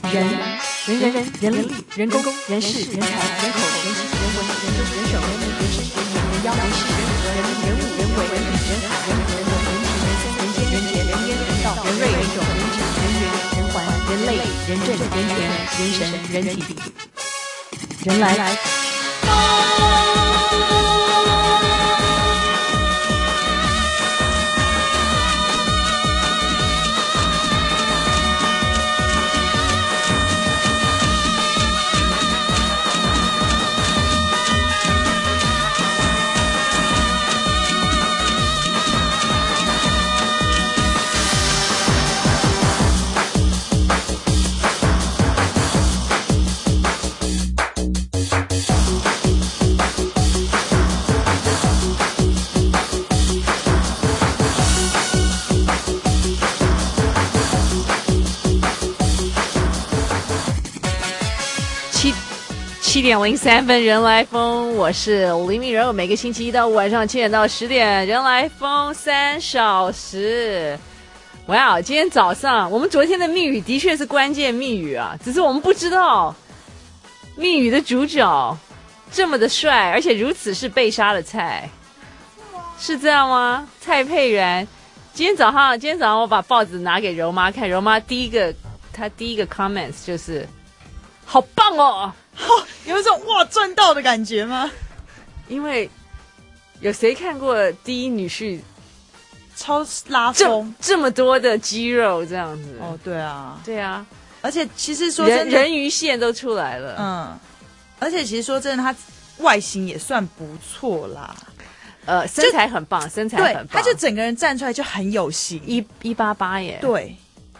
人力、人工、人事、人才、人口、人心、人文、人中、人手、人民、人生、人民、人妖、人事、人和、人民、人物、人为、人理、人海、人人文、人情、人生、人间、人杰、人烟、人道、人瑞、人种、人质、人缘、人环、人类、人政、人权、人神、人体、人来。7:03，人来疯，我是林明柔，每个星期一到五晚上7点到10点，人来疯3小时。哇，今天早上我们昨天的密语的确是关键密语啊，只是我们不知道密语的主角这么的帅，而且如此是被杀的菜，是这样吗？蔡佩然，今天早上我把报纸拿给柔妈看，柔妈她第一个 comments 就是好棒哦。 有一种哇赚到的感觉吗？ 因为有谁看过第一女婿超拉风这么多的肌肉这样子？ 哦，对啊， 对啊， 而且其实说真的， 人鱼线都出来了。 而且其实说真的，他外形也算不错啦。 身材很棒，身材很棒， 他就整个人站出来就很有型 ，188耶。 对，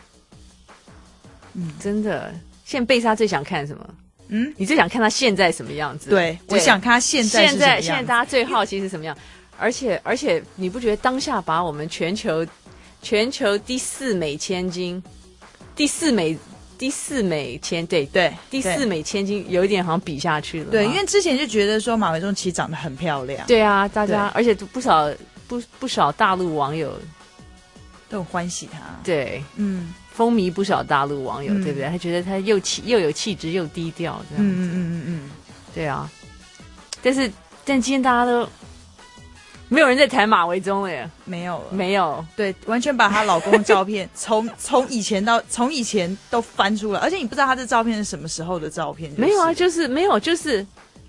真的。现在贝莎最想看什么？你最想看他现在什么样子？ 对，我想看他现在是什么样子。 现在大家最好奇是什么样？而且你不觉得当下把我们全球第四美千金，第四美千对第四美千金有一点好像比下去了。 对，因为之前就觉得说马维中其实长得很漂亮。 对啊，大家而且不少大陆网友都很欢喜他。对， 风靡不少大陆网友，对不对？他觉得他又有气质又低调，这样子。对啊。但今天大家都没有人在谈马维中了耶， 没有了， 没有。对， 完全把她老公的照片从以前都翻出来，而且你不知道她这照片是什么时候的照片。 没有啊，就是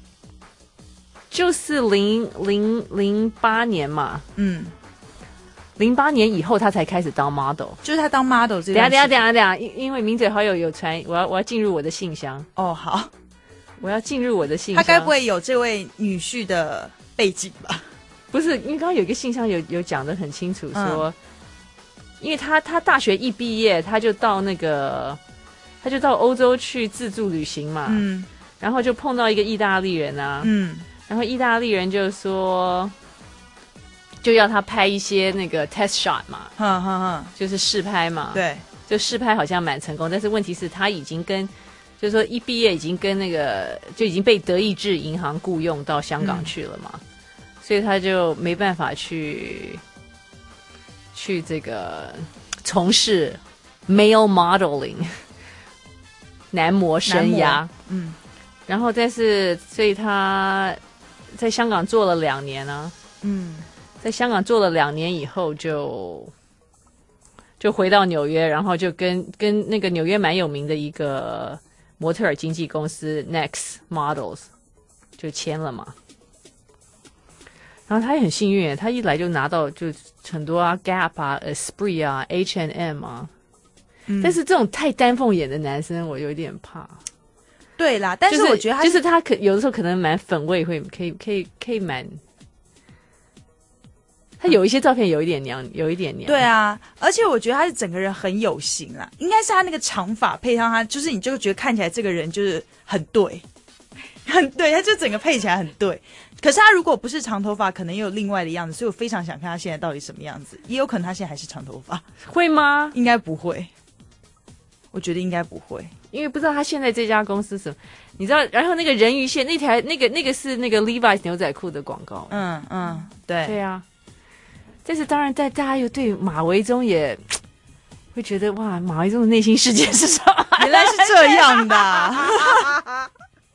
08年嘛。08年以后他才开始当 model， 就是他当 model 这段。等一下，因为名嘴好友有传，我要进入我的信箱。 哦，好， 我要进入我的信箱。 他该不会有这位女婿的背景吧？ 不是，因为刚刚有一个信箱有讲得很清楚说，因为他大学一毕业，他就到欧洲去自助旅行嘛，然后就碰到一个意大利人啊，然后意大利人就说。就要他拍一些那个 test shot 嘛，就是试拍嘛， 对， 就试拍好像蛮成功，但是问题是他已经就是说一毕业已经跟就已经被德意志银行雇佣到香港去了嘛，所以他就没办法去这个从事 male modeling 男模生涯，然后但是所以他在香港做了2年啊，在香港做了2年以后就回到纽约，然后就跟那个纽约蛮有名的一个模特儿经纪公司 Next Models 就签了嘛。然后他也很幸运，他一来就拿到就很多啊 Gap 啊 Esprit 啊 H&M 啊，但是这种太丹凤眼的男生我有点怕。 对啦，但是我觉得就是他有的时候可能蛮粉味，会可以蛮。他有一些照片有一点娘。 对啊，而且我觉得他是整个人很有型啦，应该是他那个长发配上他，就是你就觉得看起来这个人就是很对，他就整个配起来很对。可是他如果不是长头发，可能也有另外的样子，所以我非常想看他现在到底什么样子。也有可能他现在还是长头发， 会吗？ 应该不会，我觉得应该不会， 因为不知道他现在这家公司什么，你知道？然后那个人鱼线那条那个是那个 Levi's 牛仔裤的广告， 对啊。但是当然，大家又对马维中也会觉得哇，马维中的内心世界是什么？ 原来是这样的、啊。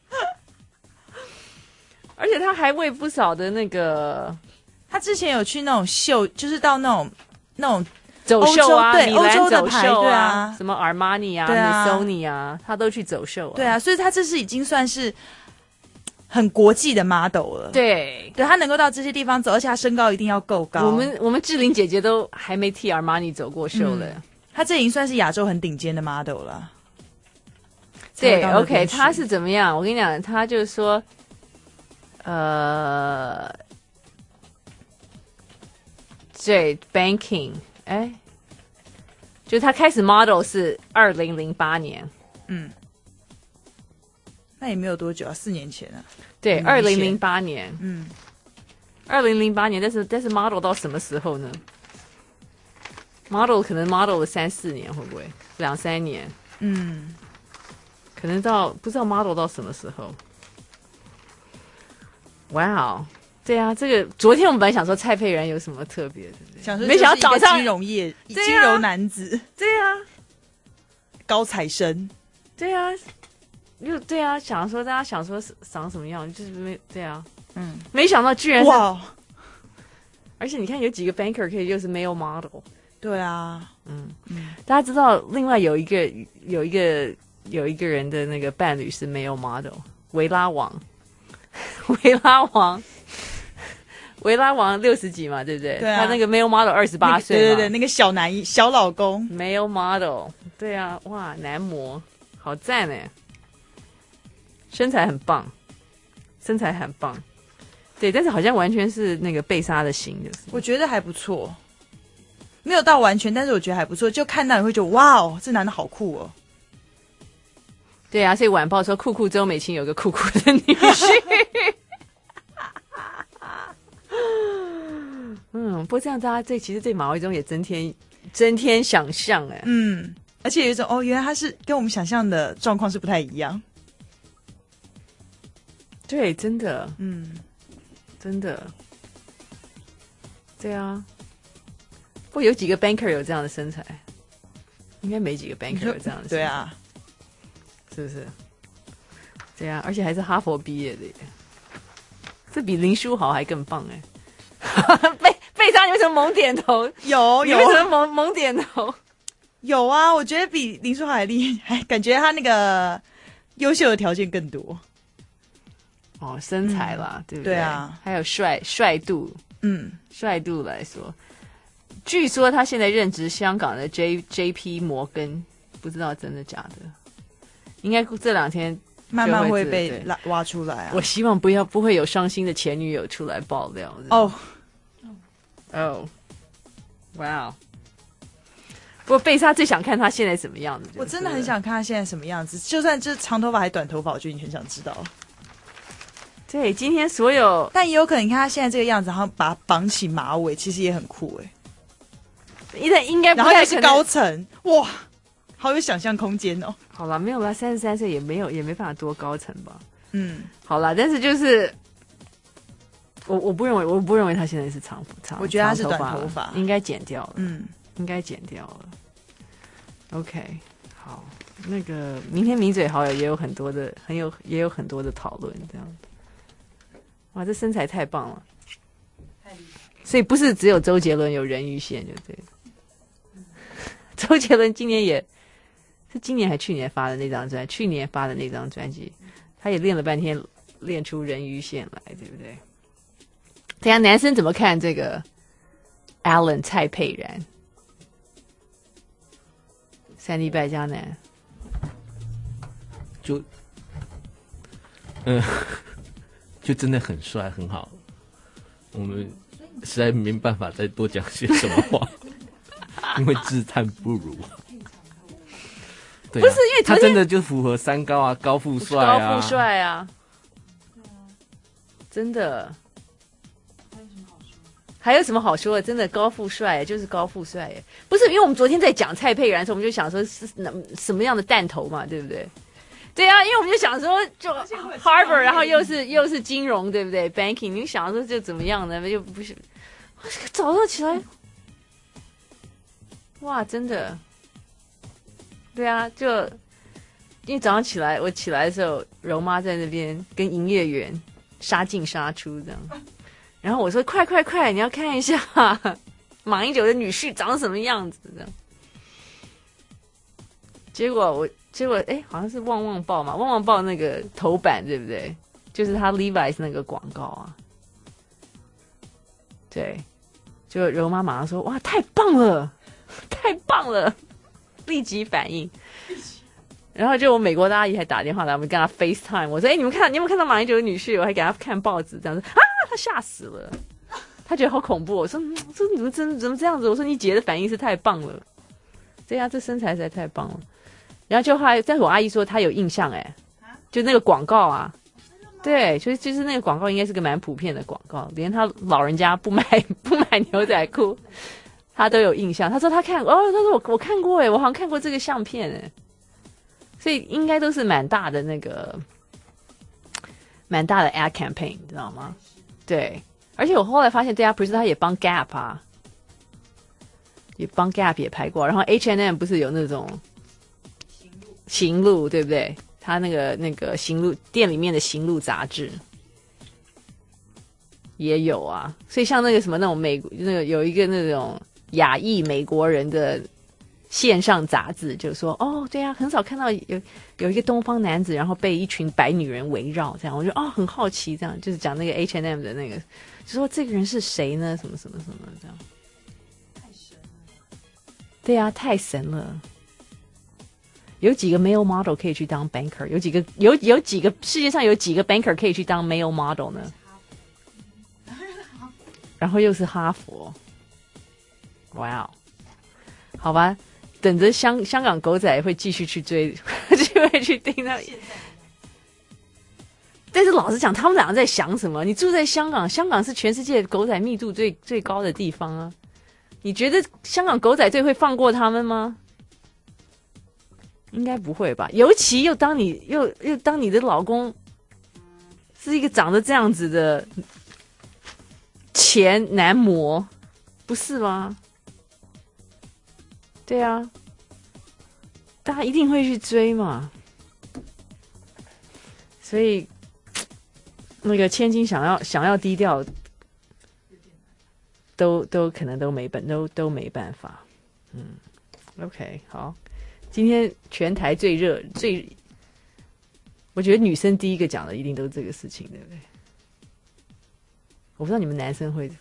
而且他还为不少的那个， 他之前有去那种秀，就是到那种走秀啊， 对米兰欧洲的走秀牌对啊什么 Armani 啊、 对啊 Missoni 啊，他都去走秀啊。 对啊，所以他这是已经算是很国际的 model 了。 对， 对，他能够到这些地方走，而且他身高一定要够高。 我们志玲姐姐都还没替 Armani 走过秀嘞。 他这已经算是亚洲很顶尖的 model 了。 对才会到那 ，OK， 边去他是怎么样？我跟你讲，他就是说，对 ，banking， 哎，就他开始 model 是2008年， 那也没有多久啊，4年前啊。 对， 很明显 2008年，2008年，但是 model 到什么时候呢？model 可能 model 了3-4年，会不会2-3年？可能到不知道 model 到什么时候。哇哦，对啊，这个昨天我们本来想说蔡佩然有什么特别的，对不对想说没想到早上金融业、 对啊金融男子、 对啊， 高材生。 对啊，对啊，想说大家想说长什么样，就是对啊，没想到居然是， 哇， 而且你看有几个 banker 可以又是 male model， 对啊， 大家知道另外有一个人的那个伴侣是 male model， 维拉王，维拉王60几嘛，对不对？ 对啊他那个 male model 28岁， 对对对，那个小老公， male model， 对啊，哇，男模，好赞哎，身材很棒，对，但是好像完全是那个贝莎的型，就是我觉得还不错，没有到完全，但是我觉得还不错，就看到你会觉得哇哦，这男的好酷哦。 对啊，所以晚报说酷酷周美青有个酷酷的女婿。不过这样大家其实对马维忠也增添想象哎。 而且有一种原来他是跟我们想象的状况是不太一样。 对，真的，真的，对啊。不过有几个 banker 有这样的身材，应该没几个 banker 有这样的身材。 对啊， 是不是？对啊，而且还是哈佛毕业的耶，这比林书豪还更棒哎！贝莎，你为什么猛点头？ 有， 你为什么猛点头？ 有啊，我觉得比林书豪还厉害，感觉他那个优秀的条件更多。 哦，身材啦，对不对？ 对啊， 还有帅度，帅度来说，据说他现在任职香港的 JP 摩根，不知道真的假的，应该这2天慢慢会被挖出来啊！ 我希望不会有伤心的前女友出来爆料。哇哦！不过贝莎最想看他现在什么样子， 我真的很想看他现在什么样子，就算是长头发还短头发，我觉得你很想知道。 对，今天所有， 但也有可能你看他现在这个样子，然后把他绑起马尾，其实也很酷哎。 应该不然后又是太可能高层，哇，好有想象空间哦。 好了，没有啦，33岁也没办法多高层吧。好啦，但是就是我不认为他现在是长， 我觉得他是短头发， 应该剪掉了。应该剪掉了。OK， 好，那个明天名嘴好友也有很多的讨论，这样。哇，这身材太棒了，所以不是只有周杰伦有人鱼线就对了。周杰伦今年还去年发的那张专辑，他也练了半天，练出人鱼线来，对不对？等下男生怎么看这个 Alan 蔡佩然3立败江南？ 就真的很帅很好，我们实在没办法再多讲些什么话，因为自叹不如。对啊， 不是因为他真的就符合三高啊，高富帅啊， 真的。还有什么好说的？真的高富帅就是高富帅耶，不是因为我们昨天在讲蔡佩然的时候，我们就想说是什么样的弹头嘛，对不对？对啊，因为我们就想说，就 Harvard， 然后又是金融，对不对 ？Banking， 你想说就怎么样呢？又不是早上起来，哇，真的，对啊，就因为早上起来，我起来的时候，柔妈在那边跟营业员杀进杀出这样，然后我说快快快，你要看一下马英九的女婿长什么样子这样。结果好像是旺旺报嘛，旺旺报那个头版对不对？就是他 Levi's 那个广告啊。对，就柔妈马上说哇太棒了，太棒了，立即反应。然后就我美国的阿姨还打电话来，我们跟她 FaceTime， 我说你有没有看到马英九的女婿？我还给她看报纸，这样子啊，她吓死了，她觉得好恐怖。我说这你们怎么这样子？我说你姐的反应是太棒了，对呀，这身材实在太棒了。然后就后来，但是我阿姨说她有印象就那个广告啊，对，就是那个广告应该是个蛮普遍的广告，连她老人家不买牛仔裤，她都有印象。她说她看她说我看过我好像看过这个相片所以应该都是蛮大的 ad campaign， 你知道吗？对，而且我后来发现，对啊，不是他也帮 Gap 啊，也帮 Gap 也拍过，然后 H&M 不是有那种行路，对不对？他那个行路店里面的行路杂志也有啊，所以像那个什么那种美国那个有一个那种亚裔美国人的线上杂志，就说对啊，很少看到有一个东方男子，然后被一群白女人围绕，这样我就很好奇，这样就是讲那个 H&M 的那个，就说这个人是谁呢？什么什么什么这样，太神了。对啊，太神了。有几个 male model 可以去当 banker？ 有几个世界上有几个 banker 可以去当 male model 呢？然后又是哈佛，哇哦，好吧。等着香港狗仔会继续去追，就会去盯他。但是老实讲，他们两个在想什么？你住在香港，香港是全世界狗仔密度最高的地方啊！你觉得香港狗仔队会放过他们吗？应该不会吧？尤其又当你的老公是一个长得这样子的前男模，不是吗？对啊，大家一定会去追嘛。所以那个千金想要低调，都可能都没办法。OK， 好，今天全台最热我觉得女生第一个讲的一定都是这个事情，对不对？我不知道你们男生会，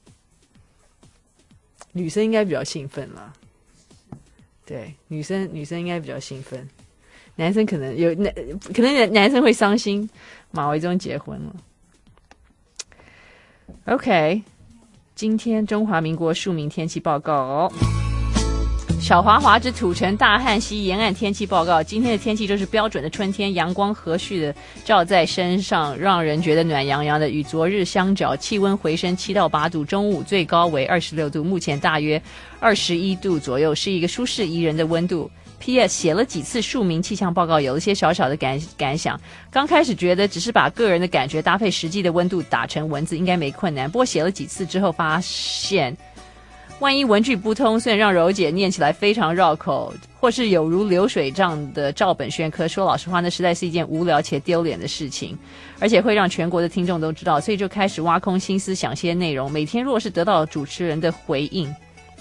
女生应该比较兴奋啦。对，女生应该比较兴奋，男生可能男生会伤心，马维中结婚了。OK， 今天中华民国庶民天气报告小华华之土城大汉溪沿岸天气报告，今天的天气就是标准的春天，阳光和煦的照在身上，让人觉得暖洋洋的，与昨日相较，气温回升7到8度，中午最高为26度，目前大约21度左右，是一个舒适宜人的温度。P.S. 写了几次庶民气象报告，有一些小小的感想。刚开始觉得只是把个人的感觉搭配实际的温度打成文字应该没困难，不过写了几次之后发现，万一文句不通，虽然让柔姐念起来非常绕口，或是有如流水账的照本宣科，说老实话，那实在是一件无聊且丢脸的事情，而且会让全国的听众都知道，所以就开始挖空心思想些内容。每天若是得到主持人的回应，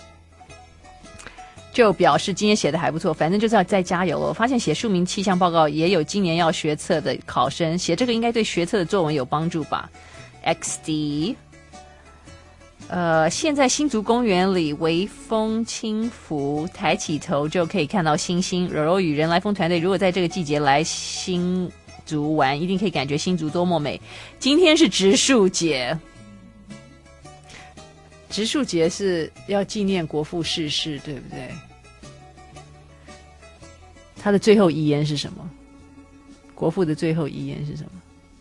就表示今天写的还不错，反正就是要再加油了。我发现写庶民气象报告也有今年要学测的考生，写这个应该对学测的作文有帮助吧。XD现在新竹公园里微风轻拂，抬起头就可以看到星星。柔柔与人来疯团队如果在这个季节来新竹玩，一定可以感觉新竹多么美。今天是植树节，植树节是要纪念国父逝世，对不对？他的最后遗言是什么？国父的最后遗言是什么？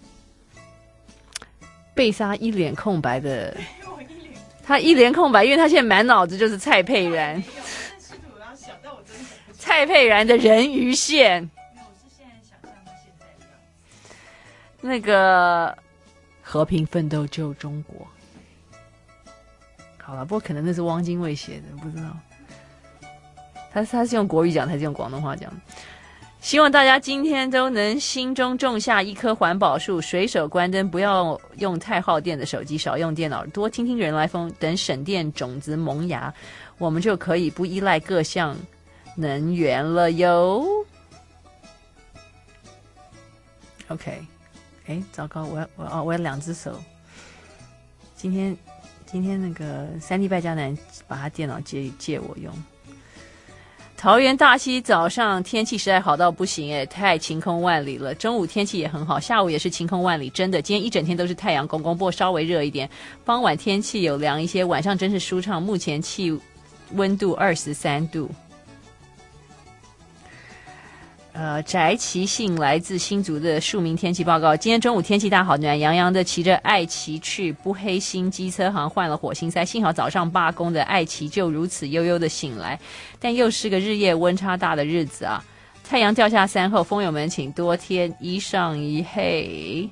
贝莎一脸空白的，他一脸空白，因为他现在满脑子就是蔡佩然，蔡佩然的人鱼线。那个和平奋斗救中国。好了，不过可能那是汪精卫写的，不知道。他是用国语讲，还是用广东话讲？ 希望大家今天都能心中种下一棵环保树，随手关灯，不要用太耗电的手机，少用电脑，多听听人来疯，等省电种子萌芽，我们就可以不依赖各项能源了哟。OK， 糟糕，我要两只手。今天那个3D 败家男把他电脑借我用。桃园大溪早上天气实在好到不行太晴空万里了。中午天气也很好，下午也是晴空万里，真的，今天一整天都是太阳公公，不过稍微热一点。傍晚天气有凉一些，晚上真是舒畅。目前温度23度。翟其信来自新竹的庶民天气报告，今天中午天气大好，暖洋洋的，骑着爱骑去不黑心机车行换了火星塞，幸好早上罢工的爱骑就如此悠悠的醒来，但又是个日夜温差大的日子啊。太阳掉下山后，风友们请多添衣上一嘿。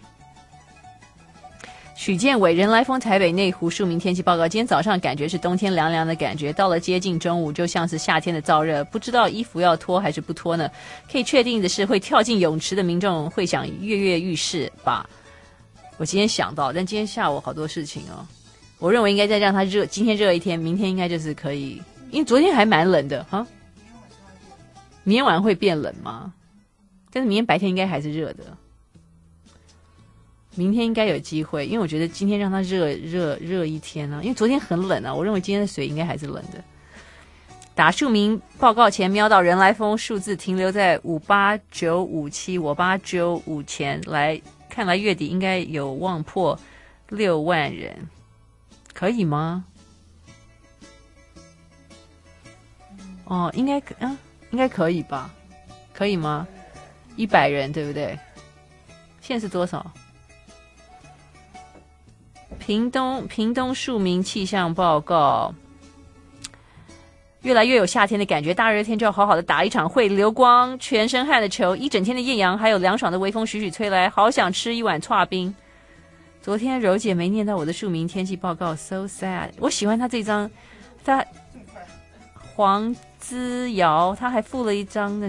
许建伟，人来疯台北内湖庶民天气报告，今天早上感觉是冬天凉凉的感觉，到了接近中午就像是夏天的燥热，不知道衣服要脱还是不脱呢？可以确定的是，会跳进泳池的民众会想跃跃欲试吧。我今天想到，但今天下午好多事情哦，我认为应该再让它热，今天热一天，明天应该就是可以，因为昨天还蛮冷的哈。明天晚上会变冷吗？但是明天白天应该还是热的。明天应该有机会，因为我觉得今天让它热一天啊，因为昨天很冷啊，我认为今天的水应该还是冷的。打庶民报告前瞄到人来疯数字停留在58957，我895前来，看来月底应该有望破6万人，可以吗？哦，应该可以吧？可以吗？100人对不对？现在是多少？屏东庶民气象报告，越来越有夏天的感觉，大热天就要好好的打一场会流光全身汗的球，一整天的艳阳，还有凉爽的微风徐徐吹来，好想吃一碗剉冰。昨天柔姐没念到我的庶民天气报告 ，so sad。我喜欢他这张，他黄之遥他还附了一张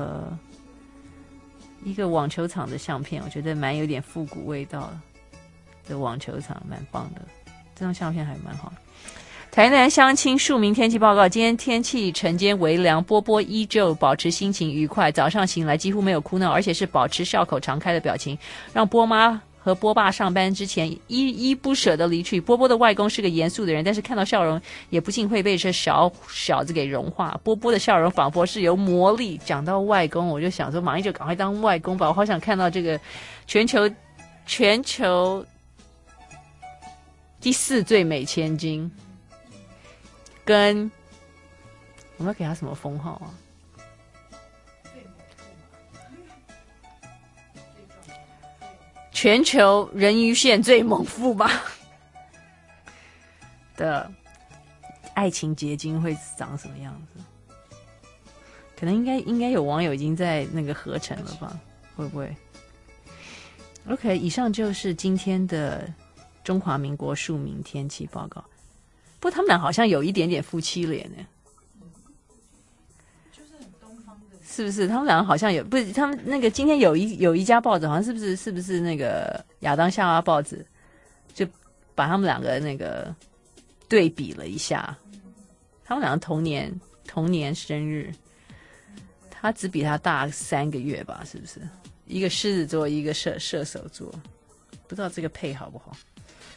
一个网球场的相片，我觉得蛮有点复古味道的网球场，蛮棒的，这张相片还蛮好。台南乡亲庶民天气报告，今天天气晨间微凉，波波依旧保持心情愉快，早上醒来几乎没有哭闹，而且是保持笑口常开的表情，让波妈和波爸上班之前依依不舍的离去。波波的外公是个严肃的人，但是看到笑容也不禁会被这小子给融化。波波的笑容仿佛是有魔力。讲到外公，我就想说马上就赶快当外公吧，我好想看到这个全球第4最美千金，跟我们要给他什么封号啊？全球人鱼线最猛妇吧的爱情结晶会长什么样子？可能应该有网友已经在那个合成了吧？会不会 ？OK， 以上就是今天的中华民国庶民天气报告。不过他们俩好像有一点点夫妻脸呢，就是很东方的，是不是？他们俩好像有，不是他们那个今天有一家报纸，好像是不是那个亚当夏娃报纸，就把他们两个那个对比了一下，他们两个同年生日，他只比他大3个月吧，是不是？一个狮子座，一个射手座，不知道这个配好不好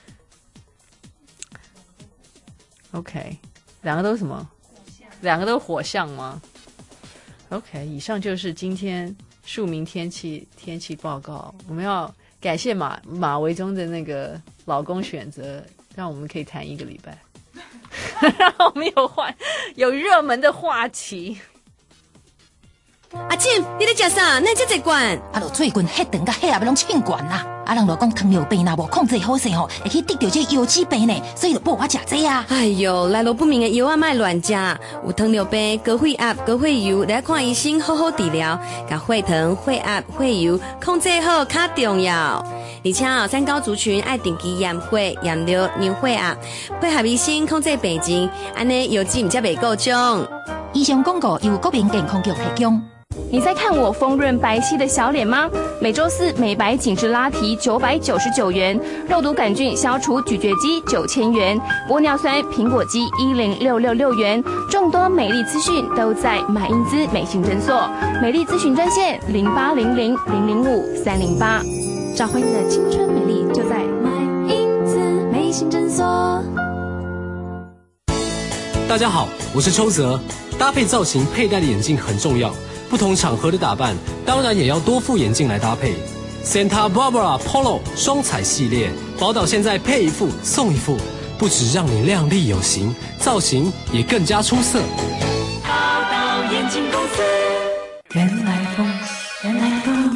？OK， 两个都什么？两个都火象吗 ？OK， 以上就是今天庶民天气报告。我们要感谢马维中的那个老公选择，让我们可以谈1个礼拜，让我们有热门的话题。 阿静，你在吃啥？哪这一罐？ 就最近迄肠甲血压拢称悬啦。人就讲糖尿病若无控制好势吼，会去得到这腰子病呢，所以就补我食这啊。 哎哟，来路不明的药啊，莫乱食。有糖尿病、高血压、高血油，来看医生好好治疗。甲血糖、血压、血油控制好较重要。而且三高族群爱定期验血、验尿、量血压，配合医生控制病情，安尼药剂唔才袂过重。 以上广告由国民健康局提供。 你在看我丰润白皙的小脸吗？每周四美白紧致拉提999元，肉毒杆菌消除咀嚼肌9000元，玻尿酸苹果肌10666元，众多美丽资讯都在买英姿美心诊所，美丽咨询专线0800005308，找回你的青春美丽就在买英姿美心诊所。 大家好，我是邱泽。搭配造型佩戴的眼镜很重要，不同场合的打扮当然也要多副眼镜来搭配。Santa Barbara Polo 双彩系列，宝岛现在配一副送一副，不只让你亮丽有型，造型也更加出色。 宝岛眼镜公司，原来风，原来风。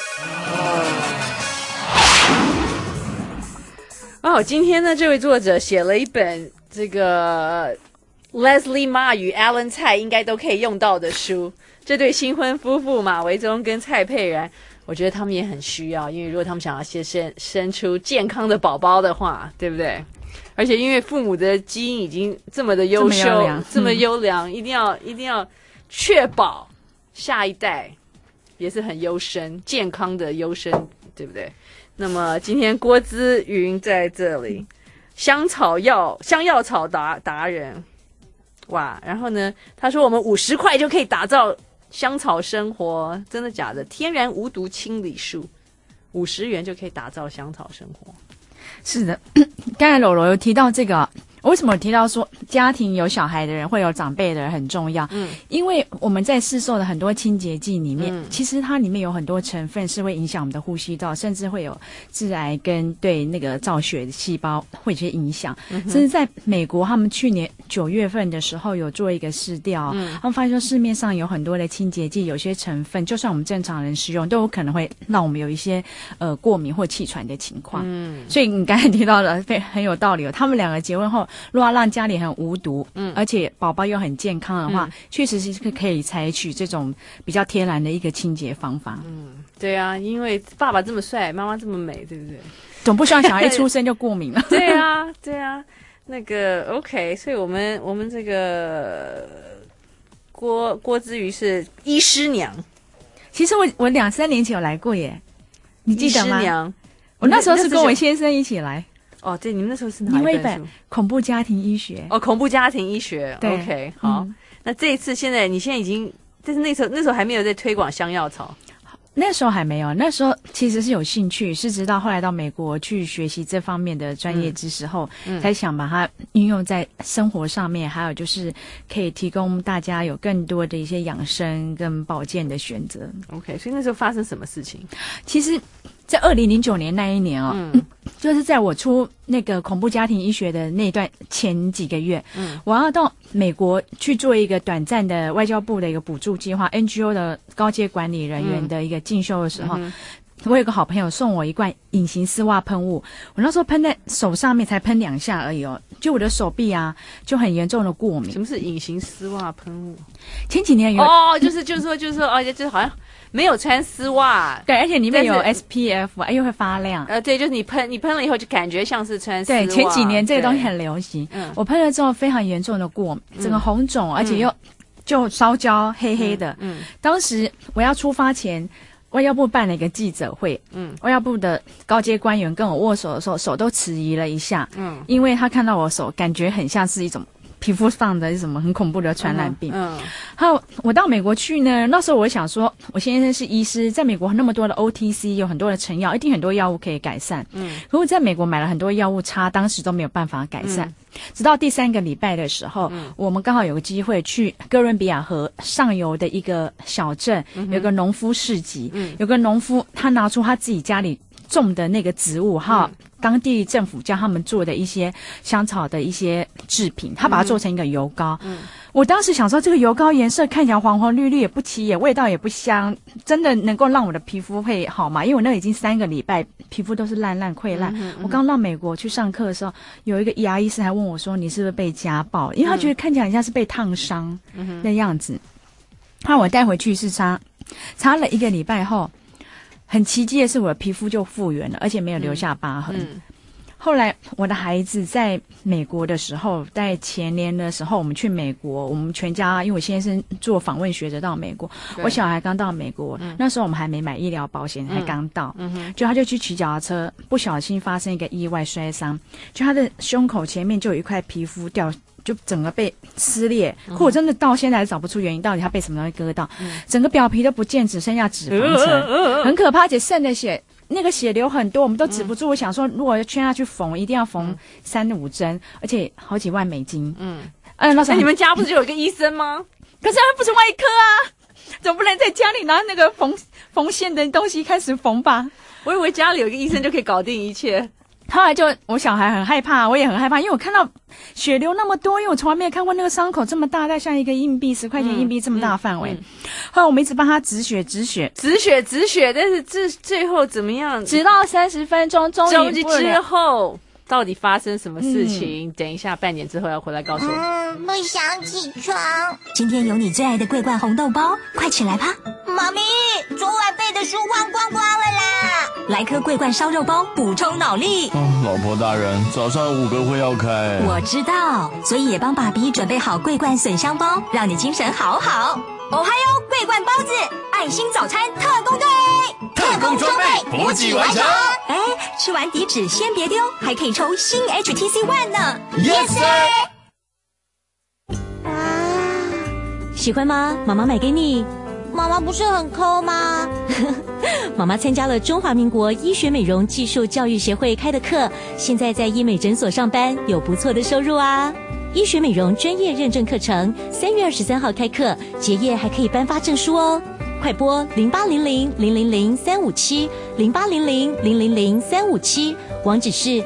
今天呢，这位作者写了一本这个 Leslie Ma 与 Alan 蔡应该都可以用到的书。这对新婚夫妇马维忠跟蔡佩然，我觉得他们也很需要，因为如果他们想要生出健康的宝宝的话，对不对？而且因为父母的基因已经这么的优秀，这么优良，一定要确保下一代也是很优生、健康的优生，对不对？那么今天郭姿云在这里，香药草达人，哇！然后呢，他说我们50块就可以打造香草生活，真的假的？天然无毒清理术，50元就可以打造香草生活。 是的，刚才柔柔有提到这个，为什么有提到说家庭有小孩的人会有长辈的人很重要？因为我们在市售的很多清洁剂里面，其实它里面有很多成分是会影响我们的呼吸道，甚至会有致癌跟对那个造血的细胞会有些影响。甚至在美国，他们去年9月份的时候有做一个试调，他们发现说市面上有很多的清洁剂，有些成分就算我们正常人使用，都有可能会让我们有一些过敏或气喘的情况。所以你刚才提到的很有道理哦。他们两个结婚后，如果要让家里很无毒，而且宝宝又很健康的话，确实是可以采取这种比较天然的一个清洁方法。 对啊，因为爸爸这么帅，妈妈这么美，对不对？ 总不希望小孩一出生就过敏了。 对啊，对啊。那个 OK， 所以我们这个郭姿瑜是医师娘。 其实我2-3年前有来过耶，你记得吗？ 医师娘， 我那时候是跟我先生一起来。 哦，对，你们那时候是哪一本书？ 恐怖家庭医学。 哦，恐怖家庭医学。OK， 好。那这一次你现在已经，但是那时候还没有在推广香药草。 那时候还没有，那时候其实是有兴趣，是直到后来到美国去学习这方面的专业知识后，才想把它运用在生活上面，还有就是可以提供大家有更多的一些养生跟保健的选择。 OK， 所以那时候发生什么事情？ 其实在2009年那一年就是在我出那个恐怖家庭医学的那段前几个月，我要到美国去做一个短暂的外交部的一个补助计划 NGO 的高阶管理人员的一个进修的时候，我有个好朋友送我一罐隐形丝袜喷雾，我那时候喷在手上面才喷2下而已哦，就我的手臂啊就很严重的过敏。 什么是隐形丝袜喷雾？ 前几年有就是说就是好像没有穿丝袜， 对，而且里面有 SPF， 又会发亮。 对，就是你喷了以后就感觉像是穿丝袜。 对，前几年这个东西很流行，我喷了之后非常严重的过敏，整个红肿，而且又就烧焦黑黑的。当时我要出发前，外交部办了一个记者会，外交部的高阶官员跟我握手的时候，手都迟疑了一下，因为他看到我手，感觉很像是一种皮肤上的什么很恐怖的传染病。还有我到美国去呢，那时候我想说，我先生是医师，在美国那么多的 OTC， 有很多的成药，一定很多药物可以改善。可我在美国买了很多药物擦，当时都没有办法改善。直到第3个礼拜的时候，我们刚好有个机会去哥伦比亚河上游的一个小镇，有个农夫市集，有个农夫他拿出他自己家里种的那个植物哈，当地政府教他们做的一些香草的一些制品，他把它做成一个油膏。我当时想说，这个油膏颜色看起来黄黄绿绿，也不起眼，味道也不香，真的能够让我的皮肤会好吗？因为我那已经3个礼拜皮肤都是烂溃烂。我刚到美国去上课的时候，有一个牙医师还问我说，你是不是被家暴？因为他觉得看起来很像是被烫伤的样子。那我带回去是擦了1个礼拜后，很奇迹的是我的皮肤就复原了，而且没有留下疤痕。 后来我的孩子在美国的时候，在前年的时候，我们去美国，我们全家，因为我先生做访问学者到美国，我小孩刚到美国，那时候我们还没买医疗保险，还刚到，就他就去骑脚踏车，不小心发生一个意外摔伤，就他的胸口前面就有一块皮肤掉，就整个被撕裂，可我真的到现在还找不出原因，到底他被什么东西割到，整个表皮都不见，只剩下脂肪层，很可怕，而且渗的血。那个血流很多，我们都止不住。我想说，如果劝他去缝，一定要缝3-5针，而且好几万美金。那时候你们家不是有一个医生吗？ 可是他们不是外科啊，总不能在家里拿那个缝线的东西开始缝吧？ 我以为家里有一个医生就可以搞定一切。 后来就我小孩很害怕，我也很害怕，因为我看到血流那么多，因为我从来没有看过那个伤口这么大，大概像一个硬币10块钱硬币这么大的范围。后来我们一直帮他止血， 但是最后怎么样？ 直到30分钟，终于之后到底发生什么事情？等一下半年之后要回来告诉我。 不想起床。 今天有你最爱的桂冠红豆包，快起来吧！ 妈咪，昨晚背的书忘光光了啦！ 来颗桂冠烧肉包，补充脑力。 老婆大人，早上5个会要开。 我知道，所以也帮爸比准备好桂冠笋香包，让你精神好好。哦嗨哟，桂冠包子，爱心早餐特工队， 特工装备补给完成。 哎，吃完底纸先别丢，还可以抽新 HTC One 呢。 Yes sir。 喜欢吗？妈妈买给你。 妈妈不是很抠吗？ 妈妈参加了中华民国医学美容技术教育协会开的课，现在在医美诊所上班，有不错的收入啊。医学美容专业认证课程3月23号开课，结业还可以颁发证书哦。快拨0800000357 0800000357，网址是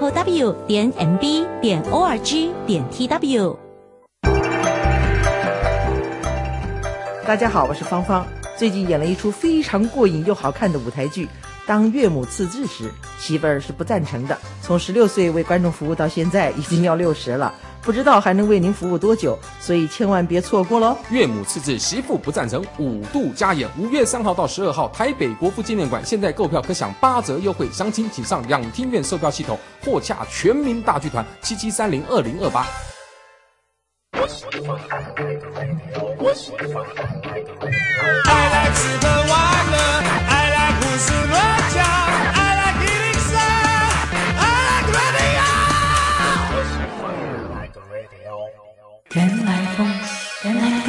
www.mb.org.tw。 大家好，我是芳芳。最近演了一出非常过瘾又好看的舞台剧，当岳母刺字时，媳妇儿是不赞成的。从16岁为观众服务到现在，已经要60了，不知道还能为您服务多久，所以千万别错过咯。 岳母刺字，媳妇不赞成，5度加演，5月3号到12号，台北国父纪念馆，现在购票可享8折优惠，详情请上两厅院售票系统或洽全民大剧团77302028。 I like 吃喝玩乐 I like 胡思乱想 I like eating sun I like radio 人来疯人来疯。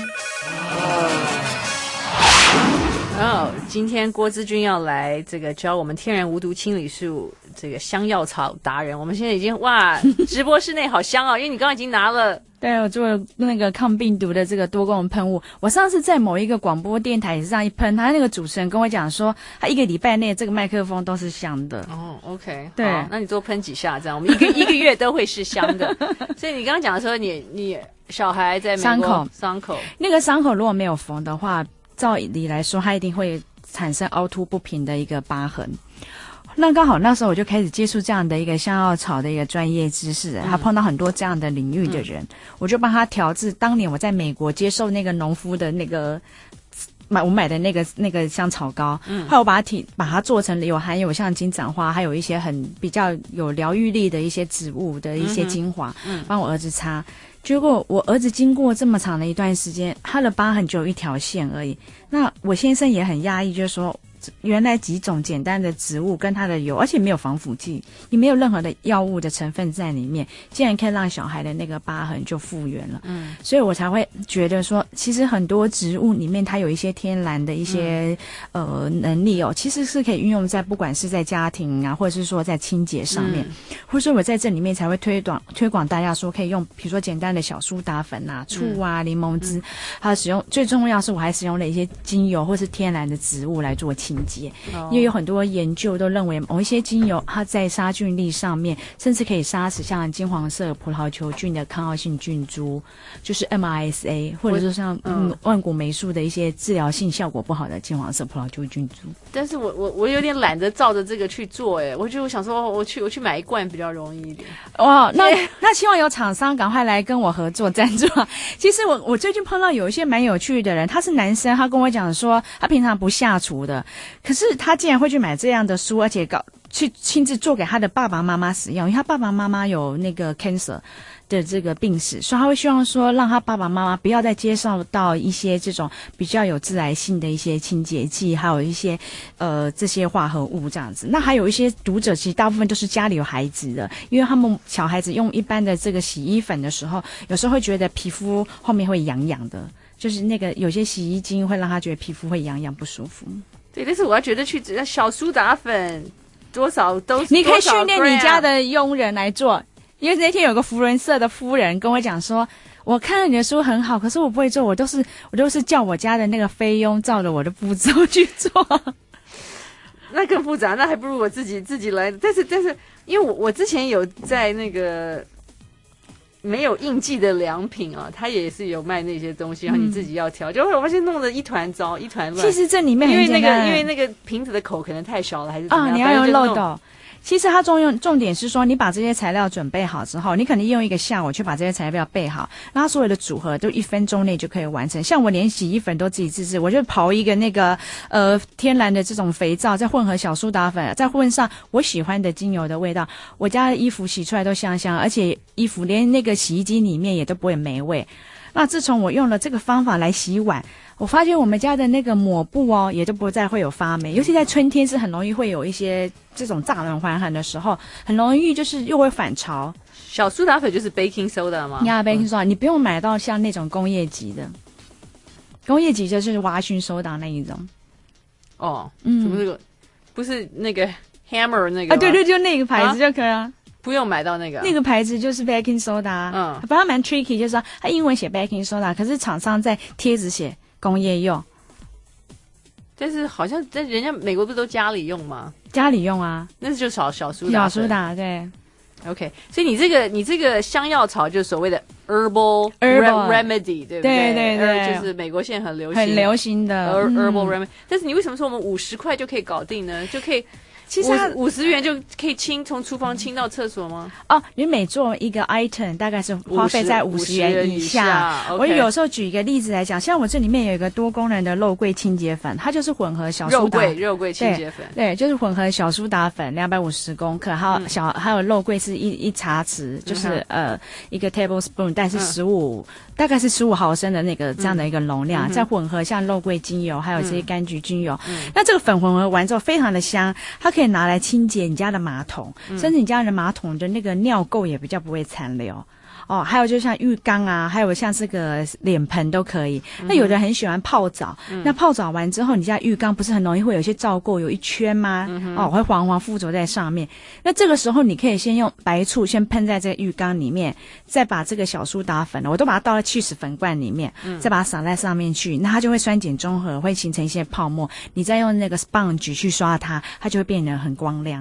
今天郭姿君要来这个教我们天然无毒清理术这个香药草达人。我们现在已经直播室内好香哦，因为你刚刚已经拿了。 对，我做了那个抗病毒的这个多功能喷雾。我上次在某一个广播电台也是这样一喷，他那个主持人跟我讲说，他1个礼拜内这个麦克风都是香的。 哦 ，OK， 对， 那你多喷几下，这样我们一个月都会是香的。所以你刚刚讲的时候，你小孩在美国伤口， 那个伤口如果没有缝的话，照理来说，它一定会产生凹凸不平的一个疤痕。那刚好那时候我就开始接触这样的一个香药草的一个专业知识，他碰到很多这样的领域的人，我就帮他调制。当年我在美国接受那个农夫的那个我买的那个香草膏，后来我把它做成含有像金盏花，还有一些比较有疗愈力的一些植物的一些精华，帮我儿子擦。结果我儿子经过这么长的一段时间，他的疤痕只有一条线而已。那我先生也很压抑，就是说原来几种简单的植物跟它的油，而且没有防腐剂，也没有任何的药物的成分在里面，竟然可以让小孩的那个疤痕就复原了。所以我才会觉得说，其实很多植物里面它有一些天然的一些能力哦，其实是可以运用在不管是在家庭啊，或者是说在清洁上面，或者说我在这里面才会推广大家说可以用，比如说简单的小苏打粉啊、醋啊、柠檬汁，还有使用最重要是我还使用了一些精油或是天然的植物来做清洁，因为有很多研究都认为某一些精油它在杀菌力上面甚至可以杀死像金黄色葡萄球菌的抗药性菌株，就是 MRSA， 或者说像万古霉素的一些治疗性效果不好的金黄色葡萄球菌株。 但是我有点懒得照着这个去做，我想说我去买一罐比较容易一点。 哇，那希望有厂商赶快来跟我合作赞助。其实我最近碰到有一些蛮有趣的人，他是男生，他跟我讲说他平常不下厨的，可是他竟然会去买这样的书，而且去亲自做给他的爸爸妈妈使用，因为他爸爸妈妈有那个 cancer 的这个病史，所以他会希望说让他爸爸妈妈不要再接受到一些这种比较有致癌性的一些清洁剂，还有一些这些化合物这样子。那还有一些读者其实大部分都是家里有孩子的，因为他们小孩子用一般的这个洗衣粉的时候，有时候会觉得皮肤后面会痒痒的，就是那个有些洗衣精会让他觉得皮肤会痒痒不舒服。 对，但是我要觉得去小苏打粉多少都是， 你可以训练你家的佣人来做。因为那天有个福伦社的夫人跟我讲说，我看了你的书很好，可是我不会做，我都是叫我家的那个菲佣照着我的步骤去做。 那更复杂，那还不如我自己来。但是，因为我之前有在那个没有印记的良品啊，他也是有卖那些东西，然后你自己要调，就会我发现弄得一团糟，一团乱。 其实这里面很简单， 因为那个瓶子的口可能太小了，还是怎么样？ 你要用漏斗。其实它重点是说，你把这些材料准备好之后，你可能用一个下午去把这些材料备好，然后所有的组合都1分钟内就可以完成。像我连洗衣粉都自己自制，我就刨一个那个天然的这种肥皂，再混合小苏打粉，再混上我喜欢的精油的味道，我家的衣服洗出来都香香，而且衣服连那个洗衣机里面也都不会霉味。那自从我用了这个方法来洗碗，我发现我们家的那个抹布也都不再会有发霉，尤其在春天是很容易会有一些这种乍暖还寒的时候，很容易就是又会反潮。 小苏打粉就是 baking soda 吗 ？baking soda 你不用买到像那种工业级的，工业级就是瓦熏soda那一种。 什么这个不是那个 Hammer 那个对，就那个牌子就可以了。 不用买到那个牌子就是 baking soda，不然蛮 tricky， 就是说它英文写 baking soda， 可是厂商在贴纸写工业用。 但是好像在人家美国不是都家里用吗？ 家里用啊， 那是就小苏打。 小苏打对。 OK， 所以你这个香药草就是所谓的 herbal remedy， 对不对？对，就是美国现在很流行的 herbal remedy。但是你为什么说我们50块就可以搞定呢？就可以。其实50元就可以从厨房清到厕所吗？ 你每做一个 item 大概是花费在50元以下。我有时候举一个例子来讲，像我这里面有一个多功能的肉桂清洁粉，它就是混合小苏打肉桂清洁粉， 对，就是混合小苏打粉250公克，还有肉桂是一茶匙，就是一个 tablespoon， 但是大概是15毫升的那个这样的一个容量，再混合像肉桂精油还有这些柑橘精油，那这个粉混合完之后非常的香，它可以拿来清洁你家的马桶，甚至你家的马桶的那个尿垢也比较不会残留。还有就像浴缸啊，还有像这个脸盆都可以。那有的人很喜欢泡澡，那泡澡完之后，你家浴缸不是很容易会有一些皂垢有一圈吗？会黄黄附着在上面。那这个时候你可以先用白醋先喷在这个浴缸里面，再把这个小苏打粉，我都把它倒到起司粉罐里面，再把它撒在上面去，那它就会酸碱中和，会形成一些泡沫。你再用那个 sponge 去刷它，它就会变得很光亮。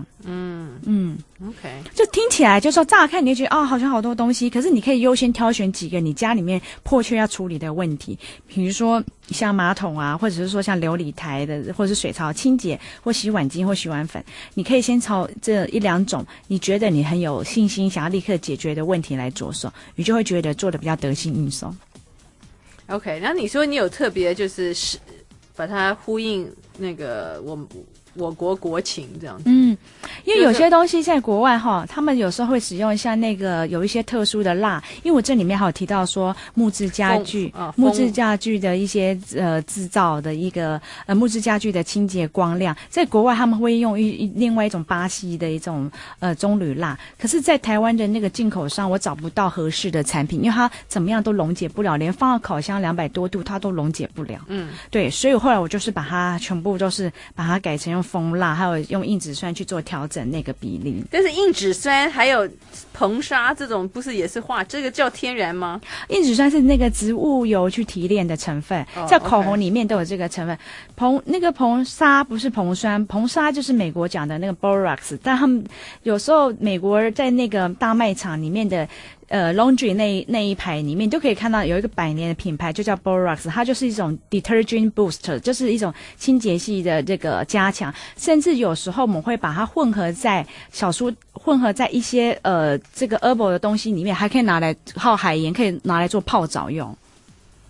OK， 就听起来就说乍看你就觉得好像好多东西，可是你可以优先挑选几个你家里面迫切要处理的问题，比如说像马桶啊，或者是说像流理台的，或者是水槽清洁，或洗碗巾或洗碗粉，你可以先朝这1-2种你觉得你很有信心想要立刻解决的问题来着手，你就会觉得做的比较得心应手。 OK， 然后你说你有特别就是把它呼应那个我国国情这样子。 因为有些东西在国外他们有时候会使用像那个有一些特殊的蜡，因为我这里面还有提到说木质家具的一些制造的一个木质家具的清洁光亮，在国外他们会用另外一种巴西的一种棕榈蜡，可是在台湾的那个进口商我找不到合适的产品，因为它怎么样都溶解不了，连放到烤箱200多度它都溶解不了。对，所以后来我就是把它全部都是把它改成用蜂蜡还有用硬质酸去做调整那个比例。 但是硬质酸还有硼砂这种不是也是化，这个叫天然吗？ 硬质酸是那个植物油去提炼的成分，在口红里面都有这个成分。硼砂不是硼酸，硼砂就是美国讲的那个 borax， 但他们有时候美国在那个大卖场里面的laundry 那一排里面都可以看到有一个100年的品牌就叫 Borax， 它就是一种 detergent booster， 就是一种清洁系的这个加强，甚至有时候我们会把它混合在一些这个 herbal 的东西里面，还可以拿来泡海盐，可以拿来做泡澡用。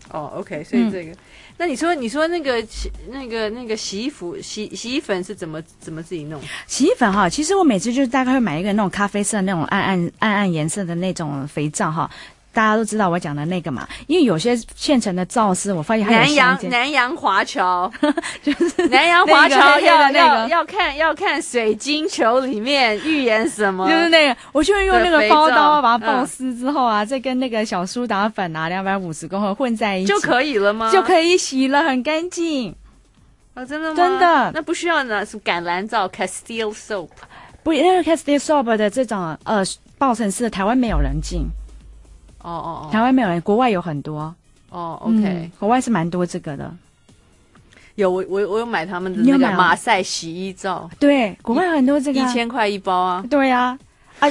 哦 ，OK， 所以这个，那你说那个洗衣粉是怎么自己弄？ 洗衣粉哈，其实我每次就是大概会买一个那种咖啡色那种暗颜色的那种肥皂哈。大家都知道我讲的那个嘛，因为有些现成的皂丝，我发现还有南洋华侨，就是南洋华侨要看水晶球里面预言什么， 就是那个，我就用那个包刀把它爆丝之后啊，再跟那个小苏打粉啊250公克混在一起就可以了吗？ 就可以洗了，很干净。 哦，真的吗？ 真的， 那不需要呢，是橄榄皂 Castile soap， 不，那个 Castile soap 的这种爆成丝的台湾没有人进。台湾没有人，国外有很多。 OK， 国外是蛮多这个的。 有我有买他们的那个马赛洗衣皂， 对，国外很多这个 1000块一包啊。 对啊，你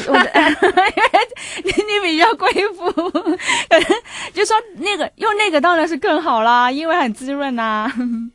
比较贵妇，就说那个用那个当然是更好啦，因为很滋润啊。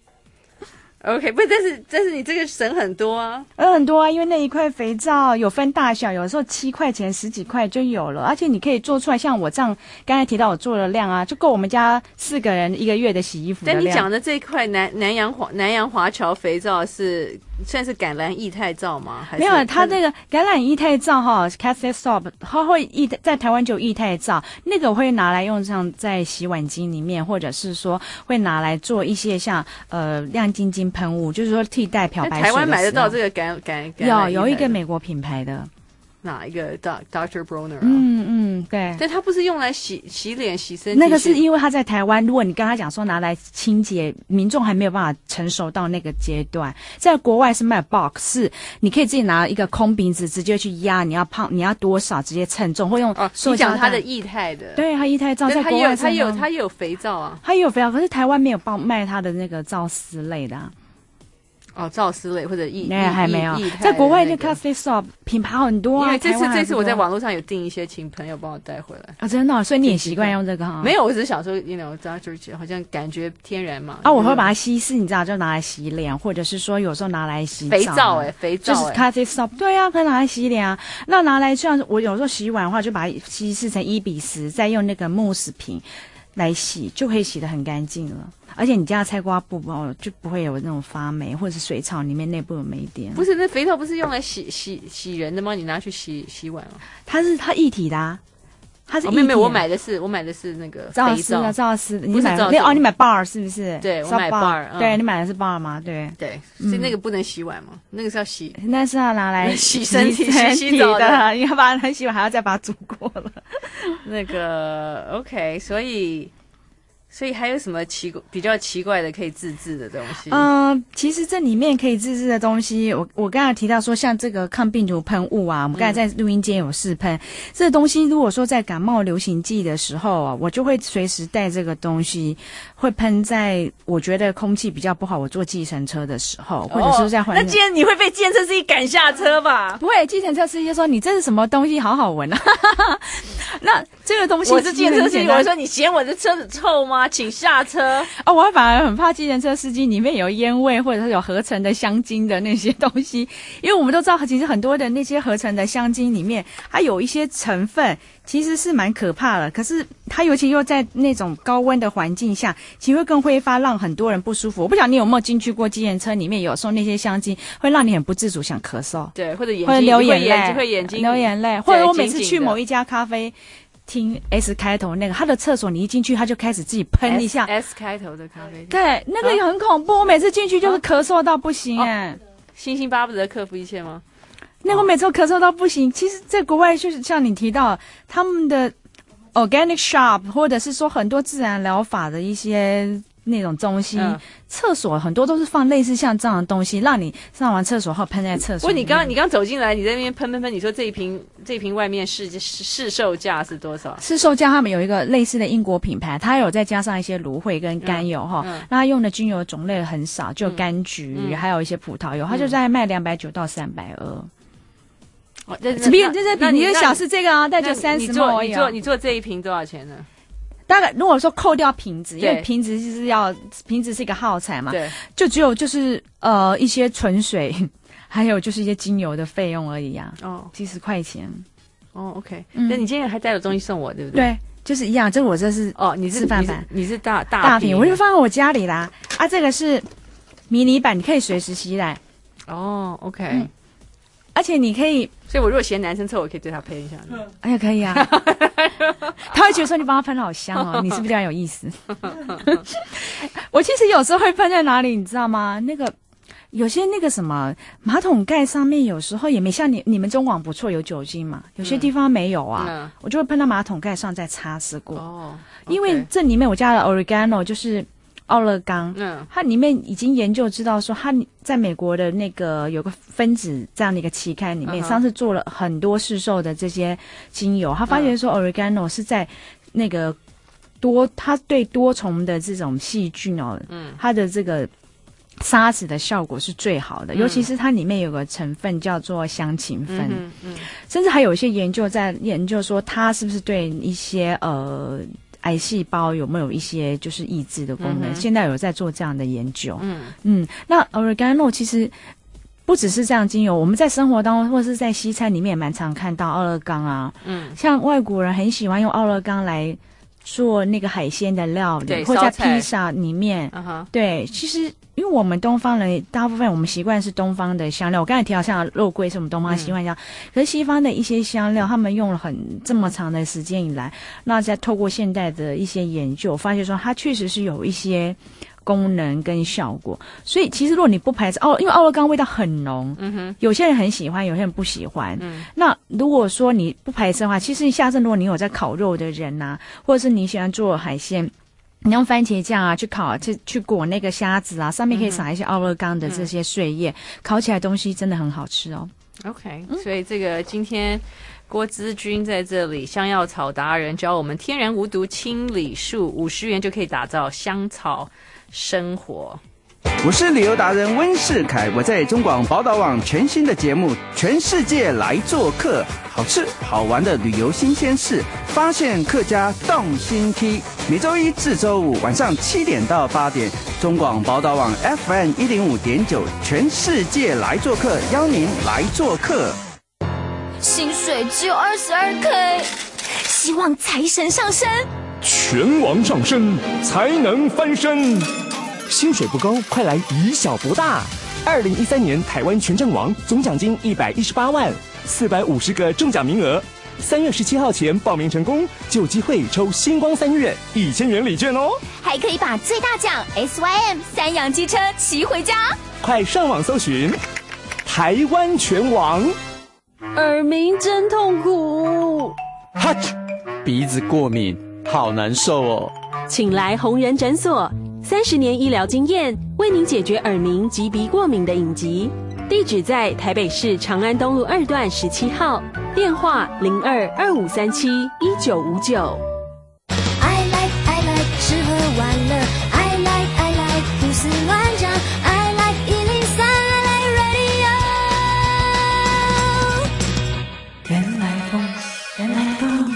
OK， 不，但是你这个省很多啊， 很多啊，因为那一块肥皂有分大小，有时候7块钱10几块就有了，而且你可以做出来，像我这样刚才提到我做的量啊，就够我们家4个人1个月的洗衣服的量。 但你讲的这一块南洋华侨肥皂算是橄榄液态皂吗？还是没有，它那个橄榄液态皂哈 ，Castile soap， 它会在台湾就有液态皂，那个我会拿来用上在洗碗巾里面，或者是说会拿来做一些像亮晶晶喷雾，就是说替代漂白水的时候。 台湾买得到这个橄有一个美国品牌的。 哪一个 Dr. Bronner 啊？ 对。 但它不是用来洗脸、洗身体。 那个是因为它在台湾，如果你跟他讲说拿来清洁，民众还没有办法成熟到那个阶段。在国外是卖 box， 是你可以自己拿一个空瓶子直接去压，你要多少直接称重，或用塑胶袋。 你讲它的液态的， 对，它液态皂在国外它也有肥皂啊， 它也有肥皂，可是台湾没有卖它的那个皂丝类的啊。 皂丝类或者还没有，在国外那 Castile soap 品牌很多啊。 因为这次我在网络上有订一些，请朋友帮我带回来。 真的，所以你也习惯用这个哈？ 没有，我只是想说，Dr. 好像感觉天然嘛。 我会把它稀释，你知道，就拿来洗脸，或者是说有时候拿来洗澡。肥皂就是 Castile soap， 对啊，可以拿来洗脸啊。那拿来像我有时候洗碗的话，就把它稀释成1:10，再用那个慕斯瓶来洗，就可以洗得很干净了。而且你家的菜瓜布就不会有那种发霉，或者是水草里面内部有霉点。 不是，那肥皂不是用来洗人的吗？你拿去洗碗哦。 它一体的啊，它是没有，我买的是那个皂丝，你买你买 bar 是不是？ 对，我买 bar， 对，你买的是 bar 吗？对， 所以那个不能洗碗吗？那个是要洗， 那是要拿来洗身体、 洗澡的，你要把它洗完还要再把它煮过了。 那个 OK， 所以还有什么比较奇怪的可以自制的东西？ 其实这里面可以自制的东西，我刚才提到说，像这个抗病毒喷雾啊，我们刚才在录音间有试喷。这个东西如果说在感冒流行季的时候啊，我就会随时带这个东西，会喷在我觉得空气比较不好，我坐计程车的时候，或者是在那今天你会被计程车司机赶下车吧？ 不会，计程车司机说你这是什么东西，好好闻啊。那这个东西， 我是计程车司机，我说你嫌我的车子臭吗？请下车。 我反而很怕计程车司机里面有烟味，或者是有合成的香精的那些东西，因为我们都知道，其实很多的那些合成的香精里面，它有一些成分其实是蛮可怕的。可是它尤其又在那种高温的环境下，其实会更挥发，让很多人不舒服。我不晓得你有没有进去过计程车里面，有时候那些香精会让你很不自主想咳嗽， 对，或者流眼泪，或者我每次去某一家咖啡听 S 开头那个，他的厕所你一进去他就开始自己喷一下 S 开头的咖啡厅， 对，那个也很恐怖。我每次进去就是咳嗽到不行星星巴不得克服一切吗？ 那我每次都咳嗽到不行。其实在国外就是像你提到他们的 organic shop， 或者是说很多自然疗法的一些那种东西，厕所很多都是放类似像这样的东西，让你上完厕所后喷在厕所。 不过你刚走进来，你在那边喷，你说这一瓶外面市售价是多少？ 市售价他们有一个类似的英国品牌，它有再加上一些芦荟跟甘油那它用的精油种类很少，就柑橘，还有一些葡萄油，它就在卖290到320。这比你的小是这个啊，但就30毛而已。 你做这一瓶多少钱呢？ 大概如果说扣掉瓶子，因为瓶子是一个耗材嘛， 对， 就只有就是一些纯水，还有就是一些精油的费用而已啊。70块钱。 OK，那你今天还带了东西送我，对不对？ 对， 就是一样，我这是你是示范版， 你是大瓶，我就放在我家里啦。啊，这个是迷你版，你可以随时携带。 哦 ，OK， 而且你可以， 所以我如果嫌男生臭，我可以对他喷一下。 哎呀，可以啊。他会觉得说你帮他喷的好香哦，你是不是对他有意思？我其实有时候会喷在哪里，你知道吗？有些那个什么马桶盖上面，有时候也没像你们中广不错有酒精嘛，有些地方没有啊，我就会喷到马桶盖上再擦拭过。哦，因为这里面我加了 oregano， 就是奥勒冈，它里面已经研究知道说，它在美国的那个有个分子这样的一个期刊里面，上次做了很多市售的这些精油，他发现说 oregano 是在那个它对多重的这种细菌它的这个杀死的效果是最好的，尤其是它里面有个成分叫做香芹酚，甚至还有一些研究在研究说它是不是对一些癌细胞有没有一些就是抑制的功能，现在有在做这样的研究。那 oregano 其实不只是这样精油，我们在生活当中或是在西餐里面也蛮常看到奥勒冈啊，像外国人很喜欢用奥勒冈来做那个海鲜的料理，或者在披萨里面。对，其实因为我们东方人大部分我们习惯是东方的香料，我刚才提到像肉桂是我们东方习惯香，可是西方的一些香料他们用了这么长的时间以来，那再透过现代的一些研究发现说它确实是有一些功能跟效果，所以其实如果你不排斥因为奥勒冈味道很浓，有些人很喜欢，有些人不喜欢。那如果说你不排斥的话，其实下次如果你有在烤肉的人啊，或者是你喜欢做海鲜，你用番茄酱啊去裹那个虾子啊，上面可以撒一些奥勒冈的这些碎叶，烤起来的东西真的很好吃哦。 OK，所以这个今天郭姿君在这里，香药草达人教我们天然无毒清理术，50元就可以打造香草生活。 我是旅游达人温世凯，我在中广宝岛网全新的节目《全世界来做客》，好吃好玩的旅游新鲜事，发现客家动心梯。每周一至周五晚上7点到8点，中广宝岛网 FM 105.9，《全世界来做客》邀您来做客。 薪水只有22K， 希望财神上身， 拳王上身才能翻身。 薪水不高，快来以小博大！2013年台湾拳战王总奖金118万，450个中奖名额。3月17号前报名成功，就有机会抽星光3月1000元礼券哦！ 还可以把最大奖 SYM 3洋机车骑回家。 快上网搜寻台湾拳王。 耳鸣真痛苦， 哈啾，鼻子过敏，好难受哦。 请来弘仁诊所，30年医疗经验，为您解决耳鸣及鼻过敏的隐疾。地址在台北市长安东路2段17号，电话02-2537-1959。 I like 吃喝玩乐 ，I like 胡思乱想 ，I like 103 I like radio。 原来风，原来风。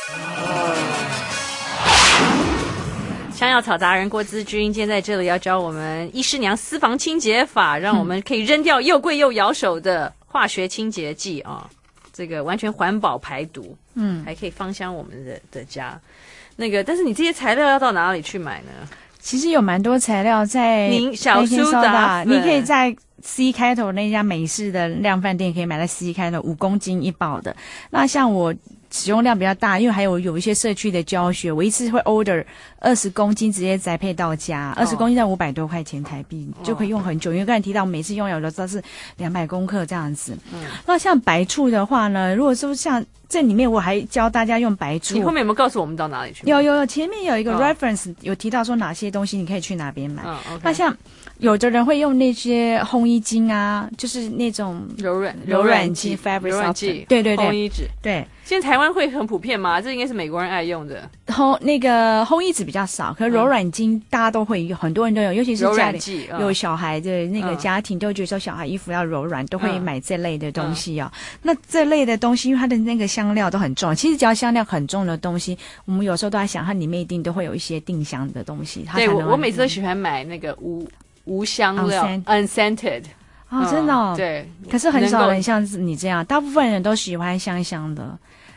香药草达人郭姿君今天在这里要教我们医师娘私房清洁法，让我们可以扔掉又贵又咬手的化学清洁剂啊，这个完全环保排毒，还可以芳香我们的家。但是你这些材料要到哪里去买呢？ 其实有蛮多材料在小苏打粉， 你可以在 C 开头那家美式的量贩店可以买到 C 开头5公斤1包的。那像我使用量比较大，因为还有一些社区的教学，我一次会 order 20公斤直接宅配到家，20公斤在500多块钱台币，就可以用很久。因为刚才提到每次用有的时候是200公克这样子。那像白醋的话呢，如果说像这里面我还教大家用白醋， 你后面有没有告诉我们到哪里去买？ 有，前面有一个 reference 有提到说哪些东西你可以去哪边买。那像有的人会用那些烘衣巾啊，就是那种柔软剂 fabric 柔软剂， 对， 烘衣纸， 对。 现在台湾会很普遍吗？这应该是美国人爱用的。 那个烘衣纸比较少，可是柔软巾大家都会用，很多人都有，尤其是家里有小孩的那个家庭，都觉得说小孩衣服要柔软，都会买这类的东西哦。那这类的东西，因为它的那个香料都很重，其实只要香料很重的东西，我们有时候都在想，它里面一定都会有一些定香的东西。 对，我每次都喜欢买那个无香料 unscented。真的哦。 对。可是很少人像你这样，大部分人都喜欢香香的。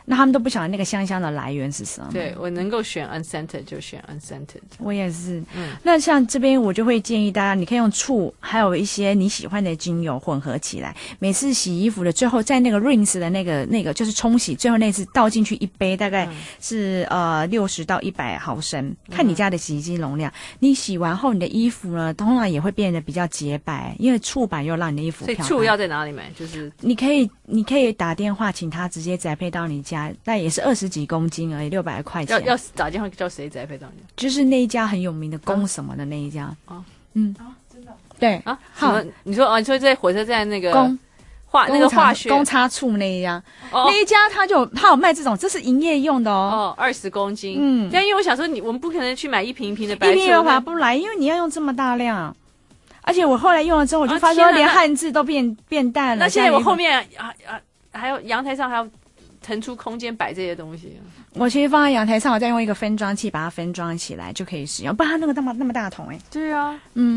那他们都不晓得那个香香的来源是什么。 对，我能够选 unscented 就选 unscented。 我也是。那像这边我就会建议大家，你可以用醋，还有一些你喜欢的精油混合起来。每次洗衣服的最后，在那个 rinse 的那个就是冲洗，最后那次倒进去一杯，大概是60到100毫升，看你家的洗衣机容量。你洗完后，你的衣服呢，通常也会变得比较洁白，因为醋版又让你的衣服漂亮。 所以醋要在哪里买？就是你可以打电话请他直接宅配到你家，那也是20几公斤而已，600块钱。 要打电话叫谁宅配到你？ 就是那一家很有名的公什么的那一家。真的。对啊， 什么？你说在火车站那个化学公擦醋那一家，那一家他有卖这种，这是营业用的 20公斤。但因为我想说我们不可能去买一瓶一瓶的白醋， 一瓶也划不来，因为你要用这么大量。而且我后来用了之后，我就发现连汉字都变淡了。 那现在我后面还有阳台上还要腾出空间摆这些东西。 我其实放在阳台上，我再用一个分装器把它分装起来就可以使用。不然它那么大桶对啊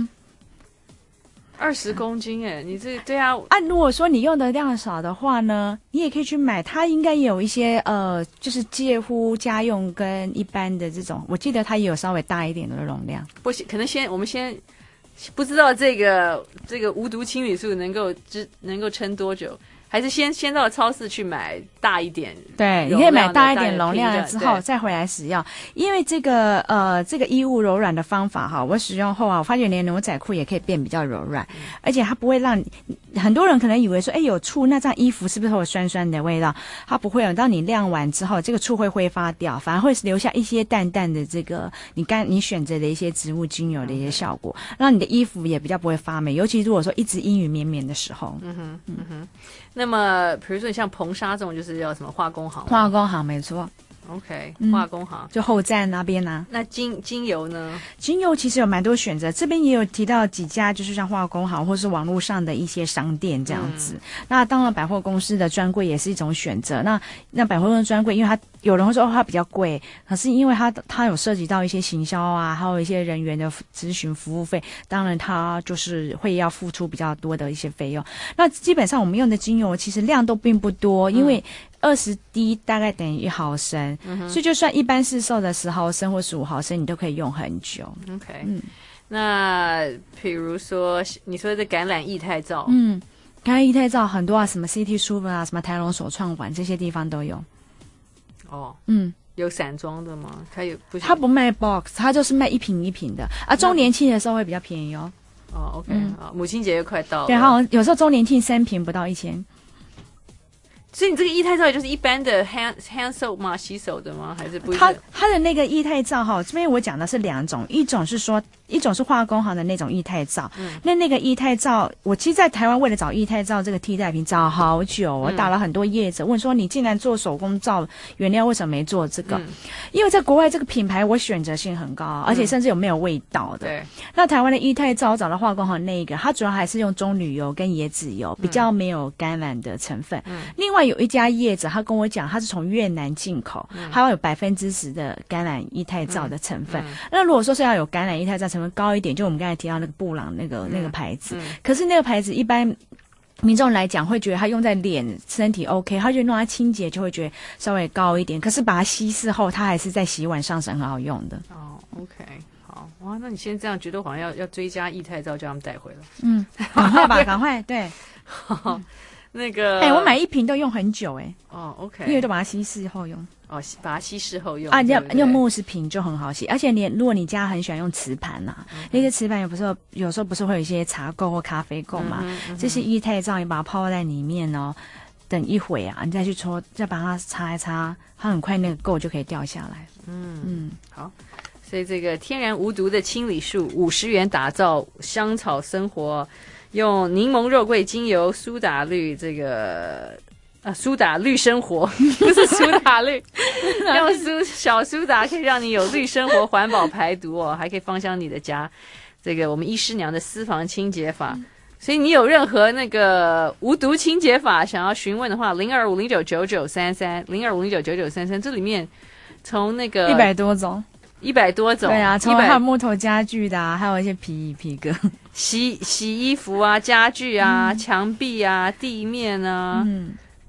，20公斤你这对啊。 如果说你用的量少的话呢，你也可以去买，它应该也有一些就是介乎家用跟一般的这种，我记得它也有稍微大一点的容量。 可能我们先不知道这个无毒清理素能够撑多久，还是先到超市去买大一点。 对，你可以买大一点容量了之后再回来使用。因为这个衣物柔软的方法哈，我使用后我发觉连牛仔裤也可以变比较柔软，而且它不会让很多人可能以为说有醋，那这样衣服是不是会有酸酸的味道？它不会，当你晾完之后，这个醋会挥发掉，反而会留下一些淡淡的这个你选择的一些植物精油的一些效果，让你的衣服也比较不会发霉，尤其如果说一直阴雨绵绵的时候。 那么比如说你像硼砂这种，就是要什么化工行？ 化工行没错。 OK， 化工行就后站那边啊。 那精油呢？ 精油其实有蛮多选择，这边也有提到几家，就是像化工行或是网络上的一些商店这样子。那当然百货公司的专柜也是一种选择。那百货公司专柜，因为它有人会说它比较贵，可是因为它有涉及到一些行销啊，还有一些人员的咨询服务费，当然它就是会要付出比较多的一些费用。那基本上我们用的精油其实量都并不多，因为20滴大概等于1毫升，所以就算一般市售的10毫升或15毫升，你都可以用很久。 OK，那比如说你说的橄榄液态皂， 橄榄液态皂很多啊，什么 CT Super 啊，什么台龙手创馆这些地方都有。 有散装的吗？ 它不卖 box， 它就是卖一瓶一瓶的啊。周年庆的时候会比较便宜 OK，母亲节又快到了， 对，好像有时候周年庆3瓶不到1000。 所以你这个液态皂也就是一般的 hand soap 吗？洗手的吗？还是不一样？ 它的那个液态皂这边我讲的是2种，一种是化工行的那种液态皂。那个液态皂，我其实在台湾为了找液态皂这个替代品找好久，我打了很多业者问说，你既然做手工皂原料，为什么没做这个？因为在国外这个品牌我选择性很高，而且甚至有没有味道的。 对。 那台湾的液态皂我找到化工行那一个，它主要还是用棕榈油跟椰子油，比较没有橄榄的成分。另外有一家业者他跟我讲，他是从越南进口，还要有10%的橄榄液态皂的成分。那如果说是要有橄榄液态皂成分高一点，就我们刚才提到那个布朗那个牌子，可是那个牌子一般民众来讲会觉得它用在脸身体 OK， 他就弄它清洁就会觉得稍微高一点，可是把它稀释后，它还是在洗碗上是很好用的。 OK， 好哇，那你现在这样觉得好像要追加液态皂，叫他们带回来。 赶快吧，赶快，对。 那个我买一瓶都用很久 OK， 因为都把它稀释后用把它稀释后用用慕斯瓶就很好洗，而且如果你家很喜欢用瓷盘那些瓷盘有时候不是会有一些茶垢或咖啡垢嘛，这些液态皂你把它泡在里面等一会你再去搓，再把它擦一擦，它很快那个垢就可以掉下来。 好。所以这个天然无毒的清理术，50元打造香草生活，用柠檬肉桂精油、苏打绿苏打绿生活不是苏打绿用小苏打可以让你有绿生活，环保排毒还可以芳香你的家。这个我们医师娘的私房清洁法，所以你有任何那个无毒清洁法想要询问的话，0250999933 0250999933，这里面从那个 100多种。对啊，从还有木头家具的还有一些皮革， 洗衣服啊、家具啊、墙壁啊、地面啊，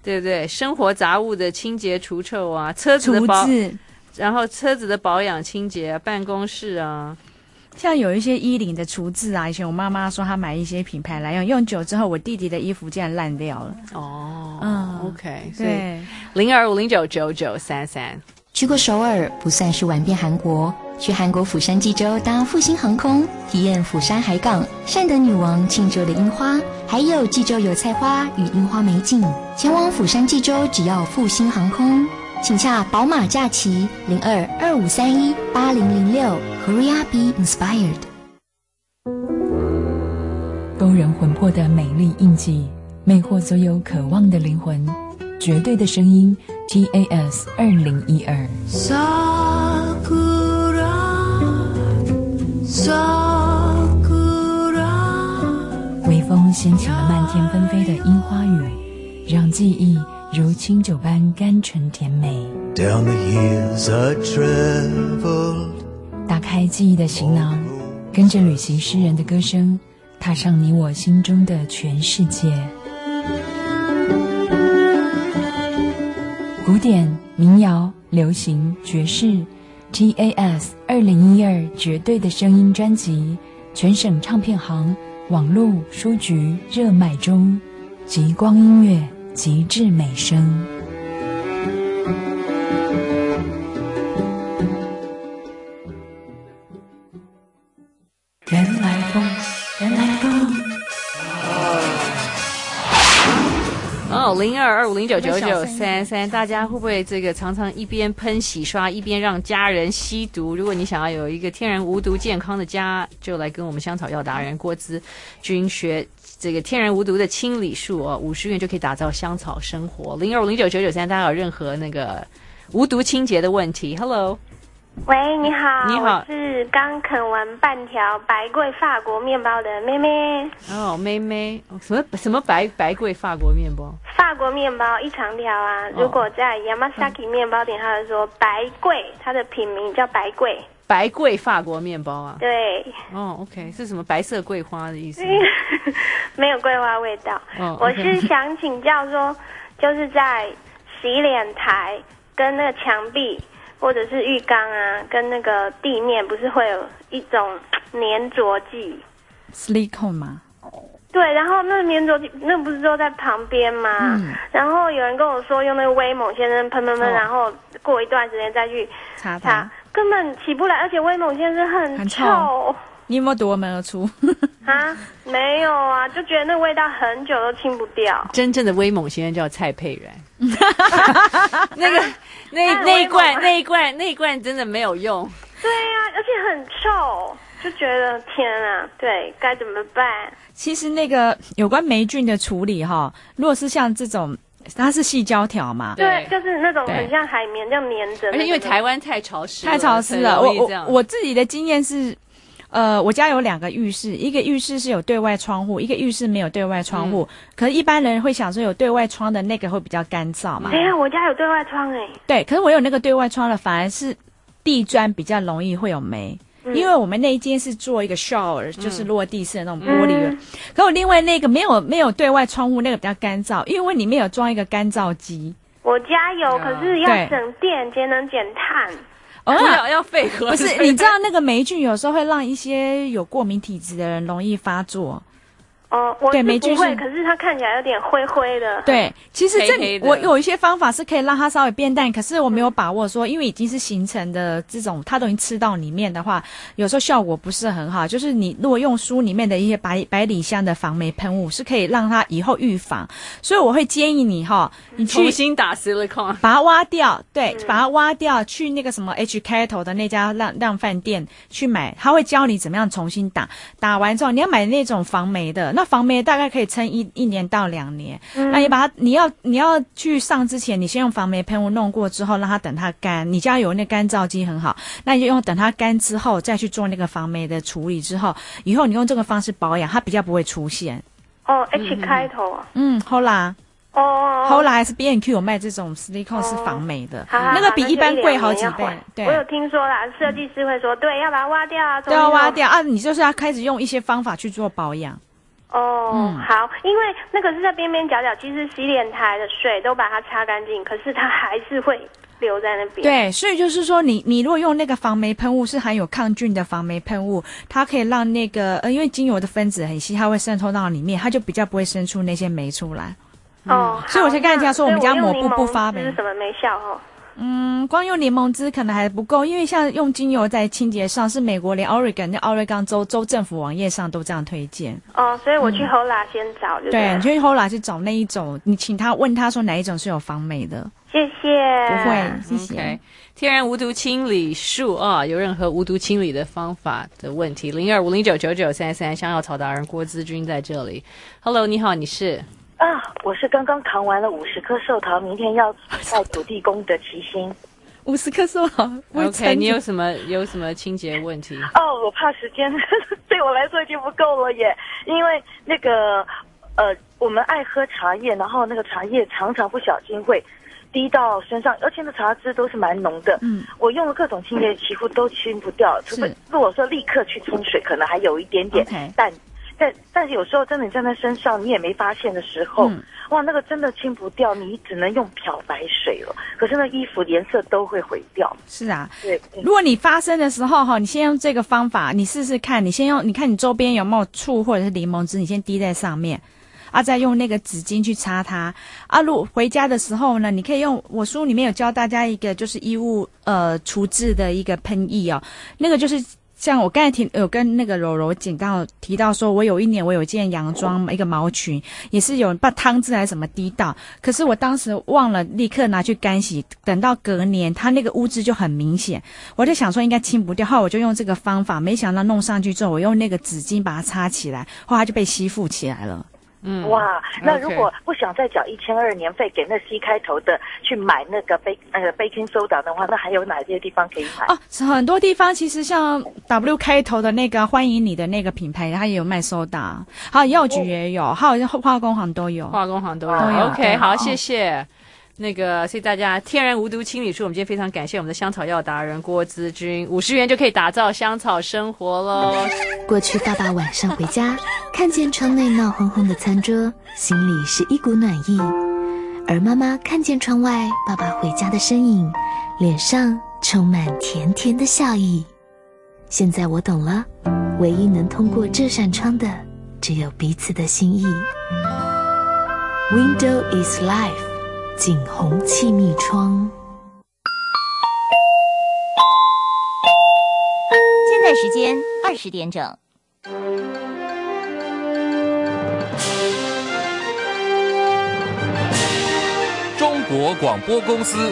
对不对？生活杂物的清洁除臭啊，车子的然后车子的保养清洁啊，办公室啊。 像有一些衣领的除渍啊，以前我妈妈说她买一些品牌来用，用久之后，我弟弟的衣服竟然烂掉了。 OK， 对 ，0250999933。 去过首尔不算是玩遍韩国，去韩国釜山济州搭复兴航空，体验釜山海港、善德女王庆州的樱花，还有济州油菜花与樱花美景。前往釜山济州只要复兴航空，请洽宝马假期0225318006 Korea Be Inspired。 动人魂魄的美丽印记，魅惑所有渴望的灵魂。绝对的声音 TAS 2012。微风掀起了漫天纷飞的樱花雨，让记忆如清酒般甘醇甜美。 Down the years I traveled， 打开记忆的行囊，跟着旅行诗人的歌声，踏上你我心中的全世界。古典、民谣、流行、爵士 TAS 2012绝对的声音专辑，全省唱片行、网络、书局热卖中，极光音乐，极致美声。人来疯，人来疯。 0225099933，大家会不会这个常常一边喷洗刷一边让家人吸毒？如果你想要有一个天然无毒健康的家，就来跟我们香草药达人郭姿君学这个天然无毒的清理术哦，50元就可以打造香草生活。0250099933，大家有任何那个无毒清洁的问题 ？Hello。 喂，你好， 你好， 我是刚啃完半条白桂法国面包的妹妹。 哦，妹妹，什么白桂法国面包？ 法国面包一长条啊，如果在 Yamasaki 面包店，他就说白桂，它的品名叫白桂。 白桂法国面包啊？ 对。 哦 ，OK， 是什么白色桂花的意思？ 没有桂花味道。哦，我是想请教说，就是在洗脸台跟那个墙壁，或者是浴缸啊，跟那个地面不是会有一种粘着剂 silicone 吗？ 对，然后那个粘着剂那不是都在旁边吗？然后有人跟我说用那个威猛先生喷，然后过一段时间再去擦它，根本起不来，而且威猛先生很臭。 你有没有夺门而出？ 啊，没有啊，就觉得那味道很久都清不掉。 真正的威猛先生叫蔡佩然。那一罐真的没有用。 对呀，而且很臭，就觉得天啊，对，该怎么办？ 其实那个有关霉菌的处理哈，如果是像这种，它是细胶条嘛， 对，就是那种很像海绵这样粘着。 而且因为台湾太潮湿了，我自己的经验是。我家有2个浴室，一个浴室是有对外窗户，一个浴室没有对外窗户。可是一般人会想说有对外窗的那个会比较干燥嘛。 对呀，我家有对外窗对，可是我有那个对外窗的，反而是地砖比较容易会有霉。因为我们那一间是做一个 shower，就是落地式的那种玻璃的。可我另外那个没有对外窗户，那个比较干燥，因为里面有装一个干燥机。 我家有，可是要省电，节能减碳。 要废核。 不是，你知道那个霉菌有时候会让一些有过敏体质的人容易发作。 哦，我是不会，可是它看起来有点灰灰的。 对，其实这里我有一些方法是可以让它稍微变淡，可是我没有把握说，因为已经是形成的这种，它都已经吃到里面的话，有时候效果不是很好。就是你如果用书里面的一些百里香的防霉喷雾，是可以让它以后预防。所以我会建议你你去重新打 silicone， 把它挖掉，对，把它挖掉，去那个什么 H 开头的那家量贩店去买，他会教你怎么样重新打。打完之后，你要买那种防霉的，那防霉大概可以撑一年到2年。那你把它，你要去上之前，你先用防霉喷雾弄过之后，让它等它干。你家有那干燥机很好，那你就等它干之后再去做那个防霉的处理之后，以后你用这个方式保养，它比较不会出现。 哦 ，H 开头啊。 Hola。Hola 还是 B&Q 有卖这种 silicone 是防霉的，那个比一般贵好几倍。对， 我有听说啦，设计师会说，对，要把它挖掉啊， 对，要挖掉啊，你就是要开始用一些方法去做保养。 好，因为那个是在边边角角，其实洗脸台的水都把它擦干净，可是它还是会留在那边。 对，所以就是说你如果用那个防霉喷雾是含有抗菌的防霉喷雾，它可以让那个因为精油的分子很细，它会渗透到里面，它就比较不会生出那些霉出来。所以我才刚才讲说我们家抹布不发霉。 是什么没效哦？ 光用柠檬汁可能还不够，因为像用精油在清洁上，是美国连 Oregon 州政府网页上都这样推荐。 所以我去 Hola 先找就对，你去 Hola 去找那一种，你请他问他说哪一种是有防霉的。 谢谢。 不会，谢谢。 Okay. 天然无毒清理术啊，有任何无毒清理的方法的问题，0250999933，香药草达人郭姿君在这里。Hello， 你好，你是？ 我是刚刚扛完了50颗寿桃，明天要拜土地公的齐心。 50颗寿桃 ，OK， 你有什么清洁问题？ 我怕时间对我来说已经不够了耶，因为那个我们爱喝茶叶，然后那个茶叶常常不小心会滴到身上，而且那茶汁都是蛮浓的。我用了各种清洁，几乎都清不掉，除非如果说立刻去冲水，可能还有一点点但是有时候真的你站在身上你也没发现的时候，哇，那个真的清不掉，你只能用漂白水了。可是那衣服颜色都会毁掉。 是啊， 对。 如果你发生的时候你先用这个方法，你试试看，你看你周边有没有醋或者是柠檬汁，你先滴在上面。再用那个纸巾去擦它。如果回家的时候呢，你可以用我书里面有教大家一个就是衣物除渍的一个喷液那个就是像我刚才有跟那个柔柔提到说，我有一年我有一件洋装一个毛裙，也是有人把汤汁还是什么滴到，可是我当时忘了立刻拿去干洗，等到隔年它那个污渍就很明显，我就想说应该清不掉，后来我就用这个方法，没想到弄上去之后，我用那个纸巾把它擦起来，后来它就被吸附起来了。 哇，那如果不想再缴1200年费给那 C 开头的去买那个baking soda 的话，那还有哪些地方可以买？ 很多地方其实像 W 开头的那个欢迎你的那个品牌，它也有卖 soda， 还有药局也有，还有化工行都有。 OK， 好，谢谢。所以大家天然无毒清理术，我们今天非常感谢我们的香草药达人郭姿君，50元就可以打造香草生活咯。 过去爸爸晚上回家，看见窗内闹哄哄的餐桌，心里是一股暖意；而妈妈看见窗外爸爸回家的身影，脸上充满甜甜的笑意。现在我懂了，唯一能通过这扇窗的，只有彼此的心意。Window is life。景洪气密窗。 现在时间20点整。 中国广播公司。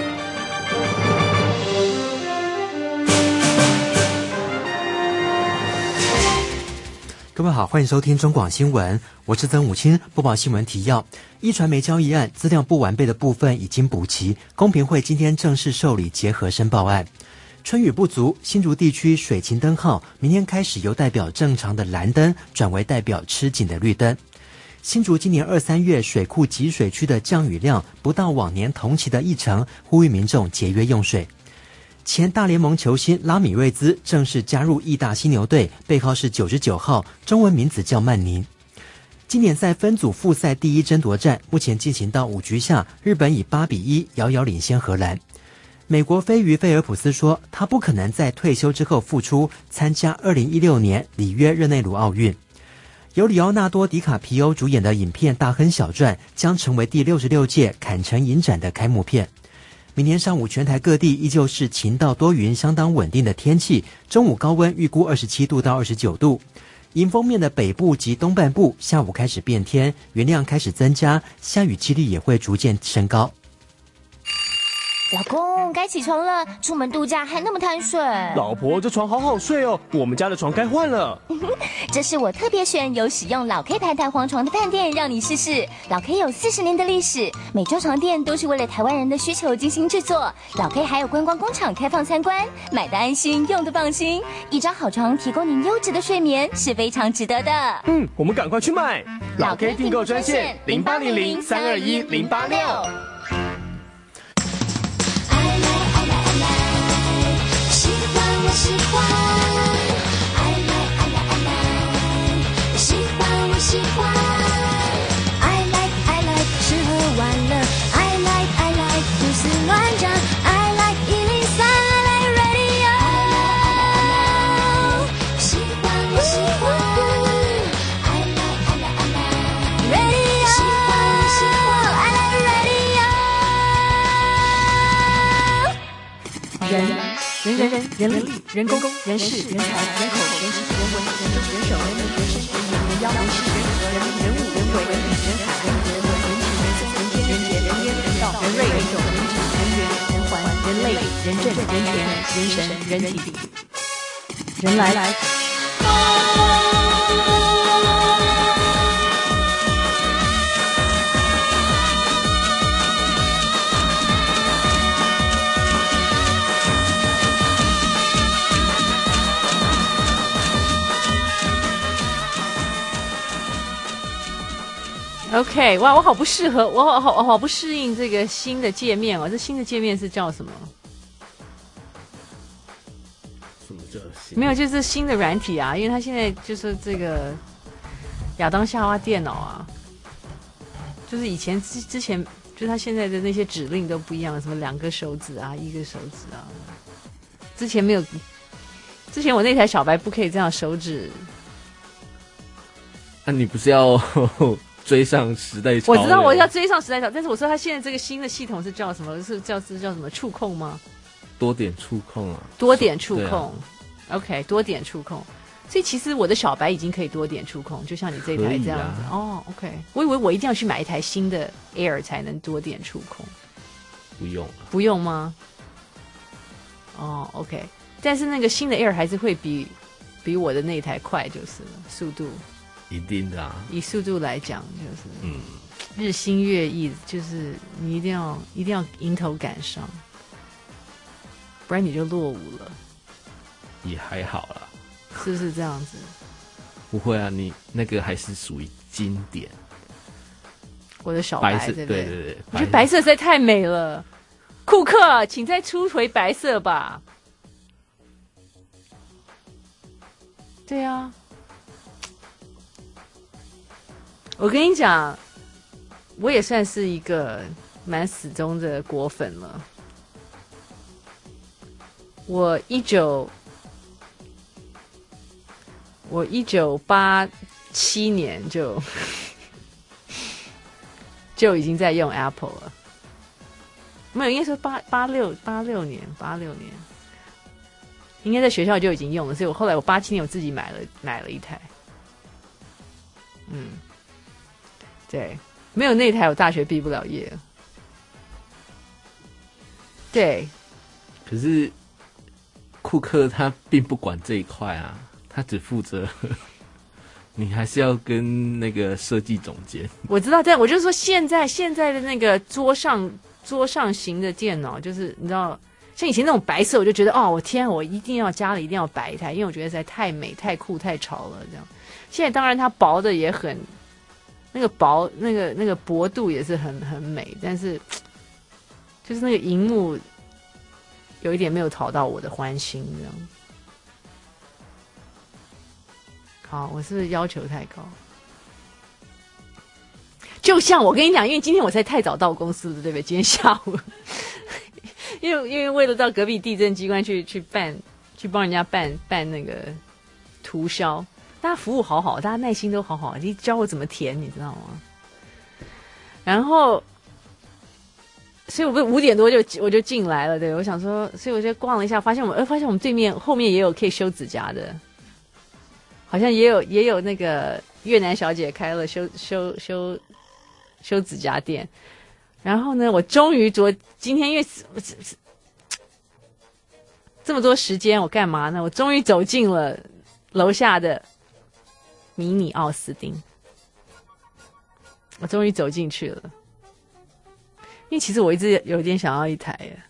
各位好，欢迎收听中广新闻，我是曾武清，播报新闻提要。一传媒交易案资料不完备的部分已经补齐，公平会今天正式受理结合申报案。春雨不足，新竹地区水情灯号明天开始由代表正常的蓝灯转为代表吃紧的绿灯。新竹今年2、3月水库集水区的降雨量不到往年同期的1成，呼吁民众节约用水。前大联盟球星拉米瑞兹正式加入义大犀牛队，背号是99号，中文名字叫曼宁。经典赛分组复赛第一争夺战目前进行到5局下，日本以8-1遥遥领先荷兰。美国飞鱼菲尔普斯说，他不可能在退休之后复出参加2016年里约热内卢奥运。由里奥纳多·迪卡皮欧主演的影片《大亨小传》将成为第66届坎城影展的开幕片。明天上午全台各地依旧是晴到多云，相当稳定的天气，中午高温预估27度到29度。迎风面的北部及东半部下午开始变天，云量开始增加，下雨几率也会逐渐升高。 老公，该起床了，出门度假还那么贪睡。 老婆，这床好好睡哦，我们家的床该换了。 这是我特别选有使用老 K 牌弹簧床的饭店，让你试试。老 K 有40年的历史，每周床垫都是为了台湾人的需求精心制作。老 K 还有观光工厂开放参观，买的安心，用的放心。一张好床提供您优质的睡眠，是非常值得的。 我们赶快去买。老 K 订购专线0800-321-086。 喜欢，爱来爱来爱来，喜欢我喜欢。 人、人力、人工、人事、人才、人口、人情、人文、人政、人手、人民、人事、人言、人妖、人事、人和、人力、人物、人为、人理、人海、人和、人文、人情、人色、人天、人杰、人烟、人道、人瑞、人种、人质、人缘、人环、人类、人政、人权、人神、人体、人来。OK， 哇，我好不适合，我好不适应这个新的界面哦。这新的界面是叫什么？ 什么叫新？ 没有，就是新的软体啊，因为它现在就是这个亚当夏娃电脑啊，就是以前之前，就是它现在的那些指令都不一样，什么2个手指啊，1个手指啊，之前没有，之前我那台小白不可以这样手指。 那你不是要追上时代潮流？ 我知道我要追上时代潮，但是我说它现在这个新的系统是叫什么？是叫什么触控吗？ 多点触控啊， 多点触控、 啊、 OK， 多点触控。所以其实我的小白已经可以多点触控，就像你这台这样子、哦 OK， 我以为我一定要去买一台新的 Air 才能多点触控。 不用了。 不用吗？哦 OK， 但是那个新的 Air 还是会比我的那台快就是了，速度一定的啊， 以速度来讲就是日新月异，就是你一定要迎头赶上，不然你就落伍了。 也还好啦， 是不是这样子？ 不会啊，你那个还是属于经典。 我的小白色，对不对？ 对， 我觉得白色实在太美了。库克，请再出回白色吧。对啊。我跟你讲，我也算是一个蛮死忠的果粉了。我1987年就已经在用 Apple 了，没有，应该说86年，应该在学校就已经用了，所以我后来我87年我自己买了一台，对，没有那台我大学毕不了业了。对， 可是库克他并不管这一块啊，他只负责，你还是要跟那个设计总监。 我知道，但我就说现在的那个桌上型的电脑，就是你知道，像以前那种白色，我就觉得哦，我天，我一定要家里一定要摆一台，因为我觉得实在太美、太酷、太潮了。这样，现在当然它薄的也很。那个薄，那个薄度也是很美，但是就是那个萤幕有一点没有讨到我的欢心，这样。好，我是不是要求太高？就像我跟你讲，因为今天我才太早到公司了，对不对？今天下午，因为为了到隔壁地震机关去帮人家办那个涂销。大家服务好好，大家耐心都好好，你教我怎么填，你知道吗？然后，所以我不是5点多我就进来了，对，我想说，所以我就逛了一下，发现我们后面也有可以修指甲的，好像也有那个越南小姐开了修指甲店。然后呢，我终于今天因为这么多时间，我干嘛呢？我终于走进了楼下的迷你奥斯汀，我终于走进去了。因为其实我一直有点想要一台耶。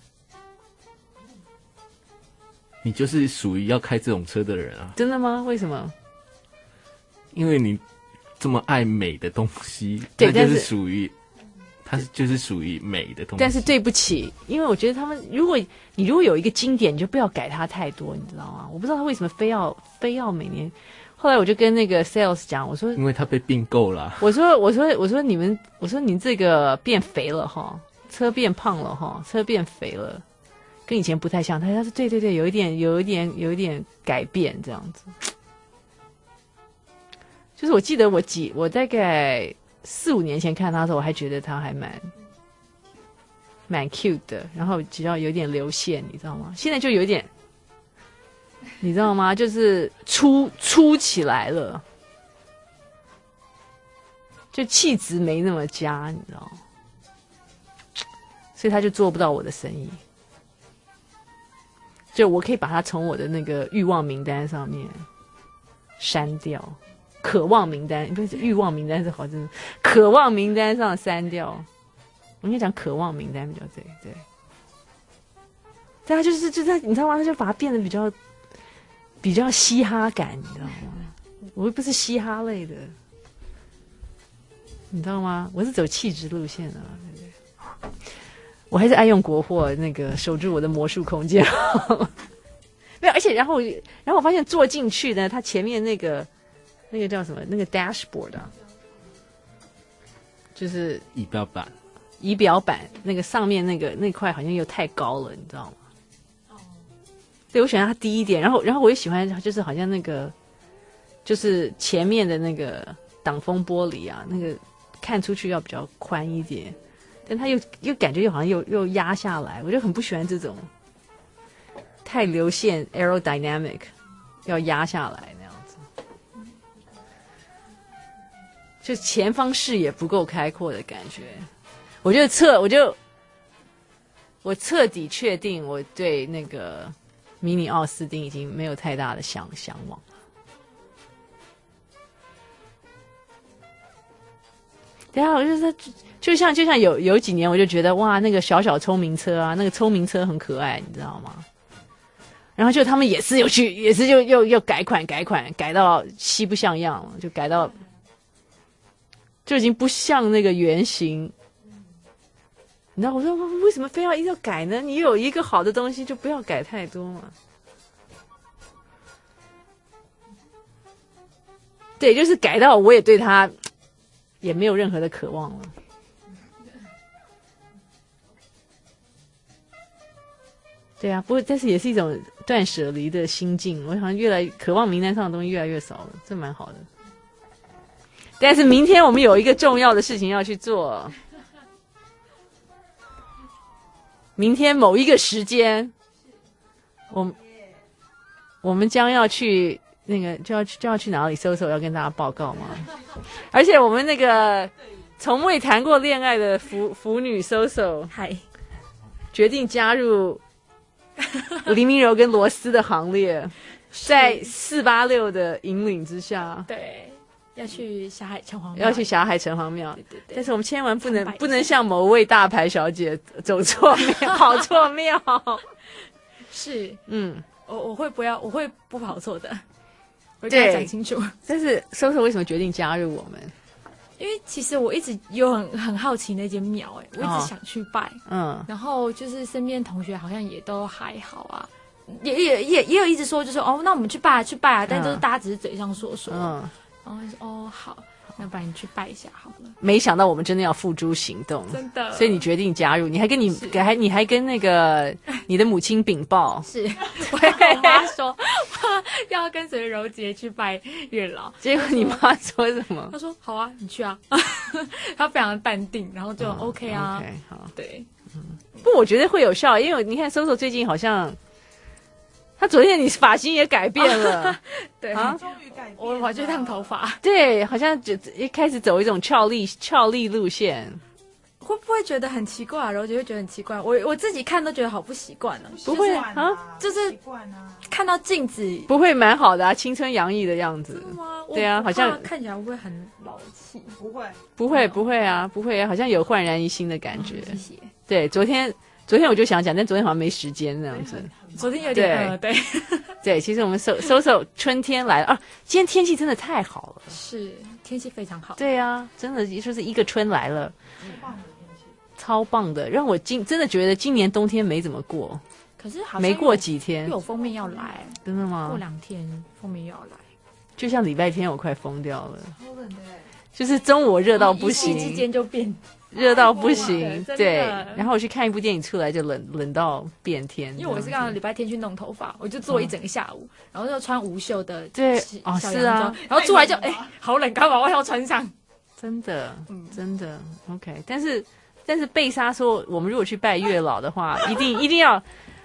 你就是属于要开这种车的人啊？ 真的吗？为什么？ 因为你这么爱美的东西， 对， 它就是属于美的东西。 但是对不起，因为我觉得他们，如果有一个经典，你就不要改它太多，你知道吗？我不知道他为什么非要每年。后来我就跟那个 sales 讲，我说， 因为他被并购了。 我说你这个变肥了哈，车变胖了哈，车变肥了，跟以前不太像。他说对，有一点改变这样子。就是我记得我大概4-5年前看他的时候，我还觉得他还蛮 cute 的，然后只要有点流线，你知道吗？现在就有点你知道吗？就是粗起来了，就气质没那么佳，你知道吗？所以他就做不到我的生意。就我可以把他从我的那个欲望名单上面删掉，渴望名单不是欲望名单是好，真的渴望名单上删掉。我应该讲渴望名单比较对。但他就是你知道吗？他就把它变得比较嘻哈感，你知道吗？我又不是嘻哈类的，你知道吗？我是走气质路线的，对不对？我还是爱用国货，那个守住我的魔术空间。没有，而且然后我发现坐进去呢，它前面那个叫什么？那个 dashboard 啊，就是仪表板那个上面那块好像又太高了，你知道吗？对，我喜欢它低一点，然后我也喜欢就是好像那个就是前面的那个挡风玻璃啊，那个看出去要比较宽一点。但他又感觉又好像又压下来，我就很不喜欢这种太流线 aerodynamic 要压下来那样子，就前方视野不够开阔的感觉。我彻底确定我对那个迷你奥斯汀已经没有太大的向往了。对啊，我就是就像有几年我就觉得哇，那个小聪明车啊，那个聪明车很可爱，你知道吗？然后就他们也是就又改款改到西不像样了，就改到就已经不像那个原型。你知道我说为什么非要一定要改呢？你有一个好的东西就不要改太多嘛。对，就是改到我也对它也没有任何的渴望了。对啊，不过但是也是一种断舍离的心境。我好像渴望名单上的东西越来越少了，这蛮好的。但是明天我们有一个重要的事情要去做。明天某一个时间，我们将要去那个就要去哪里搜要跟大家报告吗？而且我们那个从未谈过恋爱的腐女搜嗨， 决定加入黎明柔跟罗斯的行列，在486的引领之下， 对，要去霞海城隍庙，对， 但是我们千万不能像某位大牌小姐走错庙，跑错庙。 是，我会不跑错的，我跟他讲清楚。 但是搜为什么决定加入我们？ 因为其实我一直有很好奇那间庙，我一直想去拜，然后就是身边同学好像也都还好啊，也有一直说就是那我们去拜啊，但就是大家只是嘴上说，然后就说好，那不然你去拜一下好了。 没想到我们真的要付诸行动， 真的， 所以你决定加入，你还跟那个你的母亲禀报， 是，我跟我妈说要跟随柔姐去拜月老， 结果你妈说什么？ 她说好啊，你去啊，她非常的淡定，然后就 OK 啊 ，OK 好， 对， 不，我觉得会有效，因为你看搜最近好像。他昨天你发型也改变了， 对啊，终于改变，我去烫头发， 对，好像就一开始走一种俏丽路线， 会不会觉得很奇怪啊？柔姐会觉得很奇怪，我自己看都觉得好不习惯了， 不会就是看到镜子不会蛮好的啊，青春洋溢的样子，对啊，好像看起来会不会很老气？ 不会啊，不会啊，好像有焕然一新的感觉， 谢谢。 对，昨天我就想讲，但昨天好像没时间那样子。 昨天有点对对，其实我们搜春天来了啊！今天天气真的太好了， 是天气非常好。 对啊，真的就是一个春来了，超棒的，让我真的觉得今年冬天没怎么过。 可是好像没过几天有封面要来， 真的吗？ 过2天封面要来， 就像礼拜天我快疯掉了，超冷的，就是中午热到不行， 一夕之间就变。 热到不行，对。然后我去看一部电影出来就冷到变天。 因为我是刚刚礼拜天去弄头发，我就做一整个下午，然后就穿无袖的对小洋装， 是啊， 然后出来就好冷，赶快把外套穿上。 真的OK。但是贝莎说，我们如果去拜月老的话，一定要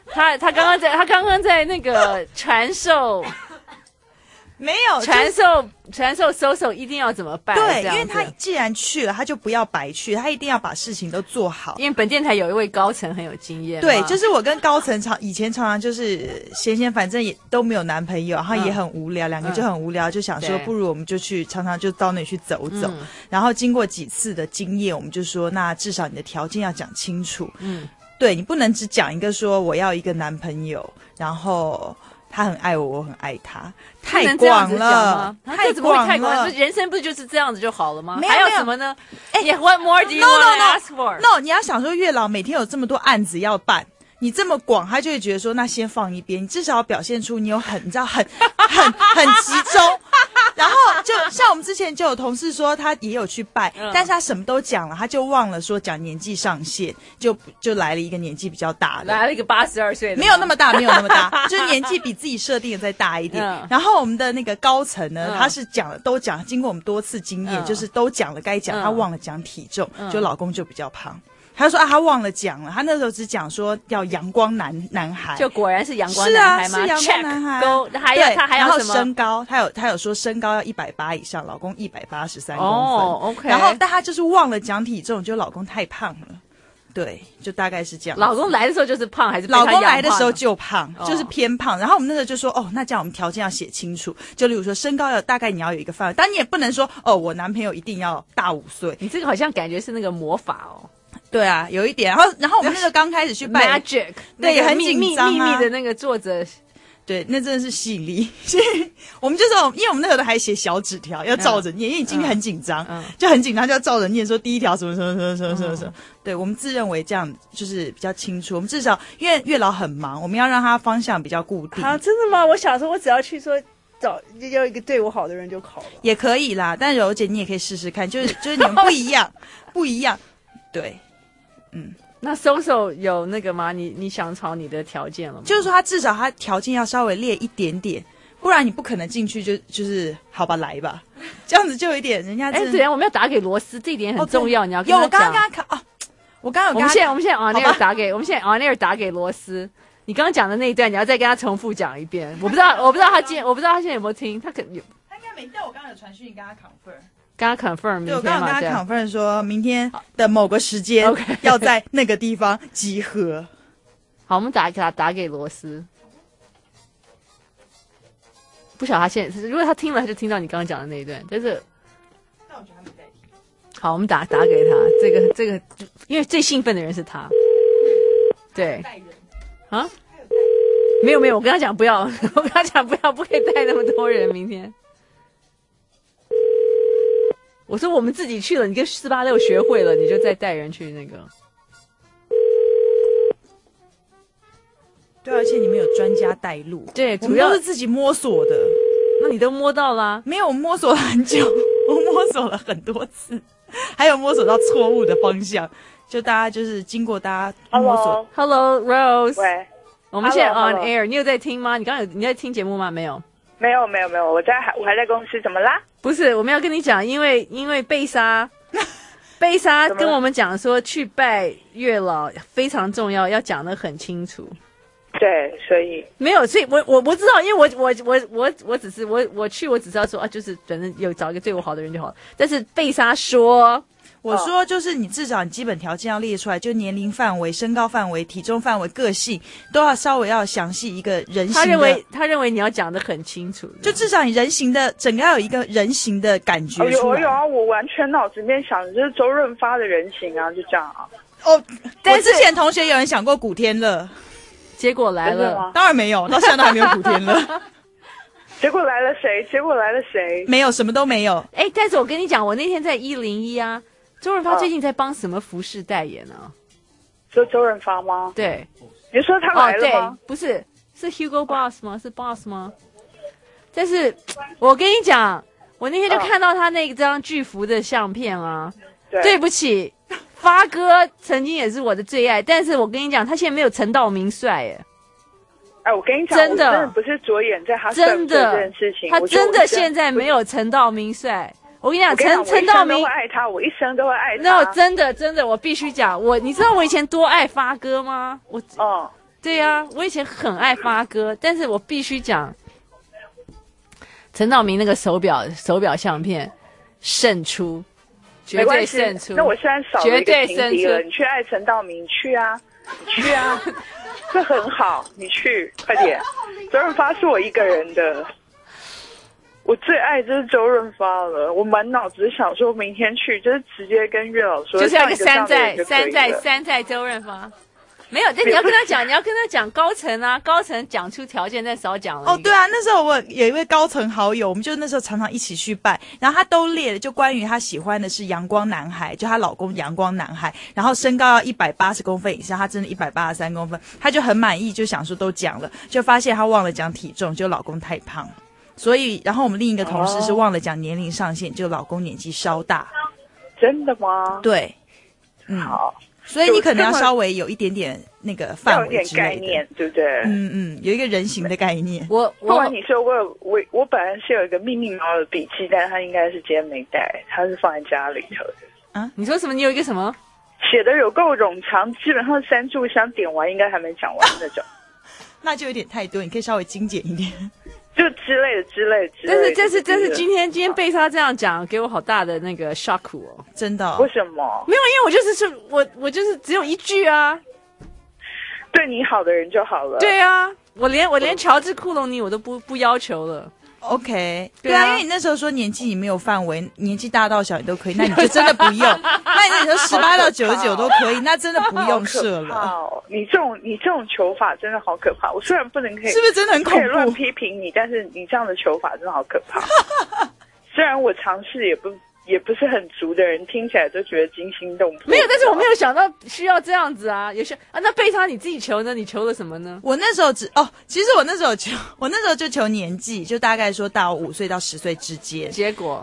他刚刚在那个传授。 没有传授搜搜一定要怎么办？ 对，因为他既然去了，他就不要白去，他一定要把事情都做好。 因为本电台有一位高层很有经验， 对，就是我跟高层以前常常就是闲反正也都没有男朋友，然后也很无聊，两个就很无聊，就想说不如我们就去常常就到那里去走走。然后经过几次的经验，我们就说那至少你的条件要讲清楚。对，你不能只讲一个说我要一个男朋友，然后他很爱我，我很爱他，太广了， 太广了。人生不就是这样子就好了吗？ 没有还有什么呢？What more do you want to ask for? No， 你要想说月老每天有这么多案子要办，你这么广，他就会觉得说那先放一边，你至少要表现出你有你知道很集中。然后就像我们之前就有同事说他也有去拜，但是他什么都讲了，他就忘了说讲年纪上限，就来了一个年纪比较大的， 来了一个82岁的， 没有那么大，就是年纪比自己设定的再大一点。然后我们的那个高层呢，他是都讲，经过我们多次经验，就是都讲了该讲，他忘了讲体重，就老公就比较胖。他说他忘了讲了，他那时候只讲说要阳光男孩， 就果然是阳光男孩吗？ 是阳光男孩。 他还要什么？ 身高，他有说身高要180以上，老公183公分。 OK。 然后但他就是忘了讲体重，就老公太胖了。对，就大概是这样。 老公来的时候就是胖，还是老公来的时候就胖，就是偏胖。然后我们那时候就说，那这样我们条件要写清楚，就例如说身高大概你要有一个范围，但你也不能说我男朋友一定要大5岁。 你这个好像感觉是那个魔法哦。 对啊，有一点。然后我们那个刚开始去拜 Magic， 对，也很紧张秘密的那个作者， 对，那真的是吸引力。我们就是因为我们那个还写小纸条，要照着念，因为已经很紧张，就很紧张，就要照着念，说第一条什么什么什么什么什么。对，我们自认为这样就是比较清楚。我们至少因为月老很忙，我们要让他方向比较固定。 啊，真的吗？我想说，我只要去说找要一个对我好的人就好了， 也可以啦。但柔姐你也可以试试看，就是你们不一样，不一样，对。 那搜有那个吗？你想朝你的条件了吗？ 就是说他至少他条件要稍微列一点点，不然你不可能进去就是好吧来吧，这样子就有一点人家。 怎样？我们要打给罗斯，这一点很重要，你要跟他讲。 我刚刚跟他看我刚刚有跟他。 我们现在 on air 打给罗斯。你刚刚讲的那一段，你要再跟他重复讲一遍。我不知道他现在有没有听，他应该没。但我刚刚有传讯跟他 confirm。 跟他 confirm 明天嘛？ 对，我刚刚跟他 confirm 说明天的某个时间要在那个地方集合。 好，我们打给罗斯。不晓得他现在，如果他听了，他就听到你刚刚讲的那一段。但我觉得他没在听。好，我们打给他。这个，因为最兴奋的人是他。对。啊？没有，我跟他讲不要，不可以带那么多人明天。我说我们自己去了，你跟486学会了，你就再带人去那个。 对，而且你们有专家带路， 对， 我们都是自己摸索的。 那你都摸到啦？ 没有，我摸索了很久，我摸索了很多次，还有摸索到错误的方向。就大家就是经过大家摸索。 Hello Rose， 喂， 我们现在 on air， 你有在听吗？你在听节目吗？没有。 没有，我还在公司，怎么啦？ 不是，我们要跟你讲，因为贝莎跟我们讲说去拜月老非常重要，要讲得很清楚。 对，所以没有，所以我不知道，因为我只是我去，我只知道说就是反正有找一个对我好的人就好了。但是贝莎说。 我说就是你至少你基本条件要列出来，就年龄范围、身高范围、体重范围、个性都要稍微要详细一个人形的。 他认为你要讲得很清楚， 就至少你人形的整个要有一个人形的感觉出来。 有啊，我完全脑子里面想的就是周润发的人形啊，就这样啊。 但之前同学有人想过古天乐， 结果来了， 当然没有，到现在都还没有古天乐。 结果来了谁？ 没有，什么都没有。 但是我跟你讲，我那天在101啊。周润发最近在帮什么服饰代言啊？ 说周润发吗？ 对， 你说他来了吗？ 不是 Hugo Boss 吗？是 Boss 吗？但是我跟你讲，我那天就看到他那张巨幅的相片啊。对不起，发哥曾经也是我的最爱，但是我跟你讲，他现在没有陈道明帅耶。 我跟你讲， 真的不是着眼在他帅不帅这件事情， 他真的现在没有陈道明帅。我跟你讲，陈道明， 我爱他，我一生都会爱他。 那真的，我必须讲，你知道我以前多爱发哥吗？ 对啊，我以前很爱发歌，但是我必须讲，陈道明那个手表相片胜出，绝对胜出。 那我现在少了一个情敌了，你去爱陈道明，你去啊，这很好，你去快点。周润发是我一个人的，我最爱就是周润发了。我满脑子想说明天去，就是直接跟月老说， 就是那个山寨周润发。没有，但你要跟他讲高层啊，高层讲出条件再少讲了。 哦，对啊，那时候我有一位高层好友，我们就那时候常常一起去拜，然后他都列了，就关于他喜欢的是阳光男孩，就她老公阳光男孩，然后身高要180公分以上，他真的183公分，他就很满意，就想说都讲了，就发现他忘了讲体重，就老公太胖，所以然后我们另一个同事是忘了讲年龄上限，就老公年纪稍大。 真的吗？ 对， 好。 所以你可能要稍微有一点点那个范围之类的， 概念，对不对？ 有一个人形的概念。 不然你说我本来是有一个秘密猫的笔记，但是它应该是今天没带，它是放在家里头的。 啊？你说什么？你有一个什么？ 写的有够冗长，基本上3炷香点完应该还没讲完那种。 那就有点太多，你可以稍微精简一点。 就之类的。 但是今天贝莎这样讲，给我好大的那个 shock 哦， 真的。 为什么？ 没有，因为我就是只有一句啊， 对你好的人就好了。 对啊，我连乔治库隆尼我都不要求了。 OK， 对啊，因为你那时候说年纪你没有范围，年纪大到小你都可以，那你就真的不用。那你说18到99都可以，那真的不用设了。 你这种求法真的好可怕。我虽然不能可以， 是不是真的很恐怖？ 可以乱批评你，但是你这样的求法真的好可怕。虽然我尝试也不是很足的人，听起来都觉得惊心动魄。 没有，但是我没有想到需要这样子啊，也是啊。那贝莎你自己求呢？你求了什么呢？ 我那时候其实我那时候就求年纪，就大概说到5岁到10岁之间。 结果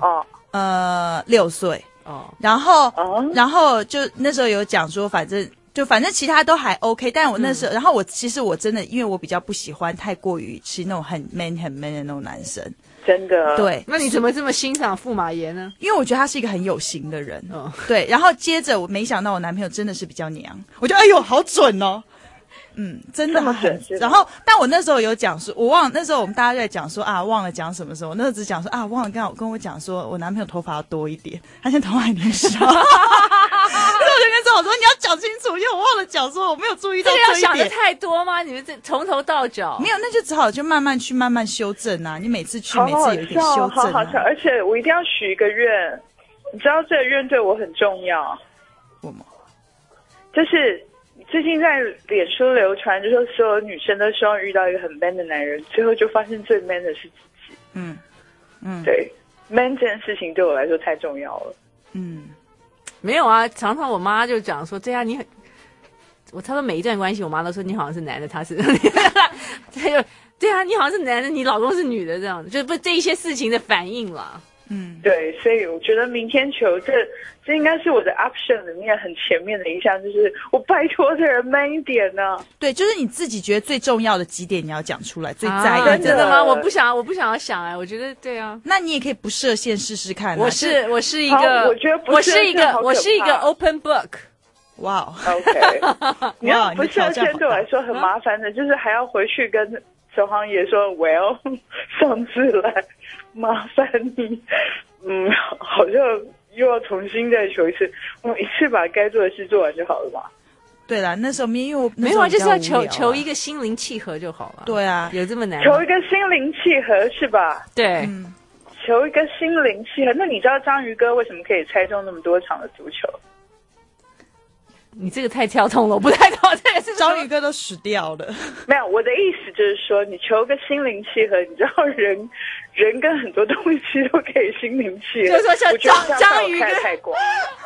6岁然后就那时候有讲说，反正其他都还 OK， 但我那时候，然后其实我真的因为我比较不喜欢太过于是那种很 man 的那种男生。 真的。 对， 那你怎么这么欣赏驸马爷呢？ 因为我觉得他是一个很有型的人。对，然后接着我没想到我男朋友真的是比较娘，我觉得哎呦好准哦。真的很。然后，但我那时候有讲说，我忘了那时候我们大家在讲说啊，忘了讲什么时候，我那时候只讲说啊，忘了跟我讲说，我男朋友头发要多一点，他现在头发有点少。所以我就跟郑好说，你要讲清楚，因为我忘了讲说我没有注意到这一点。 这个要想的太多吗？你们这从头到脚没有，那就只好就慢慢修正啊。你每次有一点修正好笑，而且我一定要许一个愿，你知道这个愿对我很重要。 什么？ 就是最近在脸书流传，就说所有女生都希望遇到一个很 man 的男人，最后就发现最 man 的是自己。对 ，man 这件事情对我来说太重要了。 没有啊，常常我妈就讲说，对啊，他说每一段关系，我妈都说你好像是男的，他是，对啊，你好像是男的，你老公是女的，这样就不这一些事情的反应啦。 对，所以我觉得明天求这应该是我的 option 里面很前面的一项，就是我拜托的人 man 一点呢。 对，就是你自己觉得最重要的几点你要讲出来，最在意的。 真的吗？我不想要想哎，我觉得对啊。 那你也可以不设限试试看。 我是一个， 我觉得我是一个 open book。 哇 ，OK， 你要不设限对我来说很麻烦的，就是还要回去跟小黄爷说 ，Well， 上次来麻烦你，好像又要重新再求一次，我一次把该做的事做完就好了嘛。 对啦，那时候因为我没有啊，就是要求一个心灵契合就好了。 对啊， 有这么难？ 求一个心灵契合是吧？ 对， 求一个心灵契合。那你知道章鱼哥为什么可以猜中那么多场的足球？ 你这个太跳痛了，我不太懂这个是章鱼哥都死掉了。 没有，我的意思就是说，你求个心灵契合，你知道人跟很多东西都可以心灵契合。 就是说像章鱼哥太广。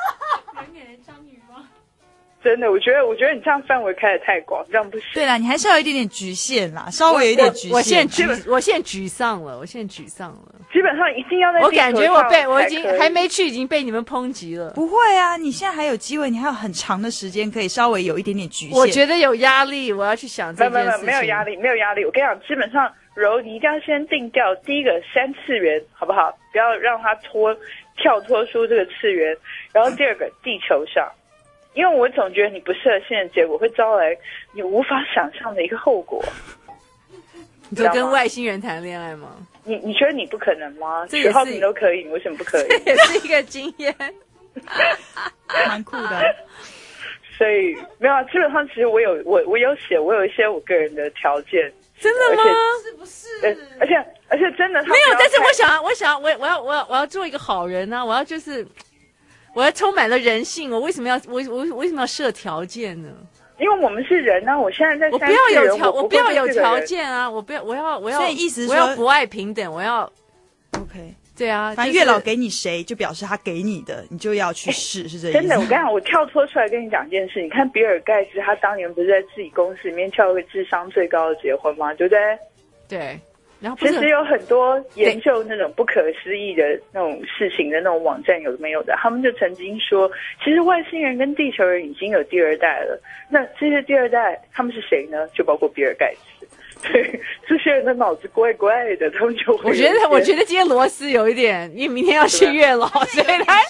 真的，我觉得你这样范围开得太广，这样不行。 对啦，你还是要有一点点局限啦，稍微有一点局限。 我现在沮丧了， 基本上一定要在。 我感觉我已经还没去，已经被你们抨击了。 不会啊，你现在还有机会，你还有很长的时间可以稍微有一点点局限。 我觉得有压力，我要去想这件事情。 没有压力。我跟你讲，基本上柔你一定要先定调，第一个3次元，好不好？不要让它跳脱出这个次元。然后第二个地球上。 因为我总觉得你不适合现的结果会招来你无法想象的一个后果。 你就跟外星人谈恋爱吗？ 你觉得你不可能吗？ 这也是 10号你都可以，你为什么不可以？ 这也是一个经验， 蛮酷的。 所以没有啊，基本上其实我有写，我有一些我个人的条件。 真的吗？ 是不是？而且真的没有，但是我要做一个好人啊！我要充满了人性，我为什么要设条件呢？ 因为我们是人啊！我现在在我不要有条件啊！我要， 所以意思是说我要博爱平等，我要 OK。 对啊， 反正月老给你谁，就表示他给你的，你就要去试，是这意思。 真的，我跟你讲，我跳脱出来跟你讲一件事。你看比尔盖茨，他当年不是在自己公司里面跳一个智商最高的结婚吗？对不对？ 对。然后其实有很多研究那种不可思议的那种事情的那种网站，有的没有的，他们就曾经说，其实外星人跟地球人已经有第二代了。那这些第二代他们是谁呢？就包括比尔盖茨。对，这些人的脑子怪怪的，他们就会。 我觉得今天罗斯有一点，因为明天要去月老，所以他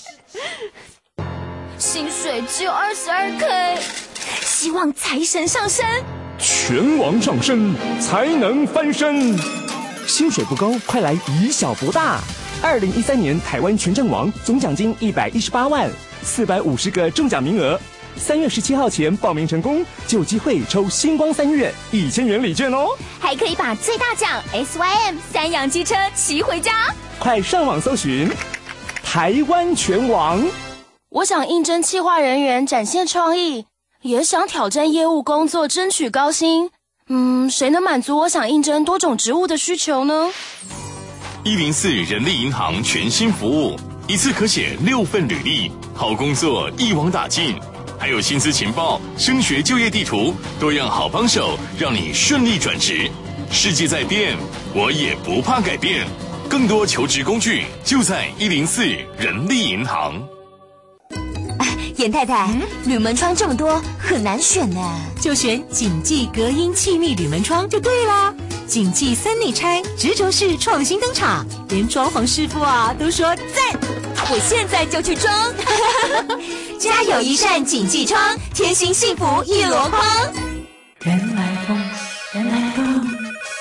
薪水只有22K， 希望财神上身， 全王上身才能翻身。 薪水不高，快来以小博大。2013年台湾全阵王总奖金118万，450个中奖名额。3月17号前报名成功，就有机会抽星光3月1000元礼券哦！ 还可以把最大奖 SYM 3辆机车骑回家。 快上网搜寻台湾全王。 我想应征企划人员，展现创意，也想挑战业务工作，争取高薪。谁能满足我想应征多种职务的需求呢 ？104人力银行全新服务，一次可写6份履历，好工作一网打尽。还有薪资情报、升学就业地图，多样好帮手，让你顺利转职。世界在变，我也不怕改变。更多求职工具就在104人力银行。 严太太，铝门窗这么多，很难选呢， 就选谨记隔音气密铝门窗就对啦。谨记3内拆，直轴式创新登场，连装潢师傅都说赞。 我现在就去装。家有一扇谨记窗，贴心幸福一箩筐。 人来疯，人来疯。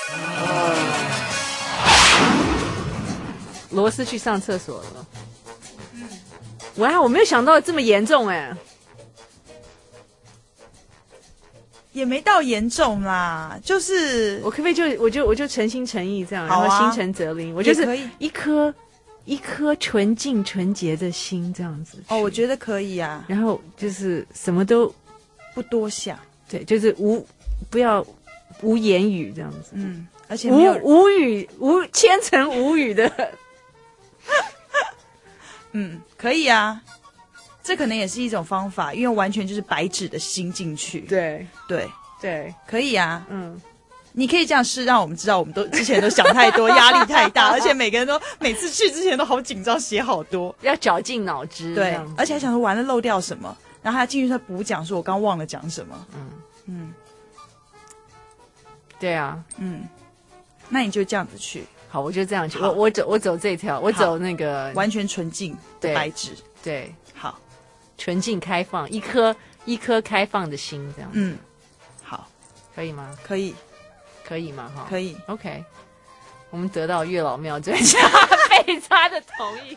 罗斯去上厕所了。哇，我没有想到这么严重哎。 也没到严重啦，就是我可不可以我就诚心诚意这样，然后心诚则灵，我就是一颗纯净纯洁的心这样子。 我觉得可以啊。 然后就是什么都不多想， 对，就是不要无言语这样子。 而且没有无语千层无语的。 可以啊。这可能也是一种方法，因为完全就是白纸的心进去。 对， 可以啊。你可以这样试，让我们知道我们之前都想太多，压力太大，而且每个人都每次去之前都好紧张，写好多， 要绞尽脑汁。 对，而且还想说完了漏掉什么，然后他进去他补讲，说我刚忘了讲什么。 对啊， 那你就这样子去。 好，我就这样去。我走这条，我走那个完全纯净的白纸。 对， 好， 纯净开放，一颗开放的心，这样。 好， 可以吗？ 可以吗？哈， 可以。 OK， 我们得到月老庙专家贝扎的同意。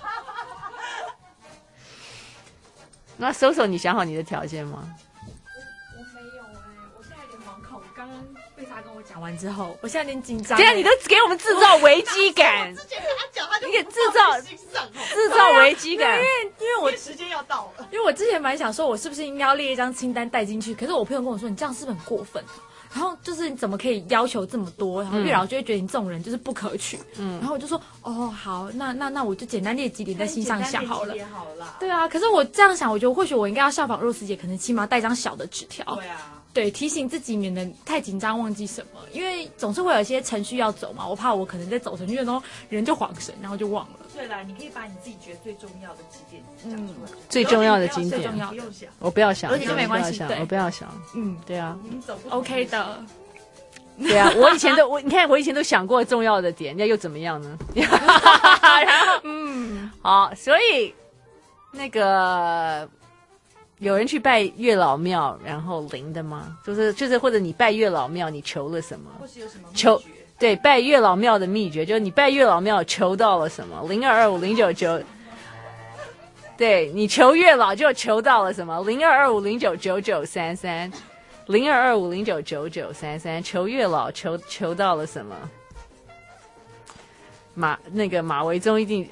那搜搜，你想好你的条件吗？ 我没有我现在有点惶恐。刚刚贝莎跟我讲完之后，我现在有点紧张。 这样你都给我们制造危机感。 之前跟他讲，他就你给制造危机感。 因为我时间要到了。 因为我之前蛮想说，我是不是应该要列一张清单带进去？可是我朋友跟我说，你这样是不是很过分？然后就是你怎么可以要求这么多？然后月老就会觉得你这种人就是不可取。然后我就说好，那我就简单列几点在心上想好了。对啊，可是我这样想，我觉得或许我应该要效仿Rose姐，可能起码带张小的纸条。 对啊。 对，提醒自己免得太紧张忘记什么，因为总是会有一些程序要走嘛，我怕我可能在走程序的时候人就恍神，然后就忘了。 对啦，你可以把你自己觉得最重要的几点讲出来。 最重要的景点，我不要想， 而且没关系， 我不要想。对啊， 你走不 OK 的。 对啊，我以前都想过重要的点，那又怎么样呢？然后好，所以那个有人去拜月老庙然后灵的吗？就是或者你拜月老庙你求了什么？ 或是有什么求对拜月老庙的秘诀，就是你拜月老庙求到了什么？02250999，对你求月老就求到了什么？0225099933，0225099933，求月老求到了什么？马维忠一定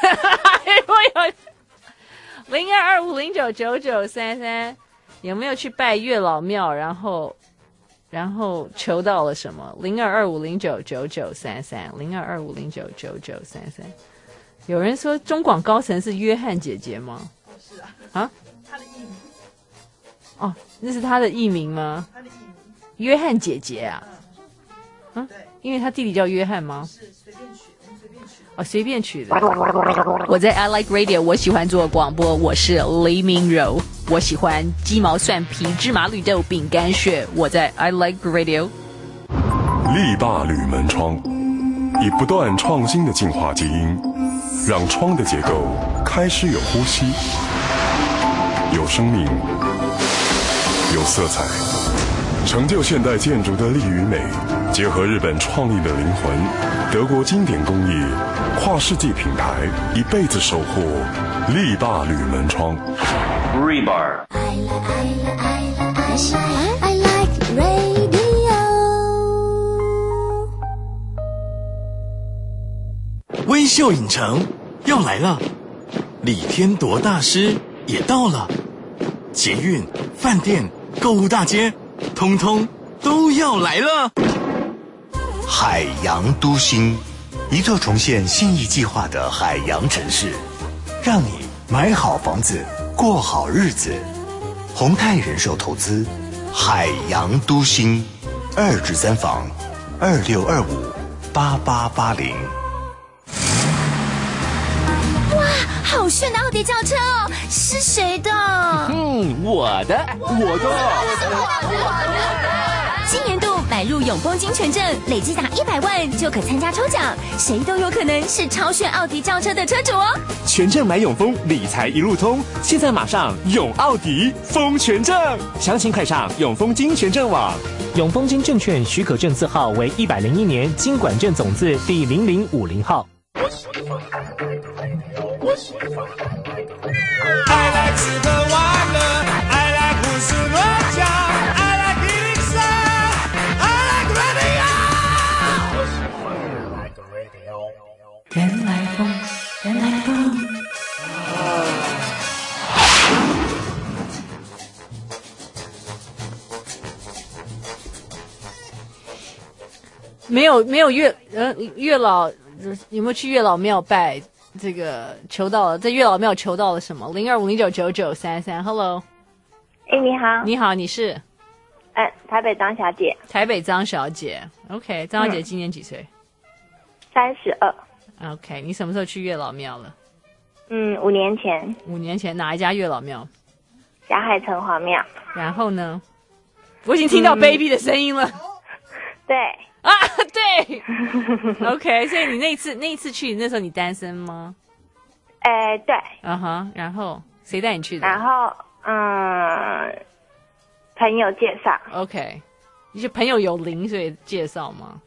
0225099933，有没有去拜月老庙然后求到了什么？0225099933，0225099933。有人说中广高层是约翰姐姐吗？ 是啊， 他的艺名。哦，那是他的艺名吗？ 他的艺名。 约翰姐姐啊？对，因为他弟弟叫约翰吗？ 是随便取，我们随便取。 哦，随便取的。我在 I Like Radio， 我喜欢做广播，我是黎明柔，我喜欢鸡毛蒜皮、芝麻绿豆、饼干屑，我在 I Like Radio。 力霸铝门窗，以不断创新的进化基因，让窗的结构开始有呼吸，有生命，有色彩，成就现代建筑的力与美，结合日本创意的灵魂，德国经典工艺，跨世纪品牌，一辈子守护力霸铝门窗。 Rebar。 I like radio。 微秀影城要来了，李天铎大师也到了，捷运、饭店、购物大街，通通都要来了。 海洋都心，一座重现信义计划的海洋城市，让你买好房子，过好日子。宏泰人寿投资，海洋都心，2至3房，26258880。 哇，好炫的奥迪轿车哦！是谁的？ 我的。 今年度买入永丰金权证，累计达100万就可参加抽奖，谁都有可能是超炫奥迪轿车的车主哦！ 权证买永丰，理财一路通，现在马上永奥迪丰权证，详情快上永丰金权证网。 永丰金证券许可证字号为101年金管证总字第0050号。 I like 吃喝玩乐 I like 胡思乱想 I like 103 I like radio 人来疯，人来疯。 没有月老有没有去月老庙拜？这个求到了，在月老庙求到了什么？0250999933 Hello， 你好， 你好，你是？ 台北张小姐。 台北张小姐 ，OK， 张小姐今年几岁 ？32。 OK， 你什么时候去月老庙了 ？5年前。 5年前哪一家月老庙？ 霞海城隍庙。 然后呢？我已经听到 baby 的声音了。 对。 啊，对，OK， 所以你那一次去，那时候你单身吗？ 对。 然后谁带你去的？ 然后朋友介绍。 OK， 你是朋友有灵，所以介绍吗？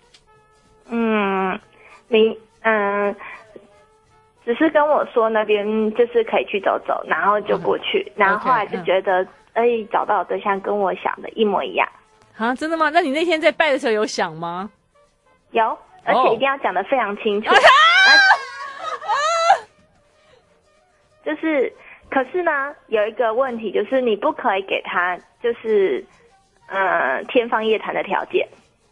只是跟我说那边就是可以去走走，然后就过去，然后后来就觉得，找到的对象跟我想的一模一样。 啊，真的吗？那你那天在拜的时候有想吗？ 有，而且一定要讲得非常清楚。就是，可是呢，有一个问题，就是你不可以给他，就是天方夜谭的条件。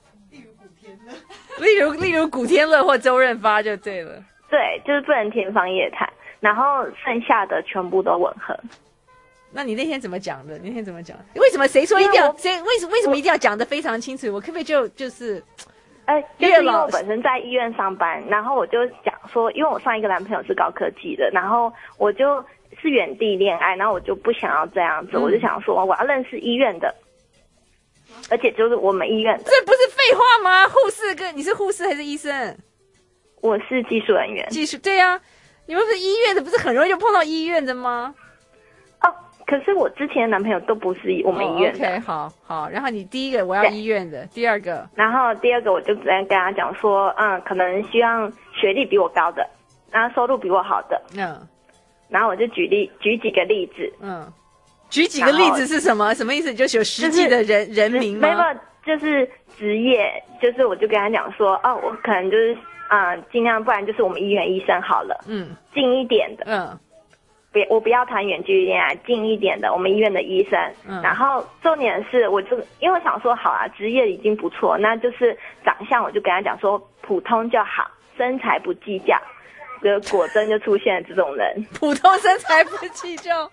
例如古天乐或周润发就对了。 对，就是不能天方夜谭，然后剩下的全部都吻合。 那你那天怎么讲的？为什么谁说一定要为什么一定要讲得非常清楚？我可不可以就是因为我本身在医院上班，然后我就讲说，因为我上一个男朋友是高科技的，然后我就是远地恋爱，然后我就不想要这样子，我就想说我要认识医院的，而且就是我们医院的。 这不是废话吗？护士你是护士还是医生？ 我是技术人员。 对啊，你们不是医院的，不是很容易就碰到医院的吗？ 可可是我之前的男朋友都不是我们医院的。 OK， 好。然后你第一个我要医院的，第二个， 然后第二个我就直接跟他讲说，可能希望学历比我高的，然后收入比我好的。然后我就举几个例子。 举几个例子是什么？什么意思？就是有实际的人名吗？ 没有，就是职业，就是我就跟他讲说，我可能就是尽量，不然就是我们医院医生好了，近一点的，我不要谈远距离恋爱，近一点的，我们医院的医生。然后重点是，我就因为我想说，好啊，职业已经不错，那就是长相，我就跟他讲说，普通就好，身材不计较。果真就出现了这种人， 普通身材不计较，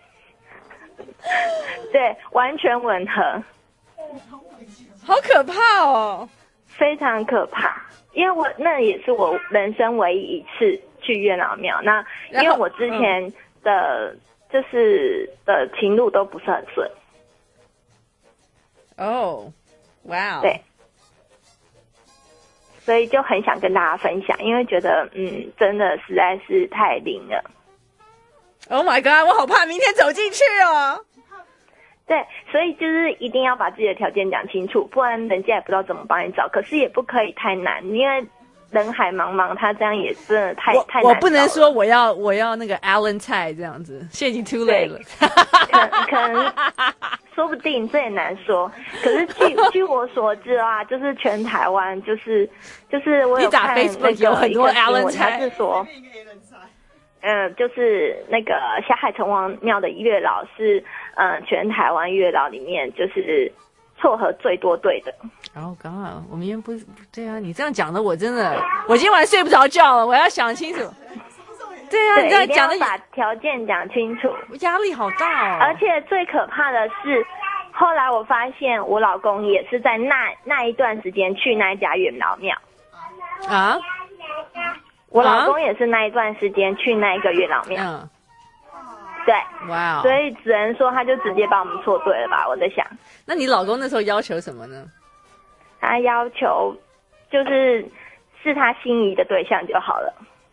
对，完全吻合， 好可怕哦， 非常可怕。因为那也是我人生唯一一次去月老庙，那因为我之前的就是的情路都不是很顺。 哦，哇， 对。所以就很想跟大家分享，因为觉得真的实在是太灵了。 Oh my god， 我好怕明天走进去哦。 对，所以就是一定要把自己的条件讲清楚，不然人家也不知道怎么帮你找。可是也不可以太难，因为人海茫茫，他这样也真的太难。 我不能说我要那个 Alan 菜这样子，现在已经 too late 了。 可能说不定，这也难说。可是据我所知啊，就是全台湾就是我有看那个有很多 Alan 菜， 他是说，就是那个霞海城隍庙的月老是全台湾月老里面就是撮合最多对的。 哦，刚好我们因为不对啊，你这样讲的我真的，我今晚睡不着觉了，我要想清楚。对啊，你这样讲的， 把条件讲清楚， 压力好大哦。 而且最可怕的是，后来我发现我老公也是在那一段时间去那一家月老庙啊。 我老公也是那一段时间去那一个月老庙。对， 哇， 所以只能说他就直接把我们错对了吧？我在想， 那你老公那时候要求什么呢？ 他要求就是他心仪的对象就好了。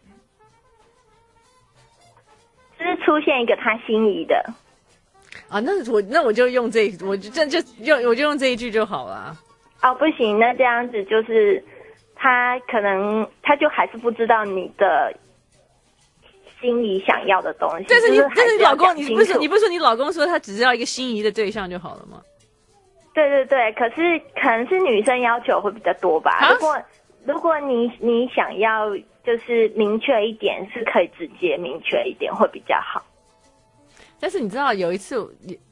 就是出现一个他心仪的啊，那我就用我就用这一句就好了。 哦，不行，那这样子就是他可能他就还是不知道你的心里想要的东西。 但是你老公，你不是说你老公说他只是要一个心仪的对象就好了吗？ 对对对，可能是女生要求会比较多吧。如果你想要就是明确一点，是可以直接明确一点会比较好。 但是你知道有一次，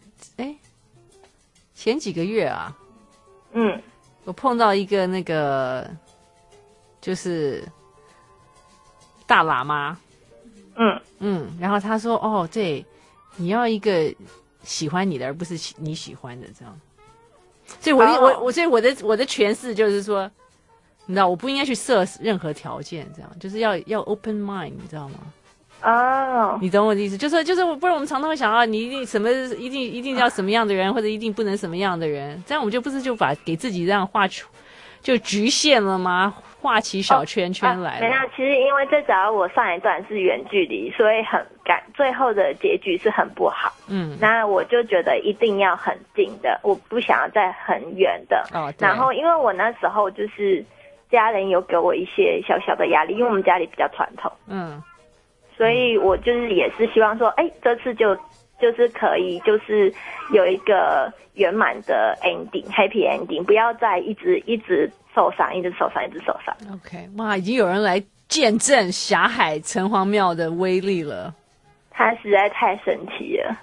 前几个月啊，我碰到一个那个就是大喇嘛，然后他说哦，对，你要一个喜欢你的，而不是你喜欢的这样。所以所以我的诠释就是说，你知道，我不应该去设任何条件，这样就是要 open mind， 你知道吗？ 哦， 你懂我的意思，就是不然我们常常会想到你一定要什么样的人，或者一定不能什么样的人，这样我们就不是就把给自己这样画出就局限了吗？画起小圈圈来了。 没有，其实因为最早我上一段是远距离，所以最后的结局是很不好。那我就觉得一定要很近的，我不想要再很远的。然后因为我那时候就是家人有给我一些小小的压力，因为我们家里比较传统。所以我就是也是希望说，这次就是可以就是有一个圆满的 ending，happy ending， 不要再一直受伤，一直受伤，一直受伤。 OK， 哇，已经有人来见证霞海城隍庙的威力了。 他实在太神奇了。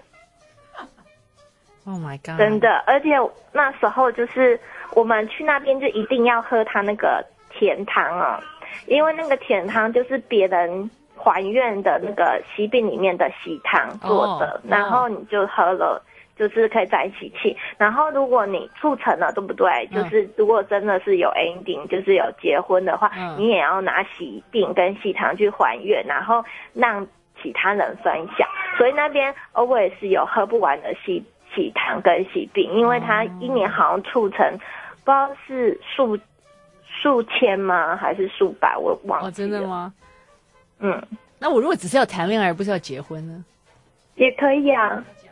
Oh my god！ 真的，而且那时候就是我们去那边就一定要喝他那个甜汤啊，因为那个甜汤就是别人还愿的那个喜饼里面的喜汤做的，然后你就喝了，就是可以在一起气。然后如果你促成了，对不对？就是如果真的是有 ending， 就是有结婚的话，你也要拿喜饼跟喜糖去还愿，然后让其他人分享。所以那边always是有喝不完的喜糖跟喜饼，因为它一年好像促成不知道是数千吗，还是数百，我忘记了。 真的吗？那我如果只是要谈恋爱，而不是要结婚呢？ 也可以啊。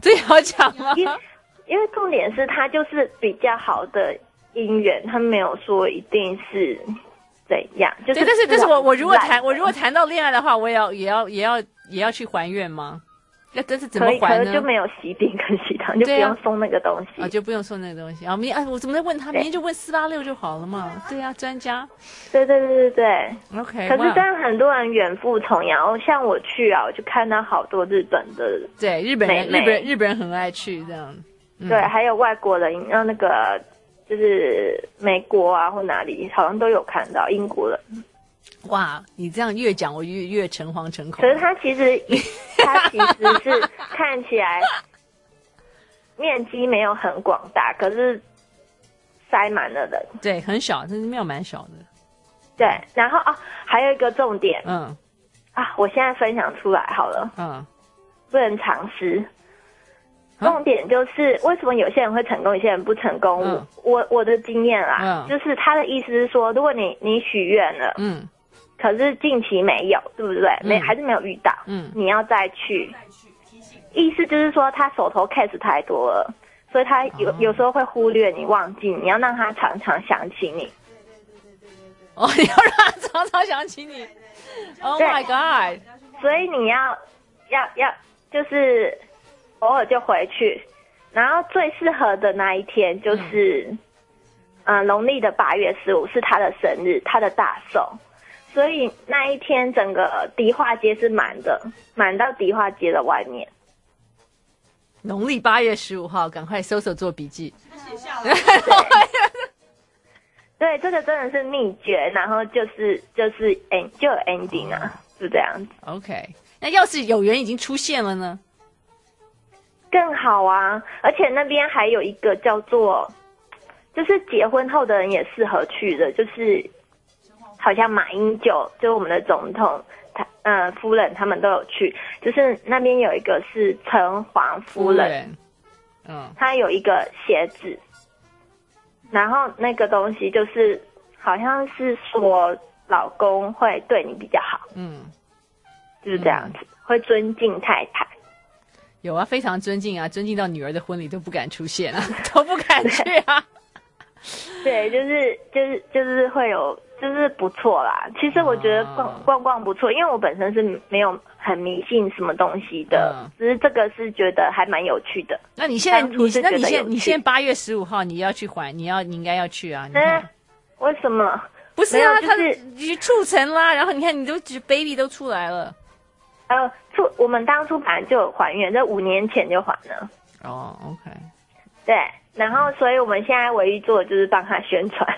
这好讲吗？ 因为重点是他就是比较好的姻缘，他没有说一定是怎样。就是对，但是我如果谈到恋爱的话，我也要去还愿吗？那这是怎么还呢？ 可就没有喜饼跟喜糖，就不用送那个东西啊，就不用送那个东西啊。我怎么在问他？明天就问486就好了嘛。对啊，专家。 对。 OK。 可是但很多人远赴重洋，像我去啊，我就看到好多日本的， 对，日本人很爱去这样。 对，还有外国人，那个就是美国啊或哪里，好像都有看到英国人。 哇，你这样越讲我越诚惶诚恐。 可是他其实是看起来面积没有很广大，可是塞满了人。 对，很小，但是庙蛮小的。 对，然后还有一个重点，我现在分享出来好了，不能藏私。重点就是为什么有些人会成功，有些人不成功。我的经验啦，就是他的意思是说，如果你许愿了，可是近期没有，对不对？还是没有遇到，你要再去。意思就是说，他手头 case 太多了，所以他有时候会忽略你，忘记你要让他常常想起你。 哦，你要让他常常想起你。Oh my god！ 所以你要就是偶尔就回去，然后最适合的那一天就是农历的8月15是他的生日，他的大寿。所以那一天整个迪化街是满的，满到迪化街的外面。 农历8月15号，赶快搜做笔记。 对，这个真的是秘诀，然后就有 ending 啊，是这样子。 OK， 那要是有缘已经出现了呢？ 更好啊！而且那边还有一个叫做，就是结婚后的人也适合去的，就是好像马英九，就是我们的总统，夫人他们都有去。就是那边有一个是城隍夫人，她有一个鞋子，然后那个东西就是好像是说老公会对你比较好，就是这样子，会尊敬太太。 有啊，非常尊敬啊，尊敬到女儿的婚礼都不敢出现啊，都不敢去啊。 对，就是会有，就是不错啦。其实我觉得逛不错，因为我本身是没有很迷信什么东西的，只是这个是觉得还蛮有趣的。 那你现在8月15号你要去还，你应该要去啊。 为什么？ 不是啊，他促成啦，然后你看你都baby 都出来了。 我们当初本来就有还愿，这5年前就还了。 哦 ，OK。 对，然后所以我们现在唯一做的就是帮他宣传。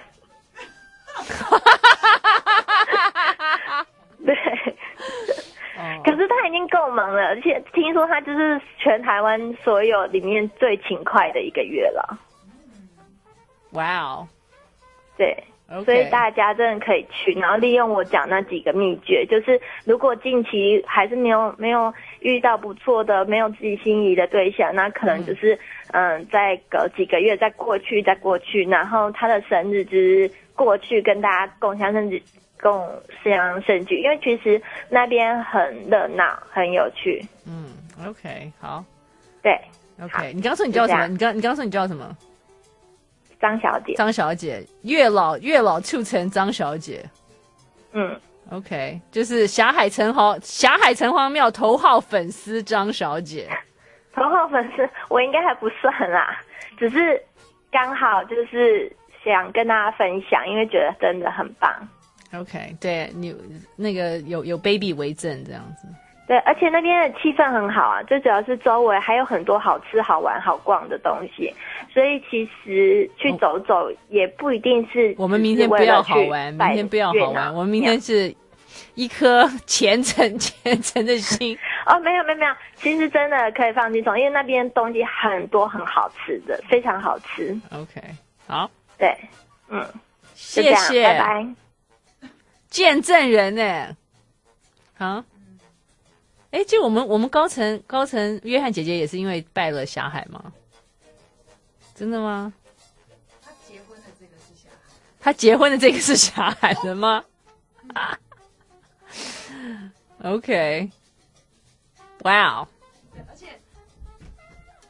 对。可是他已经够忙了，而且听说他就是全台湾所有里面最勤快的一个月了。 哇哦！ 对。Okay. 所以大家真的可以去，然后利用我讲那几个秘诀，就是如果近期还是没有遇到不错的、没有自己心仪的对象，那可能就是再隔几个月再过去，然后他的生日就是过去跟大家共襄盛举，因为其实那边很热闹，很有趣。 OK， 好， 对 ，OK， 你刚说你叫什么？你刚说你叫什么？ 张小姐， 月老促成张小姐。OK， 就是霞海城隍庙头号粉丝张小姐。 头号粉丝我应该还不算啦，只是刚好就是想跟大家分享，因为觉得真的很棒。 OK， 对，你那个有 baby 为证这样子。 对，而且那边的气氛很好啊，最主要是周围还有很多好吃、好玩、好逛的东西，所以其实去走走也不一定是。 我们明天不要好玩，我们明天是一颗虔诚的心。 没有，其实真的可以放轻松，因为那边东西很多，很好吃的，非常好吃。 OK， 好， 对， 谢谢， 拜拜。 见证人呢？好。就我们高层约翰姐姐也是因为拜了霞海吗？真的吗？她结婚的这个是霞海的吗？OK， 哇哦！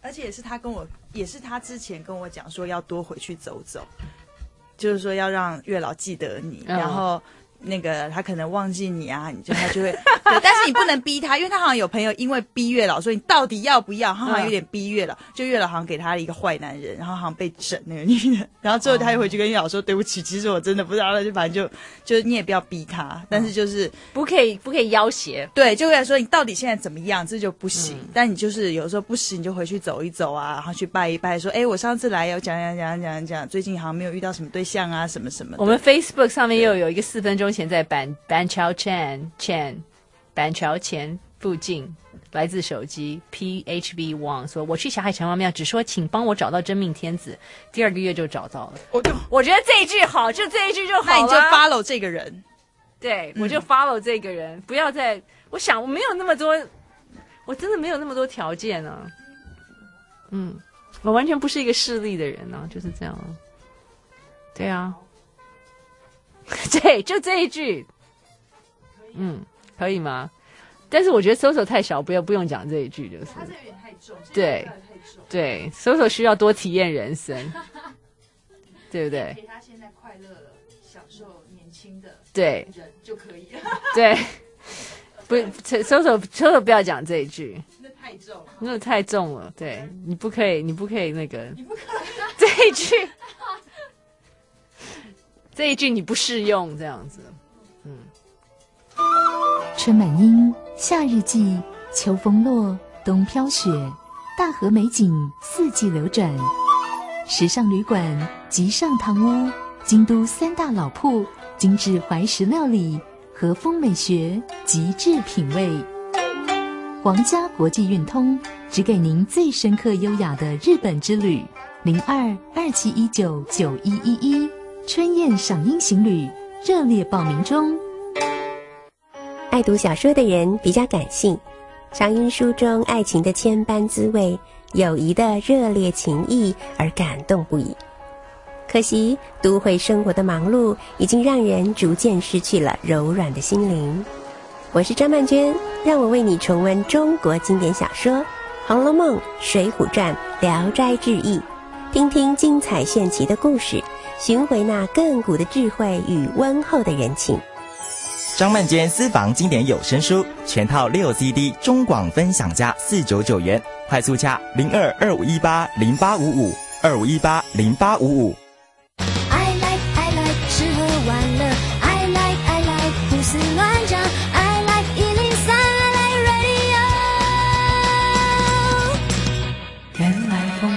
而且也是他之前跟我讲说要多回去走走，就是说要让月老记得你，然后那个他可能忘记你啊，他就会对，但是你不能逼他，因为他好像有朋友因为逼月老说你到底要不要，他好像有点逼月老，就月老好像给他一个坏男人，然后好像被整那个女的，然后最后他又回去跟月老说对不起，其实我真的不知道，就反正就你也不要逼他，但是就是不可以要挟， 对，就会说你到底现在怎么样，这就不行。但你就是有时候不行，你就回去走一走啊，然后去拜一拜，说我上次来有讲，最近好像没有遇到什么对象啊，什么什么的。 我们 Facebook 上面又有一个4分钟前在板桥前附近，来自手机 PHB Wang 说，我去小海城隍庙只说请帮我找到真命天子，第2个月就找到了。我觉得这一句好，就这一句就好了。 那你就 follow 这个人， 对，我就 follow 这个人，不要再我想我没有那么多，我真的没有那么多条件啊。我完全不是一个势利的人啊，就是这样啊。对啊，对，就这一句，可以吗？但是我觉得搜太小，不用讲这一句，就是他这有点太重， 对对，搜需要多体验人生，对不对？ 陪他现在快乐了，享受年轻的对人就可以了。 对，不，搜不要讲这一句， 那太重了， 那太重了。对，你不可以那个，你不可以这一句。这一句你不适用，这样子。 春满樱，夏日祭，秋风落，冬飘雪，大河美景四季流转。时尚旅馆，极上堂屋，京都3大老铺，精致怀石料理，和风美学，极致品味。皇家国际运通，只给您最深刻优雅的日本之旅。02-2719-9111，春燕赏樱行旅，热烈报名中。 爱读小说的人比较感性，常因书中爱情的千般滋味、友谊的热烈情谊而感动不已。可惜都会生活的忙碌已经让人逐渐失去了柔软的心灵。我是张曼娟，让我为你重温中国经典小说《红楼梦》《水浒传》《聊斋志异》，听听精彩炫奇的故事，寻回那亘古的智慧与温厚的人情。 张曼娟私房经典有声书全套6 CD 中广分享价499元，快速洽02-2518-0855 2518-0855。 I like 吃喝玩乐 I like 胡思乱想 I like 103 I like radio 原来风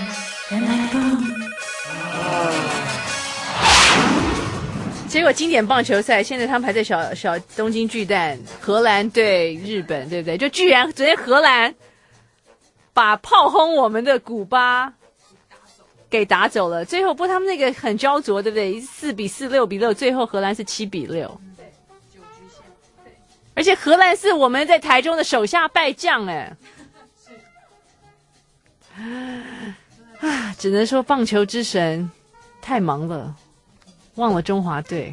结果经典棒球赛，现在他们还在小东京巨蛋，荷兰对日本，对不对？就居然昨天荷兰把炮轰我们的古巴给打走了。最后不过他们那个很焦灼，对不对？4-4 6-6，最后荷兰是7-6。而且荷兰是我们在台中的手下败将，只能说棒球之神太忙了。忘了中华队，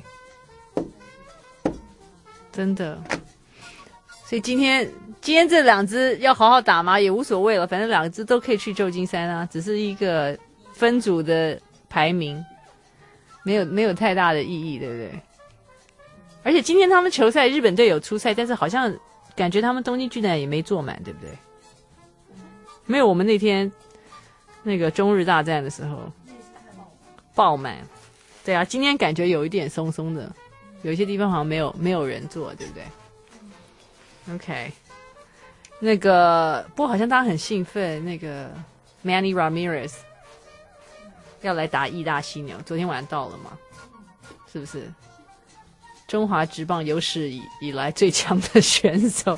真的。所以今天这2支要好好打吗？也无所谓了，反正2支都可以去旧金山啊，只是一个分组的排名，没有太大的意义，对不对？而且今天他们球赛日本队有出赛，但是好像感觉他们东京巨蛋也没坐满，对不对？没有我们那天那个中日大战的时候爆满。对啊，今天感觉有一点松松的，有一些地方好像没有人坐，对不对 ？OK， 那个不过好像大家很兴奋，那个 Manny Ramirez 要来打义大犀牛，昨天晚上到了吗？是不是？中华职棒有史以来最强的选手。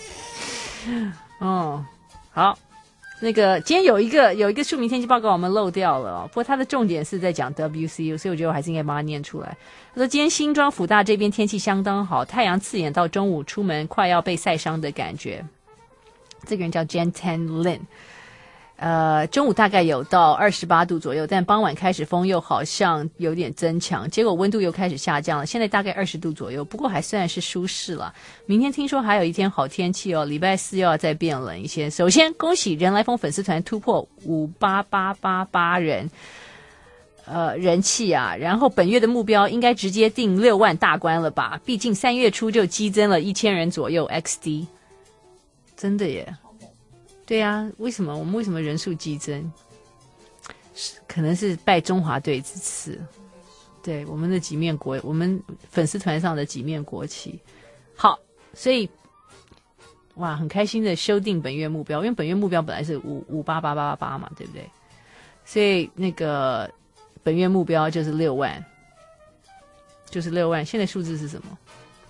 好。那个今天有一个庶民天气报告我们漏掉了不过它的重点是在讲 WCU， 所以我觉得我还是应该帮它念出来。他说今天新庄辅大这边天气相当好，太阳刺眼到中午出门快要被晒伤的感觉。这个人叫 Jen Tan Lin， 中午大概有到28度左右，但傍晚开始风又好像有点增强，结果温度又开始下降了，现在大概20度左右，不过还算是舒适了。明天听说还有一天好天气哦，礼拜4又要再变冷一些。首先恭喜人来疯粉丝团突破58888人人气啊，然后本月的目标应该直接定6万大关了吧，毕竟3月初就激增了1000人左右 XD， 真的耶。对啊，我们为什么人数激增？可能是拜中华队之赐，对我们的几面国，我们粉丝团上的几面国旗。好，所以哇，很开心的修订本月目标，因为本月目标本来是58888嘛，对不对？所以那个本月目标就是6万，就是6万。现在数字是什么？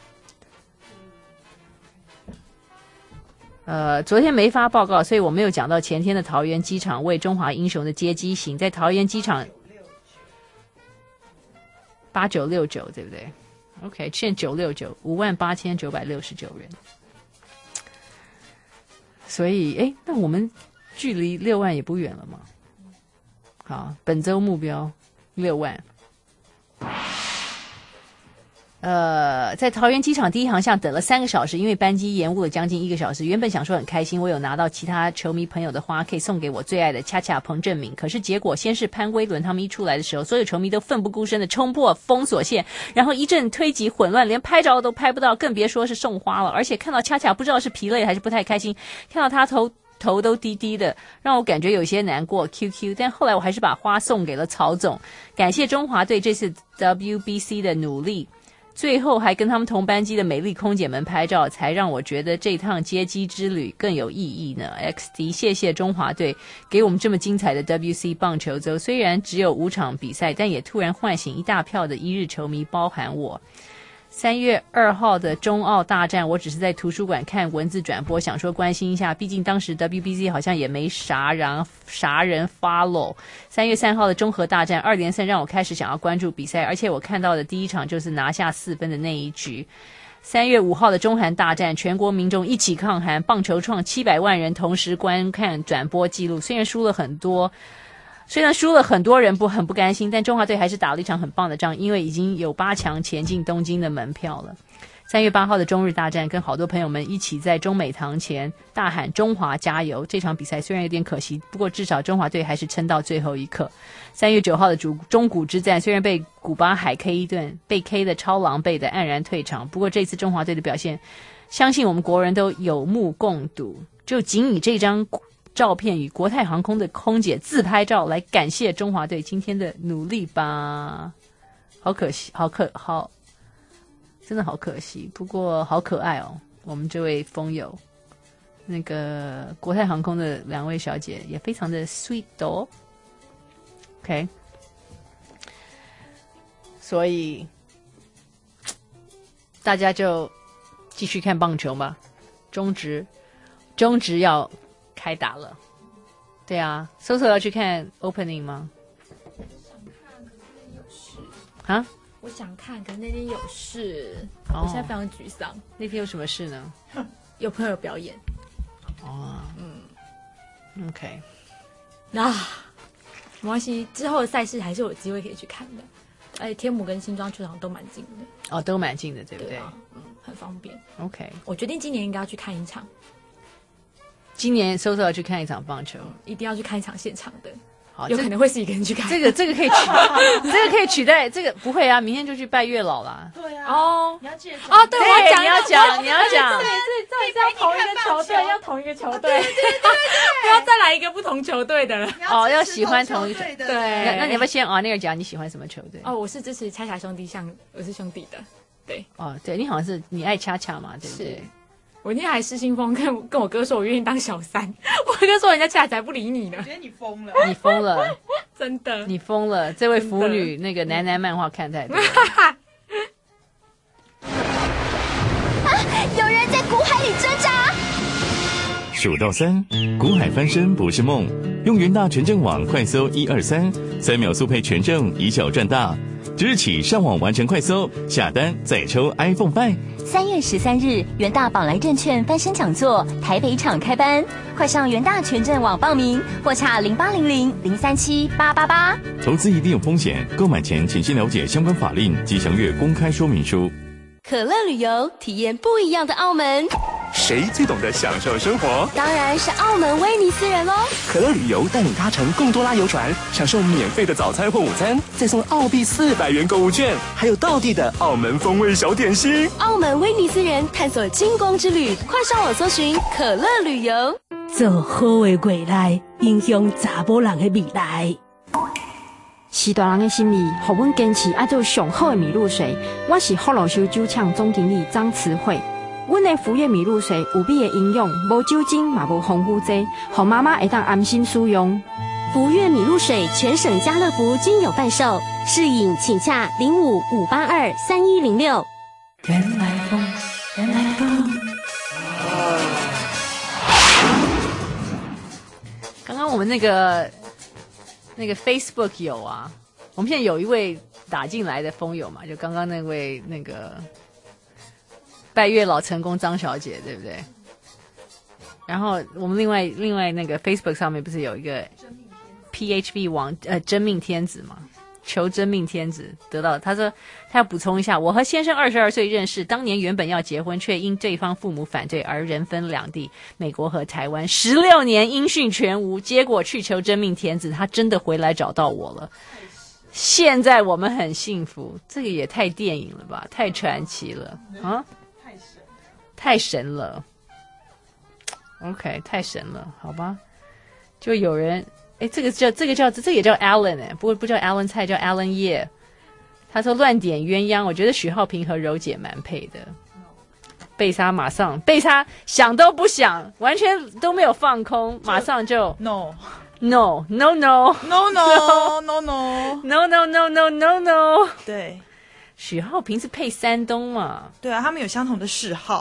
昨天没发报告，所以我没有讲到前天的桃园机场为中华英雄的接机行，在桃园机场8969，对不对 ？OK， 现在969，58969人。所以，那我们距离6万也不远了嘛。好，本周目标6万。在桃园机场第一航向等了3个小时，因为班机延误了将近1个小时。原本想说很开心，我有拿到其他球迷朋友的花，可以送给我最爱的恰恰彭正明。可是结果先是潘威伦他们一出来的时候，所有球迷都奋不顾身的冲破封锁线，然后一阵推挤混乱，连拍照都拍不到，更别说是送花了。而且看到恰恰不知道是疲累还是不太开心，看到他头都低低的，让我感觉有些难过 QQ。 但后来我还是把花送给了曹总，感谢中华队这次 WBC 的努力，最后还跟他们同班机的美丽空姐们拍照，才让我觉得这趟接机之旅更有意义呢。 XD， 谢谢中华队给我们这么精彩的 WC 棒球周，虽然只有5场比赛，但也突然唤醒一大票的一日球迷，包含我。3月2号的中澳大战，我只是在图书馆看文字转播，想说关心一下，毕竟当时 WBC 好像也没啥人 follow。 3月3号的中和大战2连胜让我开始想要关注比赛，而且我看到的第一场就是拿下4分的那一局。3月5号的中韩大战，全国民众一起抗韩，棒球创700万人同时观看转播记录，虽然输了很多人很不甘心，但中华队还是打了一场很棒的仗，因为已经有8强前进东京的门票了。3月8号的中日大战，跟好多朋友们一起在中美堂前大喊中华加油。这场比赛虽然有点可惜，不过至少中华队还是撑到最后一刻。3月9号的中古之战，虽然被古巴海 K 一顿，被 K 的超狼狈的黯然退场，不过这次中华队的表现，相信我们国人都有目共睹。就仅以这张照片与国泰航空的空姐自拍照来感谢中华队今天的努力吧。好可惜，真的好可惜，不过好可爱哦。我们这位风友，那个国泰航空的2位小姐也非常的 sweet 哦。OK， 所以大家就继续看棒球吧。中职要开打了，对啊，搜索要去看 opening 吗？啊？ 我想看，可是那天有事，我现在非常沮丧。 那天有什么事呢？ 有朋友表演。 OK， 没关系，之后的赛事还是有机会可以去看的。而且天母跟新庄球场都蛮近的。 都蛮近的，对不对？ 很方便。 OK， 我决定今年应该要去看一场。 今年搜索要去看一场棒球， 一定要去看一场现场的。 好， 有可能会是一个人去看。 这个可以取代这个不会啊，明天就去拜月老啦。 对啊。 你要记得对，你要讲。 这是要同一个球队，要同一个球队。对，不要再来一个不同球队的了。 要喜欢同一个队的。对，那你要不要先那个讲你喜欢什么球队？ 我是支持恰恰兄弟，我是兄弟的。对。 对，你好像是你爱恰恰嘛，对不对？ 我那天还失心疯跟我哥说，我愿意当小三。我哥说人家恰恰才不理你呢。 我觉得你疯了， 你疯了， 真的， 你疯了。这位腐女那个男漫画看太多了。 有人在股海里挣扎。 数到3，股海翻身不是梦。用元大权证网快搜123，3秒速配权证，以小赚大。 即日起上网完成快搜，下单再抽 iPhone 5。 3月13日，元大宝来证券翻身讲座台北场开班，快上元大全证网报名，或洽0800-037-888。 投资一定有风险，购买前请先了解相关法令及详阅公开说明书。 可乐旅游，体验不一样的澳门。 谁最懂得享受生活？ 当然是澳门威尼斯人喽！ 可乐旅游带你搭乘贡多拉游船，享受免费的早餐或午餐，再送澳币400元购物券，还有道地的澳门风味小点心。 澳门威尼斯人探索金光之旅，快上网搜寻可乐旅游。 做好的未来，影响查某人的未来。 是大人的心意，让阮坚持爱做上好的米露水。我是福乐修酒厂总经理张慈慧。阮的福悦米露水有美的营养，无酒精嘛无防腐剂，让妈妈会当安心使用。 福悦米露水全省家乐福均有贩售，试饮请洽05-582-3106。 原来风，原来风。 刚刚我们那个 Facebook 有啊，我们现在有一位打进来的风友嘛，就刚刚那位那个拜月老成功张小姐，对不对？然后我们另外那个 Facebook 上面不是有一个 PHB 王真命天子嘛？求真命天子得到，他说他要补充一下，我和先生22岁认识，当年原本要结婚，却因对方父母反对而人分两地，美国和台湾16年音讯全无，结果去求真命天子，他真的回来找到我了。现在我们很幸福，这个也太电影了吧，太传奇了啊！太神了 ，OK， 太神了，好吧？就有人。哎，这个也叫 Alan 哎，不叫 Alan 蔡，叫 Alan 叶。他说乱点鸳鸯，我觉得许浩平和柔姐蛮配的。贝莎马上，贝莎想都不想，完全都没有放空，马上就 No。对， 许浩平是配山东嘛？ 对啊，他们有相同的嗜好，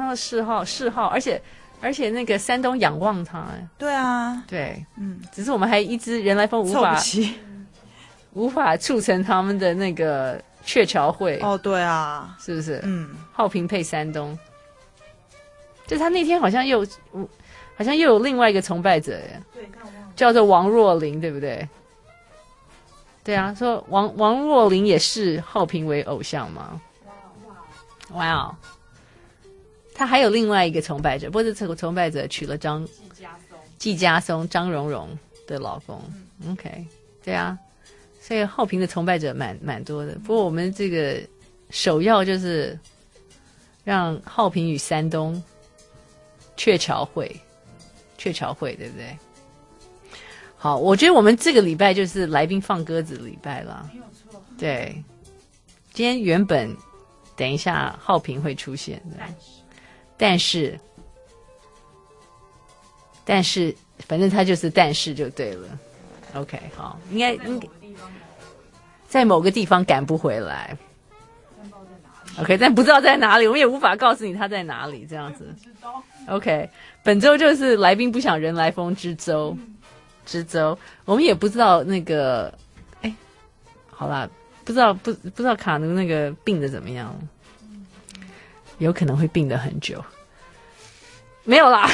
而且那个山东仰望他， 对啊， 对，只是我们还一直人来疯无法促成他们的那个鹊桥会。 哦，对啊， 是不是？浩平配山东，就他那天好像又有另外一个崇拜者耶，对，叫做王若琳，对不对？对啊，说王若琳也视浩平为偶像吗？哇！他还有另外一个崇拜者，不过这个崇拜者娶了季家松张荣荣的老公。OK， 对啊，所以浩平的崇拜者蛮多的。不过我们这个首要就是让浩平与山东鹊桥会，对不对？好，我觉得我们这个礼拜就是来宾放鸽子的礼拜了。没有错。对，今天原本等一下浩平会出现的。但是，反正他就是但是就对了。OK， 好，应该在某个地方赶不回来。OK， 但不知道在哪里，我们也无法告诉你他在哪里。这样子。OK， 本周就是来宾不想人来疯之周，我们也不知道那个，哎，好啦，不知道卡奴那个病的怎么样。有可能会病得很久，没有啦。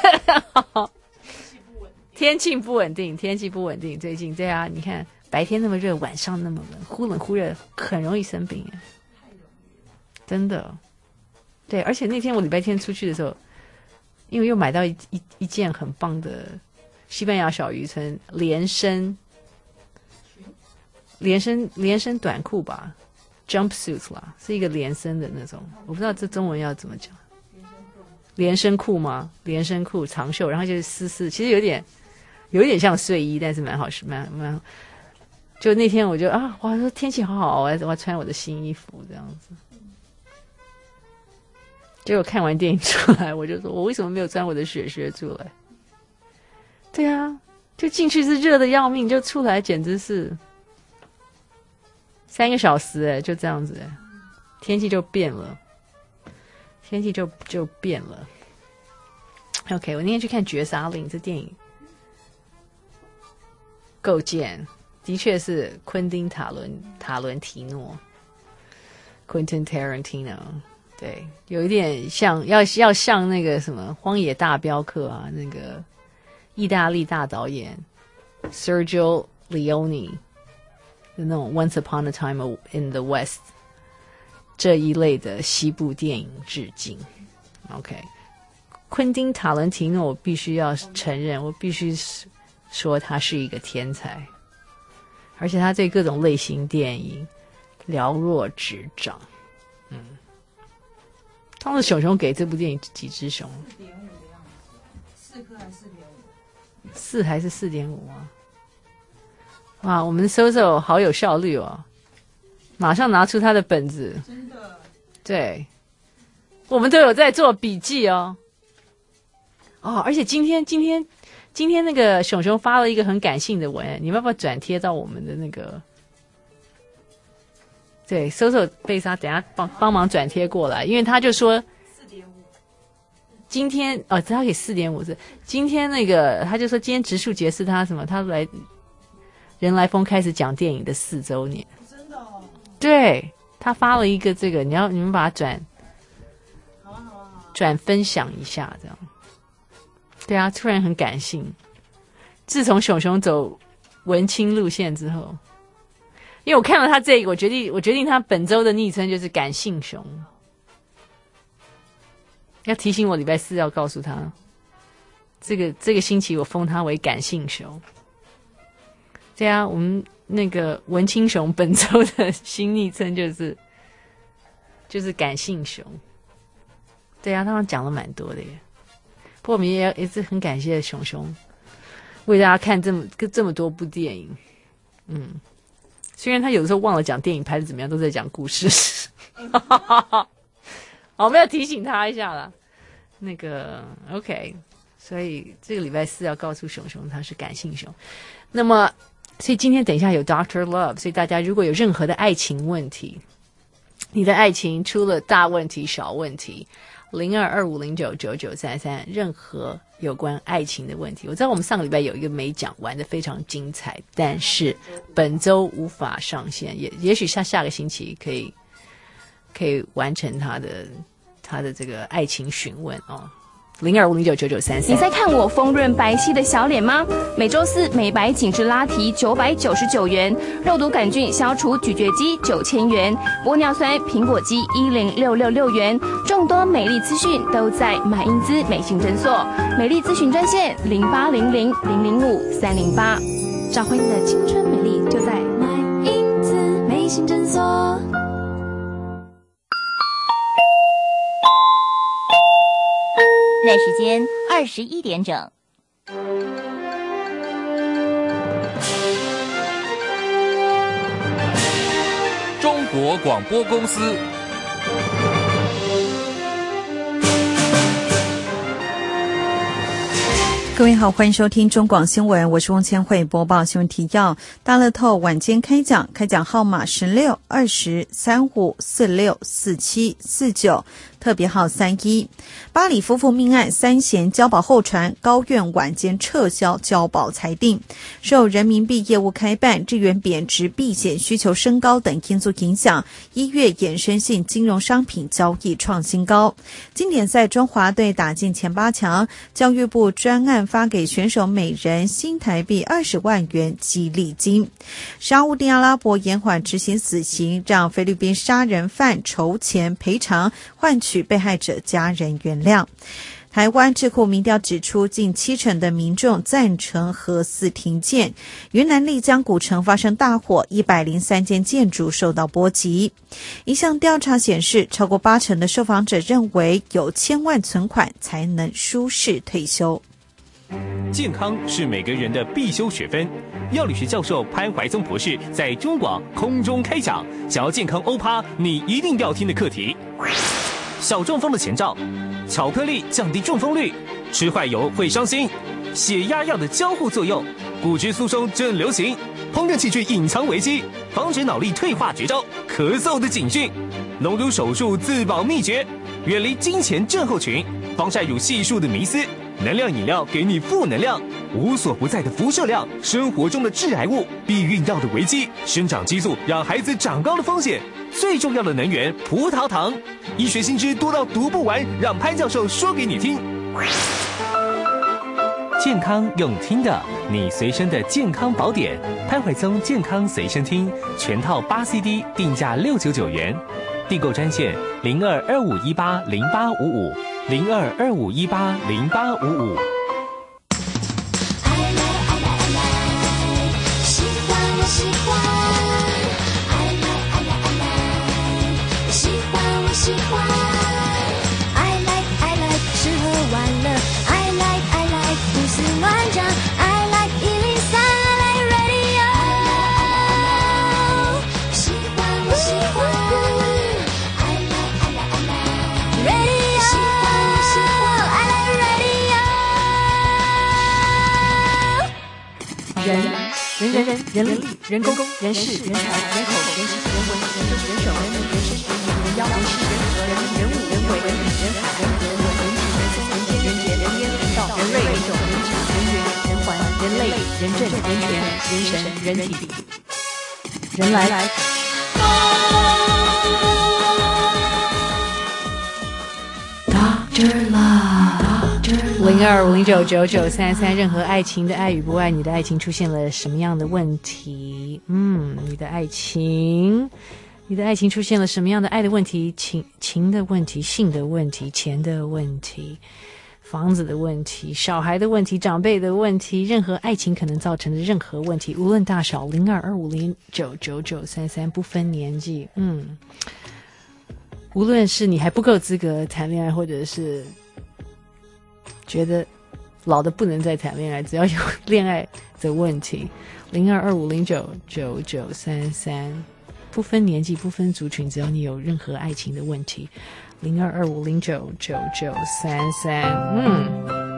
天气不稳定，最近对啊，你看白天那么热，晚上那么冷，忽冷忽热，很容易生病耶，真的。对，而且那天我礼拜天出去的时候，因为又买到一件很棒的西班牙小渔村连身短裤吧。jumpsuit 啦，是一个连身的那种，我不知道这中文要怎么讲。连身裤吗？连身裤长袖，然后就是丝，其实有点像睡衣，但是蛮好，蛮。就那天我就我说天气好好，我要穿我的新衣服这样子。结果看完电影出来，我就说我为什么没有穿我的雪靴出来？对啊，就进去是热的要命，就出来简直是。3个小时就这样子天气就变了，就变了。OK， 我那天去看《绝杀令》这电影，构建的确是昆汀塔伦提诺 Quentin Tarantino， 对，有一点像要像那个什么《荒野大镖客》啊，那个意大利大导演 Sergio Leone 的那种 Once Upon a Time in the West 这一类的西部电影致敬。 OK， 昆汀塔伦提诺我必须要承认，我必须说他是一个天才，而且他对各种类型电影了若指掌。汤姆熊熊给这部电影几只熊？4颗还是4.5？4还是4.5啊？哇，我们搜搜好有效率哦，马上拿出他的本子。真的？对，我们都有在做笔记哦。哦，而且今天那个熊熊发了一个很感性的文，你们要不要转贴到我们的那个？对，搜搜贝莎，等一下帮忙转贴过来，因为他就说4.5。今天他给4.5是今天那个，他就说今天植树节是他什么？他来人来疯开始讲电影的4周年。真的哦？对，他发了一个这个，你们把它转分享一下，这样。对啊，突然很感性。自从熊熊走文青路线之后。因为我看了他这个，我决定他本周的昵称就是感性熊。要提醒我礼拜4要告诉他，这个星期我封他为感性熊。对啊，我们那个文青熊本周的新昵称就是感性熊。对啊，他们讲了蛮多的耶。不过我们也是很感谢熊熊为大家看这么多部电影。虽然他有的时候忘了讲电影拍的怎么样，都在讲故事。好，我们要提醒他一下啦。那个 OK， 所以这个礼拜4要告诉熊熊他是感性熊。那么，所以今天等一下有 Dr. Love， 所以大家如果有任何的爱情问题，你的爱情出了大问题、小问题，0225099933，任何有关爱情的问题。我知道我们上个礼拜有一个没讲完的非常精彩，但是本周无法上线，也许下个星期可以完成他的这个爱情询问哦。0250999933。 你在看我丰润白皙的小脸吗？每周4美白紧致拉提999元，肉毒杆菌消除咀嚼肌9000元，玻尿酸苹果肌10666元，众多美丽资讯都在买英姿美型诊所，美丽咨询专线0800005308，找回你的青春美丽就在买英姿美型诊所。 现在时间21点整。 中国广播公司。 各位好，欢迎收听中广新闻，我是翁千惠，播报新闻提要。大乐透晚间开奖，开奖号码16、20、35、46、47、49，特别号31。巴里夫妇命案3嫌交保候传，高院晚间撤销交保裁定。受人民币业务开办、日元贬值、避险需求升高等因素影响，1月衍生性金融商品交易创新高。经典赛中华队打进前8强，教育部专案发给选手每人新台币20万元激励金。沙烏地阿拉伯延缓执行死刑，让菲律宾杀人犯筹钱赔偿，换取被害者家人原谅。台湾智库民调指出，近70%的民众赞成核4停建。云南丽江古城发生大火，103间建筑受到波及。一项调查显示，超过80%的受访者认为有1000万存款才能舒适退休。 健康是每个人的必修学分。药理学教授潘怀宗博士在中广空中开讲，想要健康欧趴，你一定要听的课题。小中风的前兆，巧克力降低中风率，吃坏油会伤心，血压药的交互作用，骨质疏松正流行，烹饪器具隐藏危机，防止脑力退化绝招，咳嗽的警讯，隆乳手术自保秘诀，远离金钱症候群，防晒乳系数的迷思，能量饮料给你负能量。 无所不在的辐射量，生活中的致癌物，避孕药的危机，生长激素让孩子长高的风险，最重要的能源葡萄糖，医学新知多到读不完，让潘教授说给你听。健康用听的，你随身的健康宝典，潘怀宗健康随身听全套8 CD， 定价699元，订购专线0225180855，0225180855。 人力、人工、人事、人才、人口、人情、人文、人政、人手、人民、人事、人民、人妖、人事、人和、人物、人为、人海、人文、人文、人情、人松、人间、人杰、人烟、人道、人类、人种、人质、人缘、人环、人类、人政、人权、人神、人体、人来。Dr. Love。0250999933，任何爱情的爱与不爱，你的爱情出现了什么样的问题？你的爱情出现了什么样的爱的问题？情的问题，性的问题，钱的问题，房子的问题，小孩的问题，长辈的问题，任何爱情可能造成的任何问题，无论大小，0225099933，不分年纪。无论是你还不够资格谈恋爱，或者是觉得老的不能再谈恋爱，只要有恋爱的问题，0225099933，不分年纪，不分族群，只要你有任何爱情的问题，0225099933。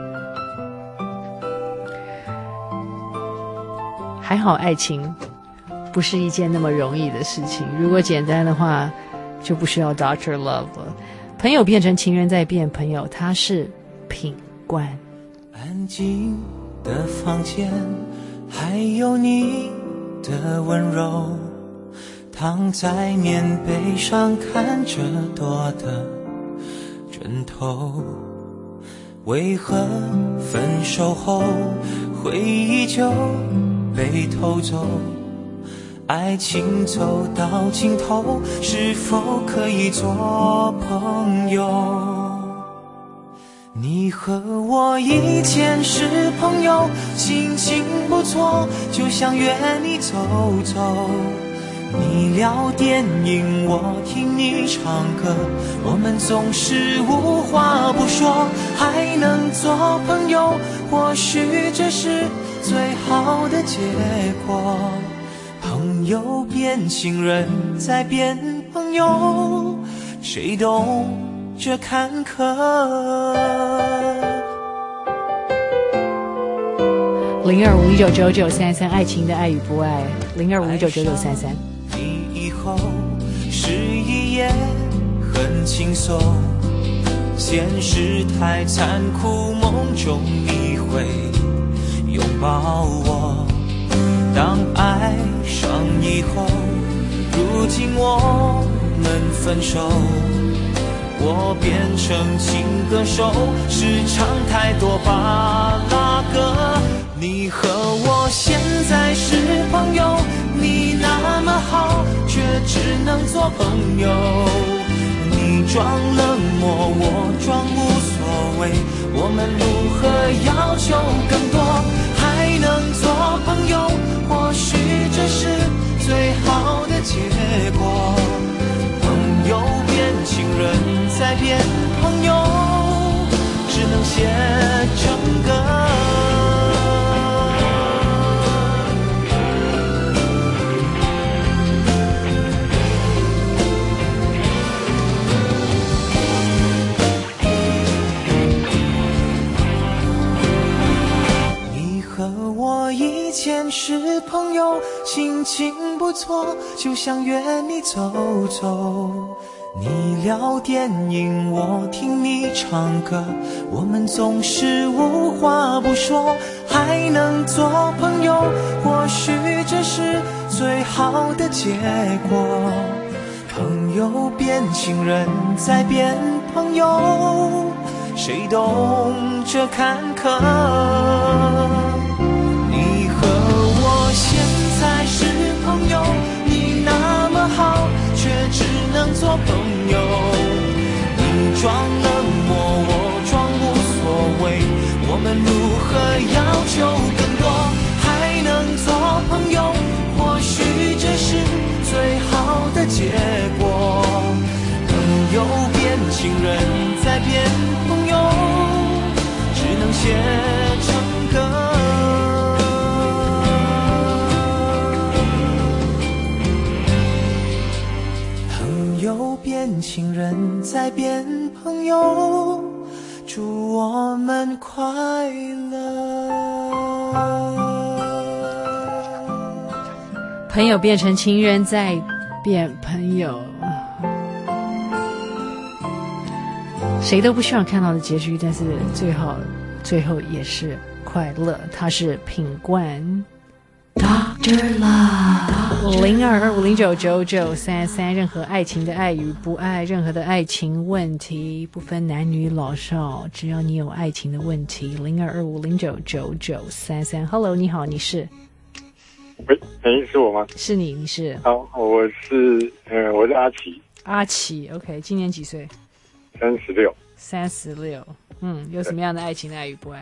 还好爱情不是一件那么容易的事情，如果简单的话就不需要 Dr. Love 了。朋友变成情人再变朋友，他是品冠。 安静的房间，还有你的温柔，躺在棉被上看着多的枕头，为何分手后回忆就被偷走？爱情走到尽头，是否可以做朋友？你和我以前是朋友，心情不错，就想约你走走。你聊电影，我听你唱歌，我们总是无话不说，还能做朋友，或许这是最好的结果。朋友变情人再变朋友，谁懂这坎坷 ？0251999933，爱情的爱与不爱，0251999933。 你以后是一夜很轻松，现实太残酷，梦中你会拥抱我。当爱上以后，如今我们分手，我变成情歌手，时常太多巴拉歌。你和我现在是朋友，你那么好，却只能做朋友。你装冷漠，我装无所谓，我们如何要求更多？还能做朋友，或许这是最好的结果。朋友变情人再变朋友，只能写成歌。以前是朋友，心情不错，就想约你走走。 你聊电影，我听你唱歌，我们总是无话不说，还能做朋友，或许这是最好的结果。朋友变情人，再变朋友，谁懂这坎坷？你和我现在是朋友，你那么好，却只能做朋友。你装冷漠，我装无所谓，我们如何要求更多？还能做朋友，或许这是最好的结果。朋友变情人，再变朋友，只能写成歌。朋友变情人，再变朋友，祝我们快乐。 朋友变成情人，再变朋友，谁都不希望看到的结局，但是最后也是快乐。他是品冠 Dr. Love 0225099933，任何爱情的爱与不爱，任何的爱情问题，不分男女老少，只要你有爱情的问题，0225099933。Hello， 你好，你是？ 喂，是我吗？ 是你，你是？ 好，我是阿奇。 阿奇 ，OK， 今年几岁 ？36。 36，有什么样的爱情的爱与不爱？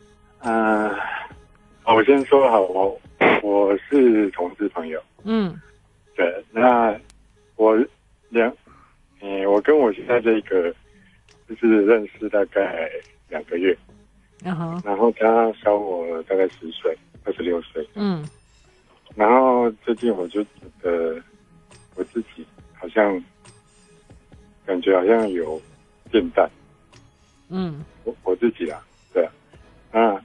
我先说好，我是同志朋友。对，那我跟我现在这个就是认识大概2个月，然后他小我大概10岁，26岁。然后最近我就觉得我自己好像感觉好像有变淡。我自己啦，对啊。然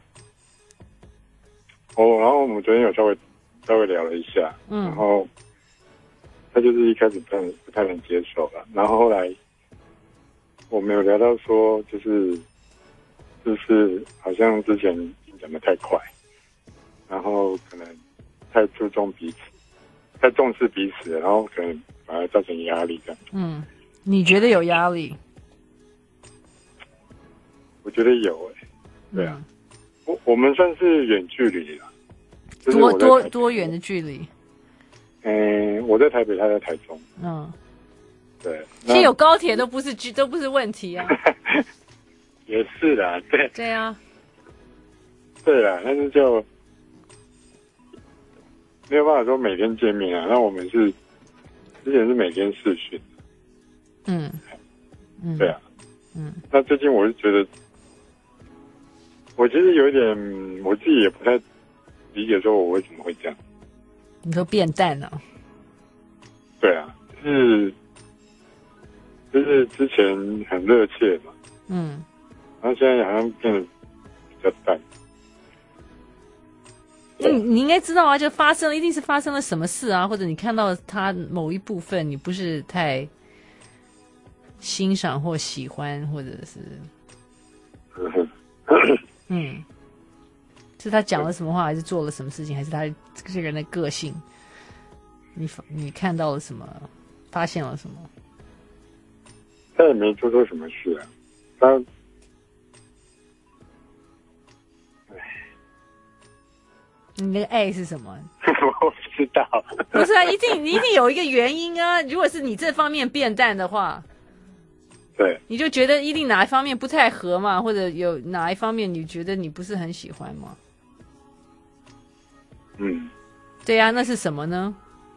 后我们昨天有稍微聊了一下，然后他就是一开始不太能接受了，然后后来我们有聊到说，就是好像之前讲得太快，然后可能太注重彼此，太重视彼此，然后可能反而造成压力这样。 你觉得有压力？ 我觉得有对啊，我们算是远距离啦，就是多远的距离？ 我在台北，他在台中。对， 其实有高铁都不是问题啊。 也是啦，对。 对啊。 对啦，但是就没有办法说每天见面啊。那我们之前是每天视讯。对啊。那最近我是觉得，我其实有一点，我自己也不太理解，说我为什么会这样。 你说变淡了？ 对啊，就是之前很热切嘛，然后现在好像变得比较淡。 你应该知道啊，就一定是发生了什么事啊，或者你看到他某一部分你不是太欣赏或喜欢，或者是是他讲了什么话，还是做了什么事情，还是他这个人的个性，你看到了什么，发现了什么？ 他也没做错什么事啊， 你那个爱是什么？ 我不知道。 不是啊，一定有一个原因啊。如果是你这方面变淡的话， 对， 你就觉得一定哪一方面不太合嘛，或者有哪一方面你觉得你不是很喜欢吗？对啊，那是什么呢？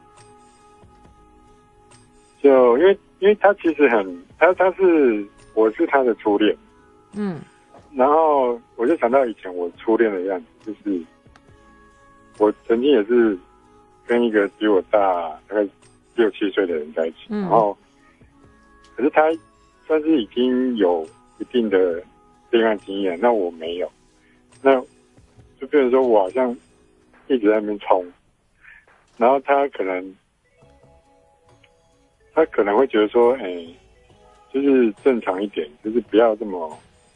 就因为他其实我是他的初恋，然后我就想到以前我初恋的样子，就是我曾经也是跟一个比我大大概6、7岁的人在一起，然后可是他算是已经有一定的恋爱经验，那我没有，那就变成说我好像一直在那边冲，然后他可能他可能会觉得说，就是正常一点，就是不要这么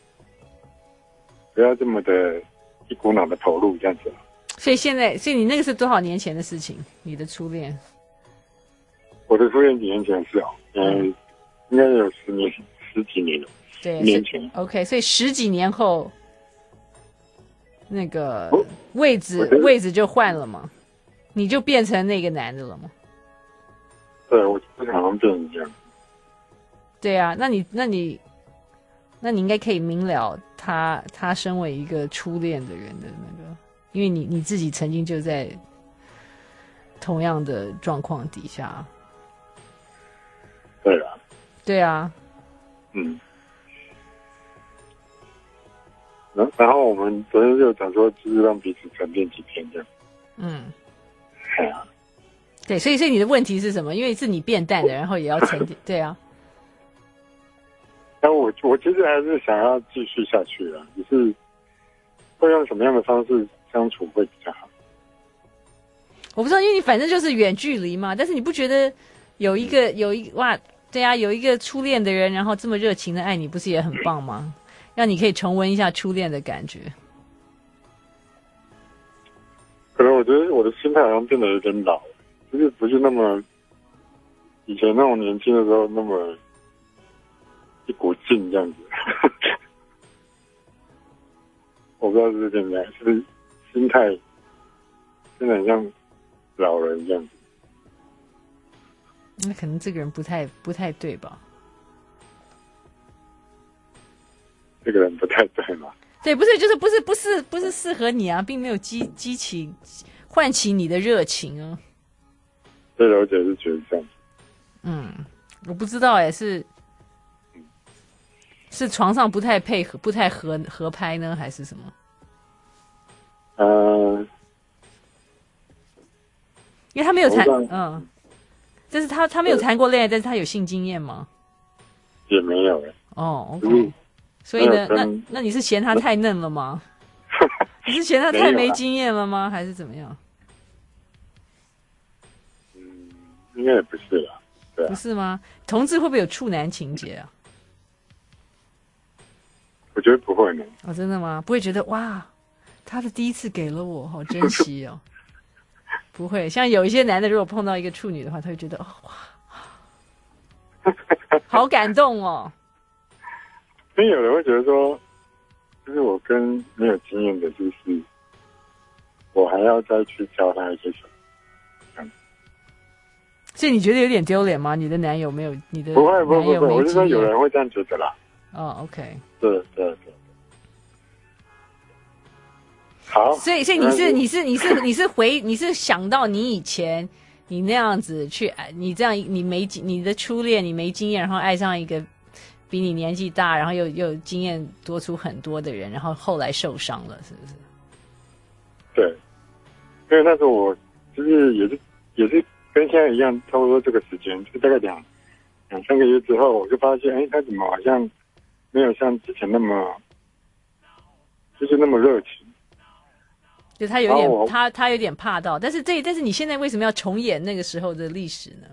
的一股脑的投入这样子。 所以你那个是多少年前的事情？你的初恋？ 我的初恋几年前的事哦，应该有十几年了。 对， 年前。 OK， 所以10几年后，那个位置就换了嘛，你就变成那个男的了吗？ 对，我好像变成这样。 对啊，那你应该可以明了他身为一个初恋的人的那个，因为你自己曾经就在同样的状况底下。 对啊。 对啊。 嗯。然后我们昨天就讲说，就是让彼此沉淀几天这样。 嗯。 对啊。 对，所以你的问题是什么？因为是你变淡的，然后也要沉淀。对啊。 但我其实还是想要继续下去啦，只是会用什么样的方式相处会比较好。 我不知道，因为你反正就是远距离嘛。但是你不觉得有一个哇，对啊，有一个初恋的人，然后这么热情的爱你，不是也很棒吗？让你可以重温一下初恋的感觉。 可能我觉得我的心态好像变得有点老，就是不是那么以前那种年轻的时候那么一股劲这样子。我不知道是怎么样，是不是心态真的很像老人这样子？ 那可能这个人不太对吧？ 这个人不太对嘛？ 对，不是，就是不是适合你啊，并没有激起唤起你的热情啊。 对的，我姐是觉得这样子。 嗯，我不知道是床上不太配合，不太合拍呢，还是什么？因为他没有谈，但是他没有谈过恋爱，但是他有性经验吗？ 也没有哦 ，OK。所以呢，那你是嫌他太嫩了吗？你是嫌他太没经验了吗？还是怎么样？ 应该也不是啦，对啊。 不是吗？同志会不会有处男情节啊？ 我觉得不会呢。 哦，真的吗？不会觉得哇，他的第一次给了我，好珍惜哦。不会，像有一些男的，如果碰到一个处女的话，他会觉得哦哇，好感动哦。 因为有人会觉得说，就是我跟没有经验的，就是我还要再去教他一些什么。 所以你觉得有点丢脸吗？你的男友没有，你的不会，我是说有人会这样觉得啦。 哦 ，OK。 对。好。 所以你是想到你以前你那样子去，你这样你的初恋你没经验，然后爱上一个比你年纪大，然后又经验多出很多的人，然后后来受伤了，是不是？ 对，因为那时候我就是也是跟现在一样，差不多这个时间，就大概两三个月之后，我就发现，他怎么好像没有像之前那么就是那么热情。 就他有点他有点怕到，但是你现在为什么要重演那个时候的历史呢？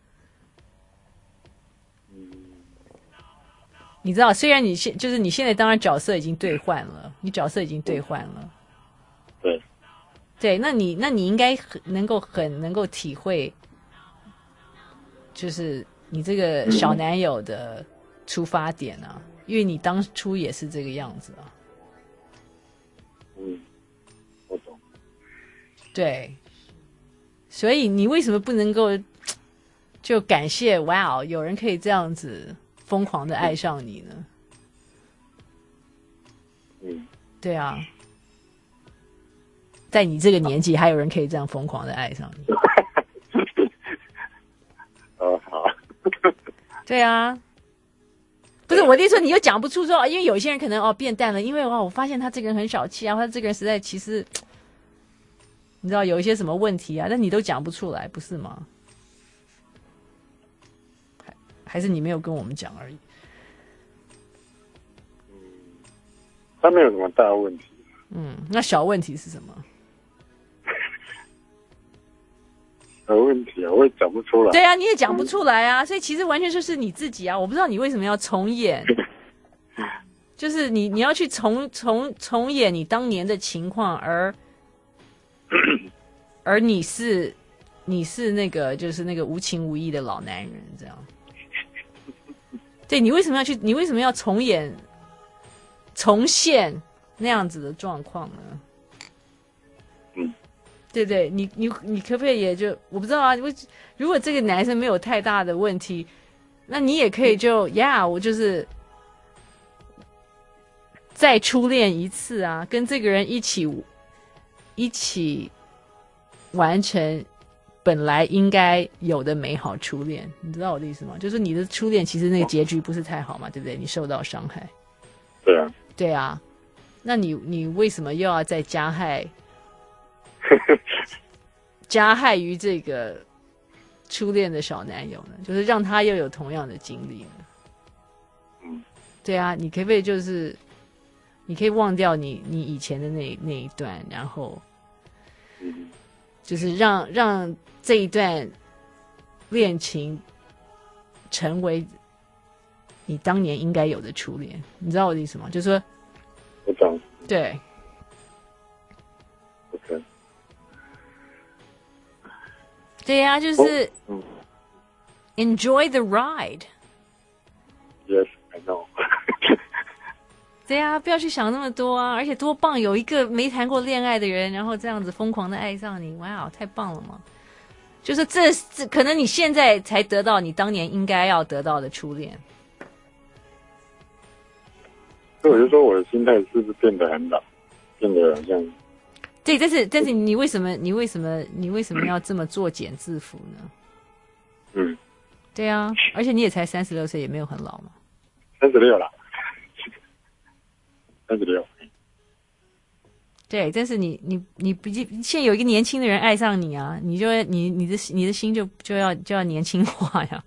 你知道，虽然你现在当然角色已经兑换了，你角色已经兑换了，对，那你应该能够体会，就是你这个小男友的出发点啊，因为你当初也是这个样子啊。 我懂。 对，所以你为什么不能够就感谢哇，有人可以这样子疯狂的爱上你呢？对啊，在你这个年纪，还有人可以这样疯狂的爱上你。 好。 对啊，不是我的意思说，你又讲不出说，因为有些人可能变淡了，因为我发现他这个人很小气啊，他这个人实在其实，你知道有一些什么问题啊，但你都讲不出来，不是吗？还是你没有跟我们讲而已？ 他没有什么大问题。 那小问题是什么？ 小问问题啊，我也讲不出来。 对啊，你也讲不出来啊，所以其实完全就是你自己啊！我不知道你为什么要重演，就是你要去重演你当年的情况，而你是那个就是那个无情无义的老男人这样。对，你为什么要重现那样子的状况呢？对不对？你可不可以也就我不知道啊？如果这个男生没有太大的问题，那你也可以就我就是再初恋一次啊，跟这个人一起完成本来应该有的美好初恋。你知道我的意思吗？就是你的初恋其实那个结局不是太好嘛，对不对？你受到伤害。 对啊。 对啊，那你为什么又要再加害于这个初恋的小男友呢？就是让他又有同样的经历呢？对啊，你可不可以就是你可以忘掉你以前的那一段，然后就是让这一段恋情成为你当年应该有的初恋。你知道我的意思吗？就是说我懂。 对。对呀，就是enjoy the ride。Yes, I know 。 对呀，不要去想那么多啊！而且多棒，有一个没谈过恋爱的人，然后这样子疯狂的爱上你，哇，太棒了嘛！就是这可能你现在才得到你当年应该要得到的初恋。 所以我就说我的心态是不是变得很老，变得好像。 对，但是你为什么要这么作茧自缚呢？对啊，而且你也才36岁，也没有很老嘛。 36了，36。 对，但是你不现在有一个年轻的人爱上你啊，你的心就要年轻化呀。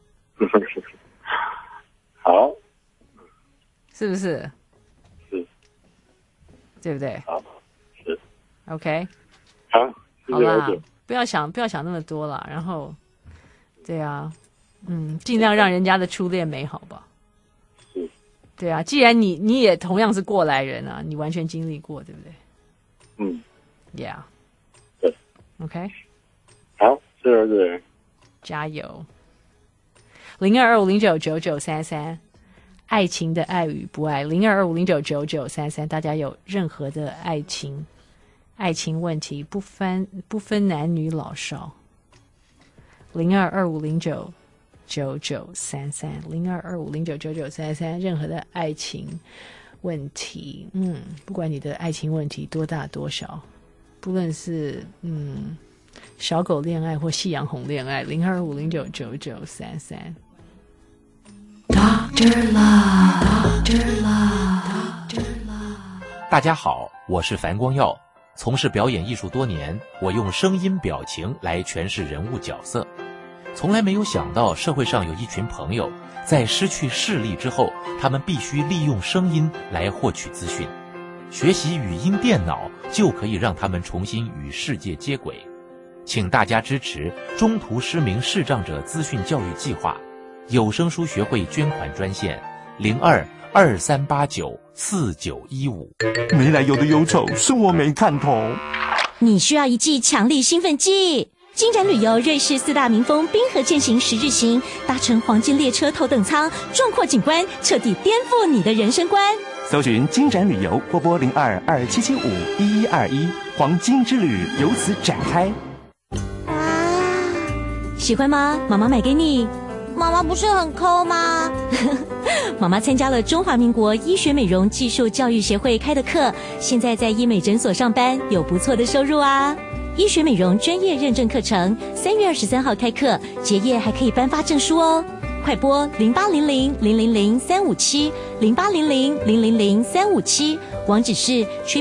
好， 是不是？ 是， 对不对？ 好。 OK， 好啦，不要想那么多了。然后，对啊，尽量让人家的初恋美好吧。对啊，既然你也同样是过来人啊，你完全经历过，对不对？Yeah。 对。 OK。 好，谢谢。 加油。0225099933，爱情的爱与不爱。0225099933，大家有任何的爱情问题，不分男女老少。0225099933，0225099933，任何的爱情问题，不管你的爱情问题多大多小，不论是小狗恋爱或夕阳红恋爱，0225099933。 Dr. Love， Dr. Love， Dr. Love。 大家好，我是樊光耀。从事表演艺术多年，我用声音表情来诠释人物角色，从来没有想到社会上有一群朋友在失去视力之后，他们必须利用声音来获取资讯，学习语音电脑就可以让他们重新与世界接轨。请大家支持中途失明视障者资讯教育计划，有声书学会捐款专线0223894915。 没来由的忧愁是我没看透。 你需要一剂强力兴奋剂。金展旅游瑞士4大名峰冰河健行10日行，搭乘黄金列车头等舱，壮阔景观，彻底颠覆你的人生观。 搜寻金展旅游，拨拨0227751121，黄金之旅由此展开。 喜欢吗？妈妈买给你。 妈妈不是很抠吗？ 妈妈参加了中华民国医学美容技术教育协会开的课，现在在医美诊所上班，有不错的收入啊。医学美容专业认证课程3月23号开课，结业还可以颁发证书哦。快拨0800000357 0800000357，网址是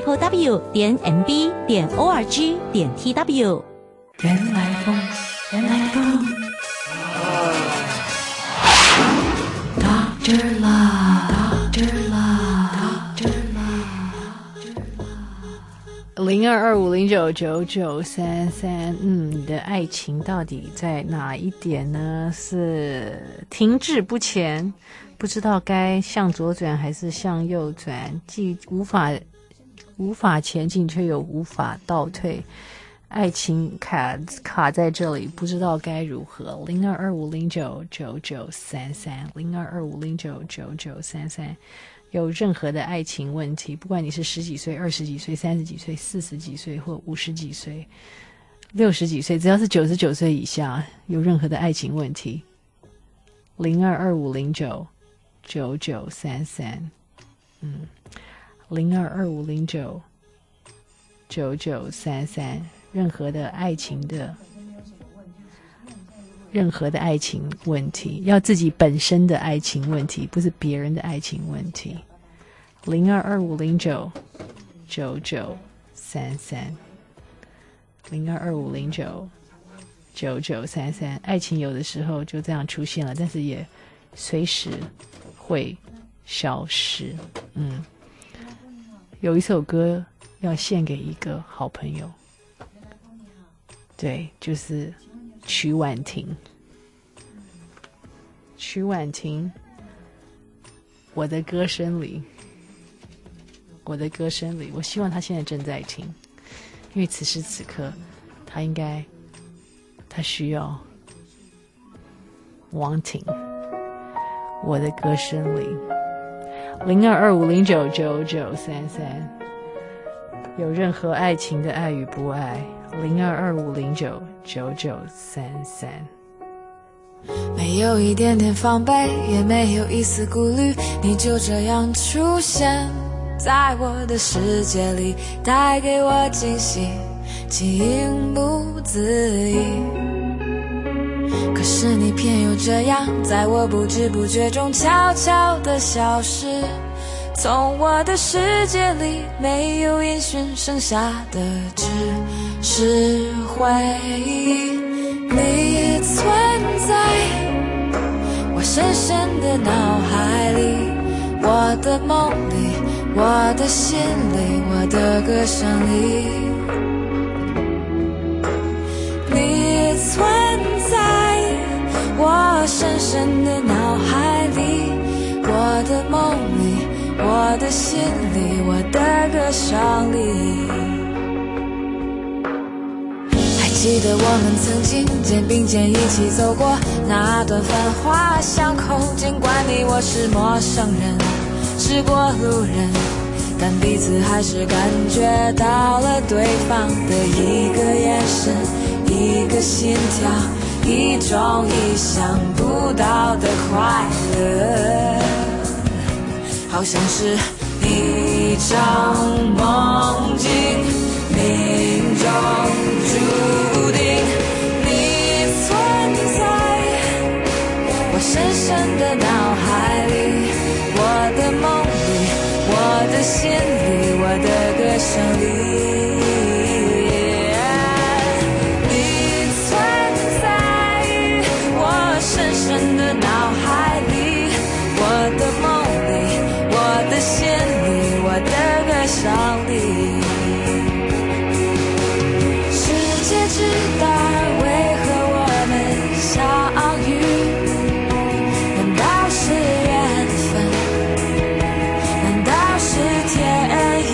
www.mb.org.tw。 原来风，原来风。Dr. Love， Dr. Love， Dr. 0225099933，你的爱情到底在哪一点呢？是停滞不前，不知道该向左转还是向右转，既无法前进，却又无法倒退，爱情卡在这里，不知道该如何。0225099933，0225099933。有任何的爱情问题，不管你是10几岁、20几岁、30几岁、40几岁或50几岁、60几岁，只要是99岁以下，有任何的爱情问题，0225099933，0225099933，任何的爱情问题，要自己本身的爱情问题，不是别人的爱情问题。0225099933，0225099933，爱情有的时候就这样出现了，但是也随时会消失。有一首歌要献给一个好朋友，对，就是曲婉婷，我的歌声里，我希望他现在正在听，因为此时此刻他需要王婷，我的歌声里。0225099933，有任何爱情的爱与不爱，0225099933。 没有一点点防备，也没有一丝顾虑，你就这样出现在我的世界里，带给我惊喜，情不自已。可是你偏又这样，在我不知不觉中悄悄地消失，从我的世界里没有音讯，剩下的只是回忆。你存在我深深的脑海里，我的梦里，我的心里，我的歌声里。你存在我深深的脑海里，我的梦里，我的心里，我的歌声里。记得我们曾经肩并肩一起走过那段繁华巷口，尽管你我是陌生人，是过路人，但彼此还是感觉到了对方的一个眼神，一个心跳，一种意想不到的快乐，好像是一场梦境，命中注定。你存在我深深的脑海里，我的梦里，我的心里，我的歌声里。你存在我深深的脑海里，我的梦里，我的心里，我的歌声里。世界之大，为何我们相遇？难道是缘分？难道是天意？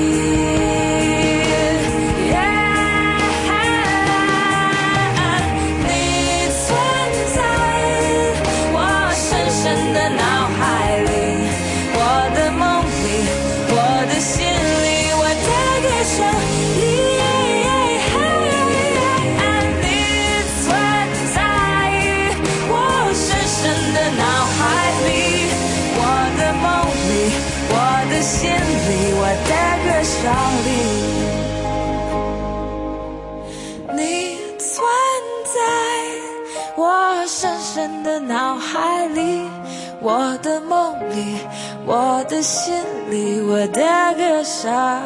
你存在我深深的脑海里，我的梦里，我的心里，我的歌声里。你存在我深深的脑海里，我的梦里，我的心里，我的歌声里。你存在我深深的脑海里，我的梦里，我的心里，我的歌声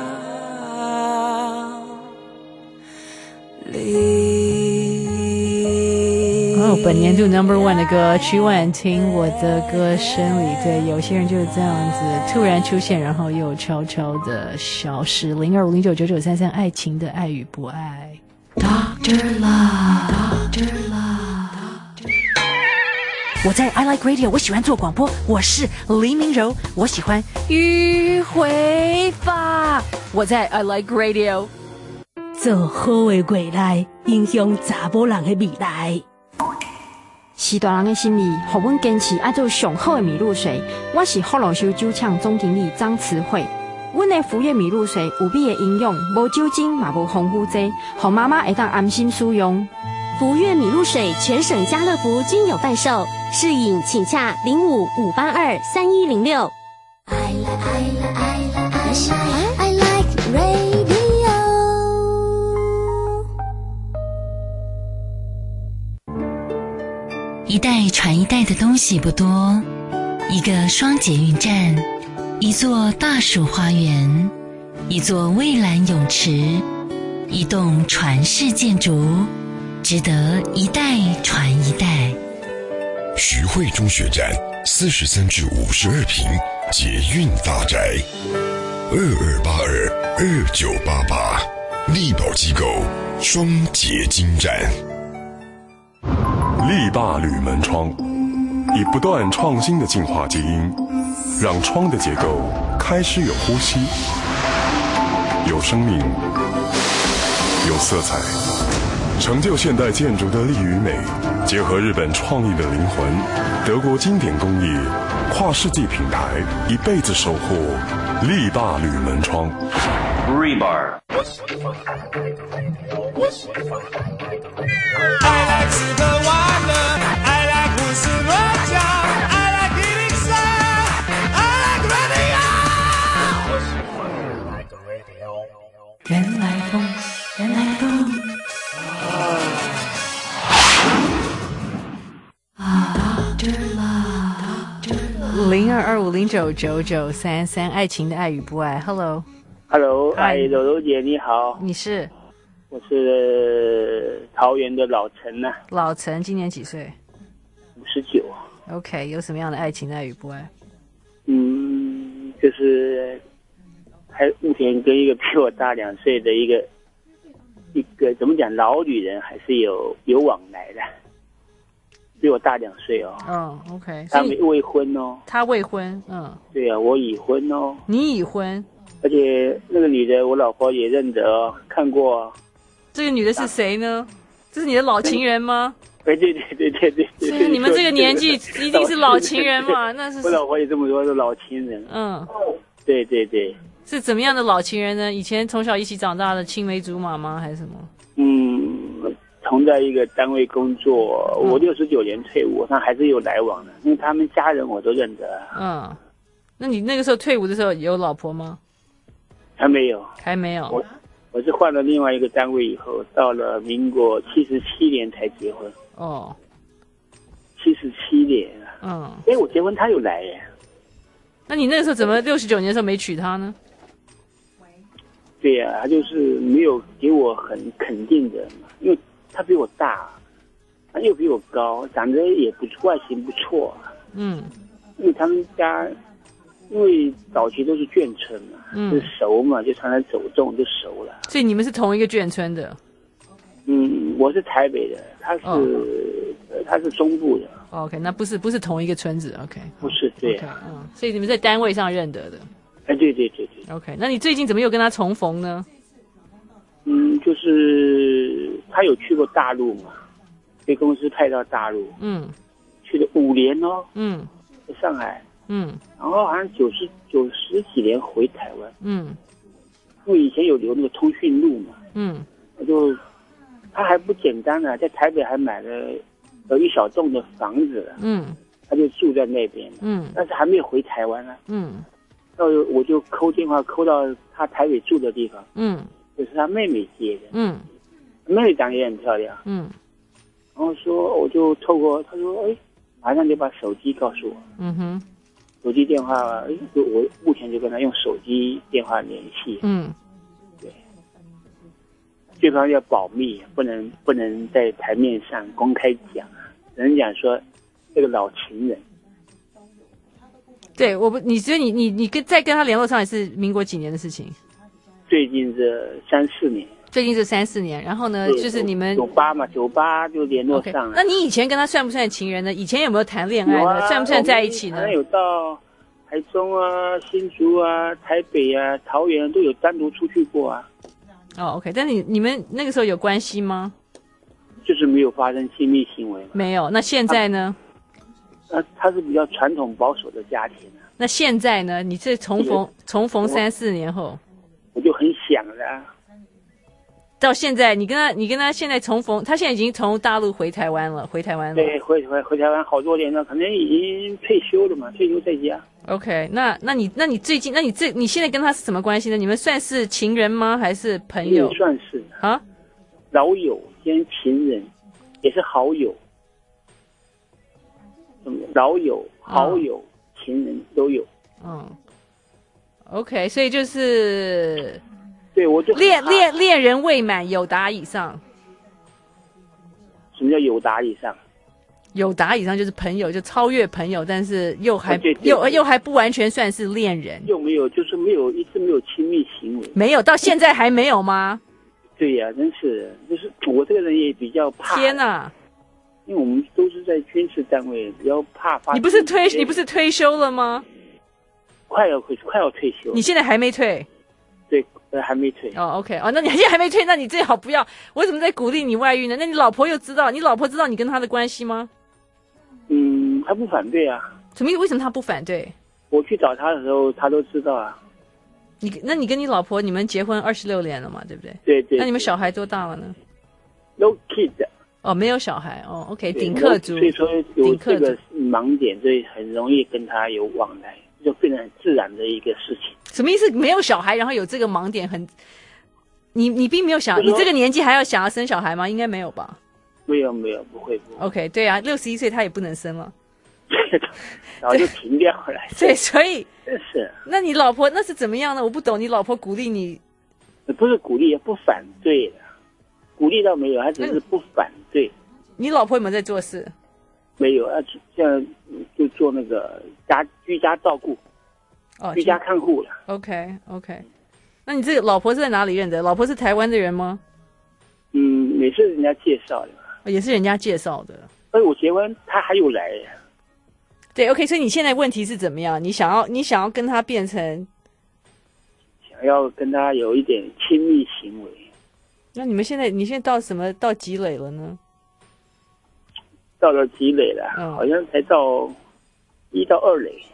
里。 哦，本年度 No.1 的歌，曲婉听我的歌声里，对，有些人就是这样子，突然出现，然后又悄悄的消失。0250999933，爱情的爱与不爱。 Dr. Love，Dr. Love。 我在 I Like Radio， 我喜欢做广播，我是黎明柔，我喜欢迂回法。我在 I Like Radio， 做好的未来，影响查某人的未来。 是大人的心意，让阮坚持爱做上好的米露水。我是福禄寿酒厂总经理张慈惠。阮的福月米露水有美的营养，无酒精嘛无防腐剂，让妈妈会当安心使用。 福月米露水全省家乐福均有贩售，试饮请洽05-582-3106。I like radio。 一代传一代的东西不多，一个双捷运站，一座大树花园，一座蔚蓝泳池，一栋传世建筑，值得一代传一代。 徐汇中学站43至52坪捷运大宅，22822988，力宝机构双结晶站。 力霸铝门窗，以不断创新的进化基因，让窗的结构开始有呼吸，有生命，有色彩，成就现代建筑的力与美，结合日本创意的灵魂，德国经典工艺，跨世纪品牌，一辈子守护力霸铝门窗。 Rebar。 I like 吃喝玩乐 I like 胡思乱想 I like eating sound I like radio 原来风原来风Dr. Love 0225099933，爱情的爱与不爱。 Hello， 哎，柔柔姐你好。 你是？ 我是桃园的老陈啊。 老陈今年几岁 ？59。 OK， 有什么样的爱情的爱与不爱？ 就是还目前跟一个比我大2岁的一个怎么讲老女人还是有往来的，比我大2岁哦。 OK， 她未婚哦。 她未婚， 对啊，我已婚哦。 你已婚？ 而且那个女的我老婆也认得哦，看过哦。 这个女的是谁呢？这是你的老情人吗？ 对， 是你们这个年纪一定是老情人嘛？那是我老婆也这么说，是老情人。对， 是怎么样的老情人呢？以前从小一起长大的青梅竹马吗？还是什么？ 同在一个单位工作，我69年退伍，但还是有来往的，因为他们家人我都认得。 那你那个时候退伍的时候有老婆吗？ 还没有。我是换了另外一个单位以后，到了民国77年才结婚。77年啊。我结婚他有来耶。 那你那个时候怎么69年的时候没娶她呢？ 对呀，他就是没有给我很肯定的嘛，因为他比我大，他又比我高，长得也不错，外形不错。因为他们家。因为早期都是眷村嘛，就熟嘛，就常常走动就熟了。 所以你们是同一个眷村的？ 我是台北的，他是中部的。 OK， 那不是同一个村子。OK， 不是对。 所以你们在单位上认得的。 对。 OK， 那你最近怎么又跟他重逢呢？ 就是他有去过大陆嘛，被公司派到大陆。去了5年哦。在上海。然后好像90几年回台湾。因为以前有留那个通讯录嘛。他还不简单呢，在台北还买了一小栋的房子了。他就住在那边。但是还没有回台湾啊。到我就扣电话扣到他台北住的地方。就是他妹妹接的。妹妹长得也很漂亮。然后说我就透过他说马上就把手机告诉我。手机电话，我目前就跟他用手机电话联系。对，对方要保密，不能在台面上公开讲。 人讲说这个老情人。 对，你觉得你再跟他联络上也是民国几年的事情？ 最近这3-4年。 最近这3-4年，然后呢，就是你们 98就联络上了。 那你以前跟他算不算情人呢？以前有没有谈恋爱呢？算不算在一起呢？ 有到台中啊、新竹啊、台北啊、桃园都有单独出去过啊。 哦 ，OK， 但你们那个时候有关系吗？ 就是没有发生亲密行为。 没有。那现在呢？ 他是比较传统保守的家庭啊。 那现在呢？你这重逢3-4年后， 我就很想了。 到现在，你跟他现在重逢，他现在已经从大陆回台湾了。 对，回台湾好多年了，可能已经退休了嘛，退休在家。 OK， 那你最近，你现在跟他是什么关系呢？你们算是情人吗？还是朋友？ 算是啊， 老友兼情人，也是好友。老友、好友、情人都有。 OK， 所以就是。 对，我就恋人未满，有达以上。 什么叫有达以上？ 有达以上就是朋友，就超越朋友，但是又还不完全算是恋人。 又没有，就是一直没有亲密行为。 没有，到现在还没有吗？ 对呀，真是，就是我这个人也比较怕。 天哪！ 因为我们都是在军事单位，比较怕发。 你不是退休了吗？ 快要退休。 你现在还没退？ 对。还没退哦 ，OK 哦，那你现在还没退，那你最好不要。我怎么在鼓励你外遇呢？那你老婆又知道？你老婆知道你跟他的关系吗？ 他不反对啊。 什么意思？为什么他不反对？ 我去找他的时候，他都知道啊。 那你跟你老婆，你们结婚26年了嘛？对不对？ 对对。 那你们小孩多大了呢 ？No kid。 哦，没有小孩哦。OK， 顶客族。 所以说有这个盲点，所以很容易跟他有往来。就变成很自然的一个事情。 什么意思？没有小孩，然后有这个盲点，你并没有想，你这个年纪还要想要生小孩吗？应该没有吧？ 没有，不会。 OK， 对啊，61岁他也不能生了， 然后就停掉了。 对，所以是。 那你老婆那是怎么样呢？我不懂，你老婆鼓励你？ 不是鼓励，也不反对的，鼓励倒没有，他只是不反对。 你老婆有没有在做事？ 没有，现在就做那个居家照顾，居家看护了。 OK， 那你这个老婆是在哪里认的？老婆是台湾的人吗？ 也是人家介绍的。 也是人家介绍的。 所以我结婚，他还有来。 对 ，OK， 所以你现在问题是怎么样？你想要跟他变成？ 想要跟他有一点亲密行为。 那你现在到几垒了呢？ 到了几垒了？好像才到1到2垒。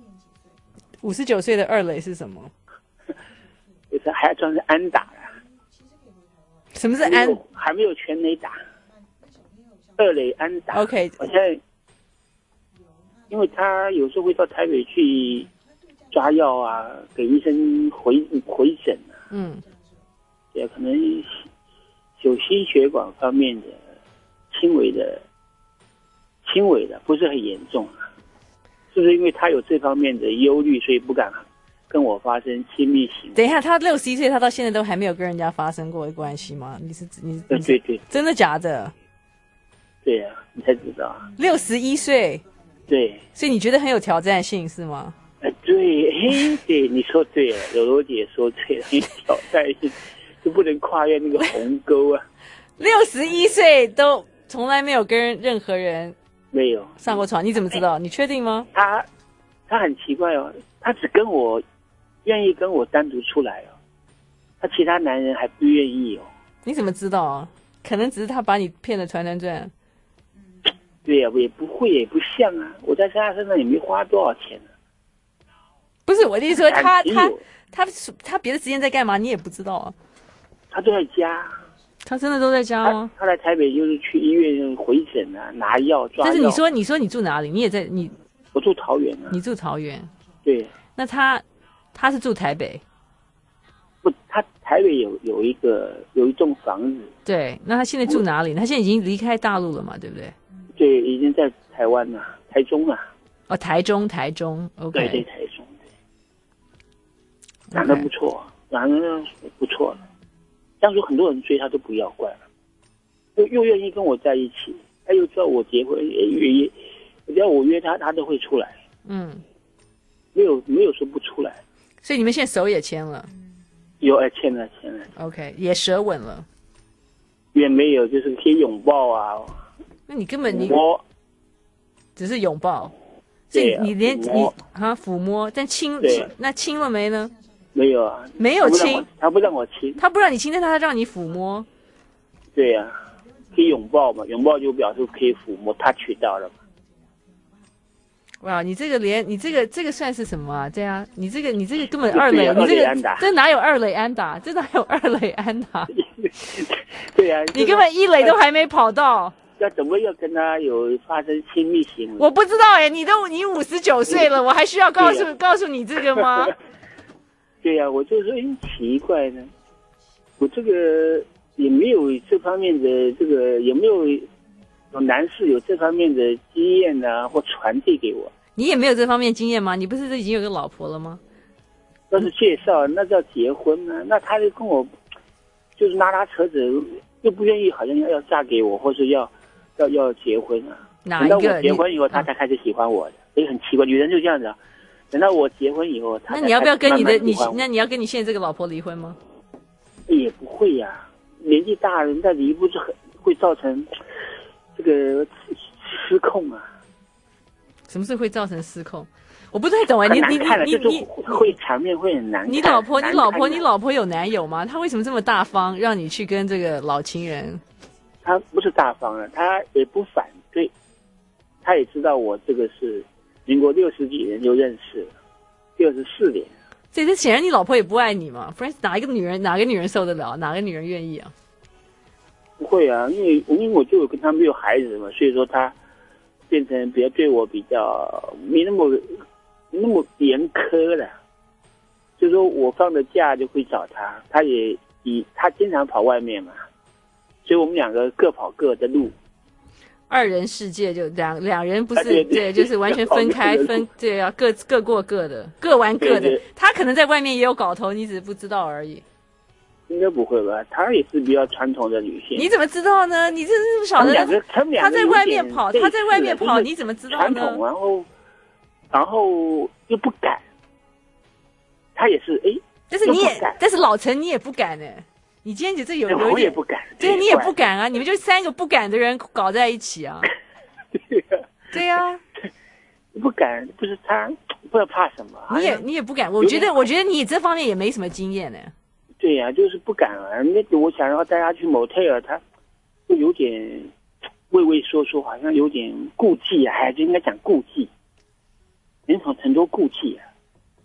59岁的2垒是什么？ 就是还算是安打了。 什么是安？ 还没有全垒打。2垒安打。 OK， 我现在，因为他有时候会到台北去抓药啊，给医生回诊啊。也可能有心血管方面的轻微的，不是很严重啊。是不是因为他有这方面的忧虑，所以不敢跟我发生亲密行为？ 等一下，他61岁，他到现在都还没有跟人家发生过关系吗？你对， 真的假的？ 对啊，你才知道啊。 61岁， 对， 所以你觉得很有挑战性是吗？ 对，你说对了，柔柔姐说对了，很有挑战性，就不能跨越那个鸿沟啊。 61岁都从来没有跟任何人没有上过床，你怎么知道？你确定吗？ 他很奇怪哦，他只愿意跟我单独出来哦，他其他男人还不愿意哦。 你怎么知道啊？可能只是他把你骗得团团转。 对呀，也不会，也不像啊，我在他身上也没花多少钱呢。 不是我的意思说，他别的时间在干嘛？你也不知道啊。 他都在家。 他真的都在家吗？ 他来台北就是去医院回诊啊，拿药抓药。 但是你说你住哪里？你也在你？ 我住桃园啊。 你住桃园？ 对。 那他是住台北？ 不，他台北有一栋房子。 对，那他现在住哪里？他现在已经离开大陆了嘛？对不对？ 对，已经在台湾了，台中了。 哦，台中 ，OK。 对，台中。长得不错，长得不错。当初很多人追他都不要惯了，又愿意跟我在一起， 他又知道我结婚，也只要我约他，他都会出来。没有说不出来。 所以你们现在手也牵了？ 有牵了。 OK， 也舌吻了？ 也没有，就是可以拥抱啊。 那你根本只是拥抱，所以你连抚摸，但亲了没呢？ 没有啊， 没有亲， 他不让我亲， 他不让你亲，但他让你抚摸。 对呀，可以拥抱嘛，拥抱就表示可以抚摸，他取到了嘛。 哇，你这个算是什么啊？对啊，你这个根本二垒，你这哪有二垒安打？这哪有二垒安打？ 对啊， 你根本一垒都还没跑到。 要怎么要跟他有发生亲密行为？ 我不知道你59岁了，我还需要告诉你这个吗？ 对呀，我就说奇怪呢，我这个也没有这方面的这个，有没有男士有这方面的经验呢，或传递给我？ 你也没有这方面经验吗？你不是已经有个老婆了吗？ 那是介绍，那叫结婚呢？那他就跟我就是拉扯着，又不愿意，好像要嫁给我，或是要结婚啊。 哪一个？ 等到我结婚以后，他才开始喜欢我的。很奇怪，女人就这样子啊。等到我结婚以后，他那你要不要跟那你要跟你现在这个老婆离婚吗？ 也不会呀，年纪大人再离不是很会造成这个失控啊。 什么事会造成失控？我不太懂你会场面会很难看。 你老婆有男友吗？他为什么这么大方，让你去跟这个老情人？ 他不是大方了，他也不反对，他也知道我这个是民国60几年就认識了，64年。 所以这显然你老婆也不爱你嘛，不然哪个女人受得了？哪个女人愿意啊？ 不会啊，因为我就有跟他没有孩子嘛，所以说他变成比较对我比较没那么严苛了。就说我放了假就会找他，他经常跑外面嘛，所以我们两个各跑各的路。 二人世界就两人不是对，就是完全分开对啊，各过各的，各玩各的。对，他可能在外面也有搞头，你只是不知道而已。 应该不会吧？她也是比较传统的女性。 你怎么知道呢？你这是不晓得？他在外面跑，你怎么知道呢？ 传统，然后又不敢。他也是但是老陈你也不敢呢。你今天有我也不敢， 对，你也不敢啊！你们就3个不敢的人搞在一起啊！对呀， 不敢，不是他，不知道怕什么。 你也不敢，我觉得你这方面也没什么经验呢。 对呀，就是不敢啊！那我想要带他去motel，他就有点畏畏缩缩，好像有点顾忌啊，还是应该讲顾忌，很多顾忌啊。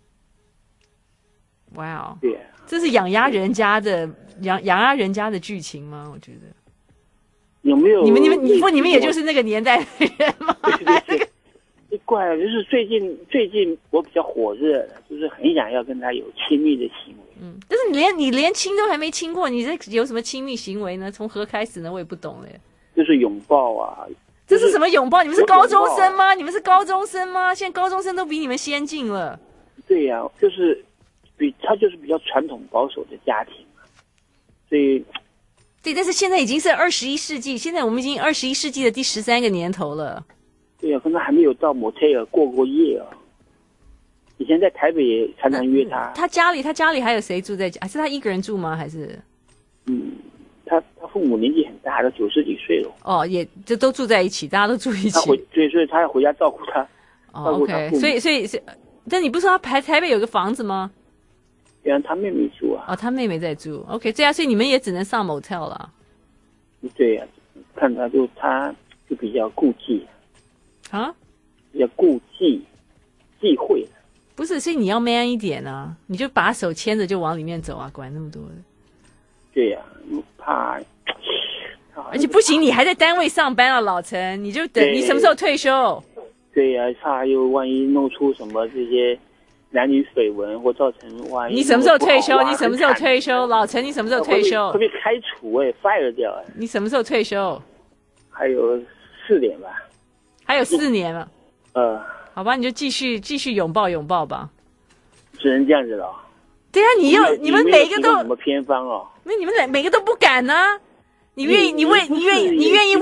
哇哦！ 对呀， 这是养压人家的剧情吗？我觉得有没有？ 你们也就是那个年代的人吗？ 对，怪了，就是最近我比较火热了，就是很想要跟他有亲密的行为。 但是你连亲都还没亲过，你这有什么亲密行为呢？从何开始呢？我也不懂嘞。 就是拥抱啊！ 这是什么拥抱？你们是高中生吗？现在高中生都比你们先进了。 对呀，就是他就是比较传统保守的家庭嘛，所以对，但是现在已经是21世纪，现在我们已经21世纪的第13个年头了。 对呀，可能还没有到motel过夜啊。以前在台北也常常约他。 他家里还有谁住在家？还是他一个人住吗？还是？ 他父母年纪很大，都90几岁了。 哦，也就都住在一起，大家都住一起。 所以他要回家照顾他。 OK， 所以，但你不是说他台北有个房子吗？ 对啊，他妹妹住啊。 他妹妹在住。OK， 这样，所以你们也只能上 motel 了。 对呀，看他就比较顾忌啊， 比较顾忌忌讳。 不是，所以你要 man 一点啊，你就把手牵着就往里面走啊，管那么多的。 对呀，怕。 而且不行，你还在单位上班啊，老陈，你就等你什么时候退休？ 对呀，怕又万一弄出什么这些男女绯闻，或造成万一。 你什么时候退休？老陈，你什么时候退休？ 会被开除fire 掉你什么时候退休？ 还有4年吧。 还有4年了。好吧，你就继续拥抱吧。 只能这样子了。 对啊，你们每个都什么偏方哦？ 那你们每个都不敢呢。你愿意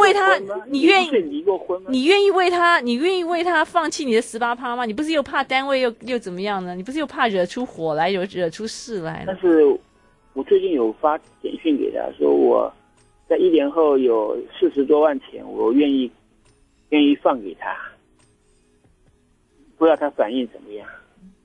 为他，你愿意离过婚吗？ 你愿意为他放弃你的18%吗？你不是又怕单位又怎么样呢？你不是又怕惹出火来，惹出事来呢？ 但是我最近有发简讯给他，说我在1年后有40多万钱，我愿意放给他，不知道他反应怎么样。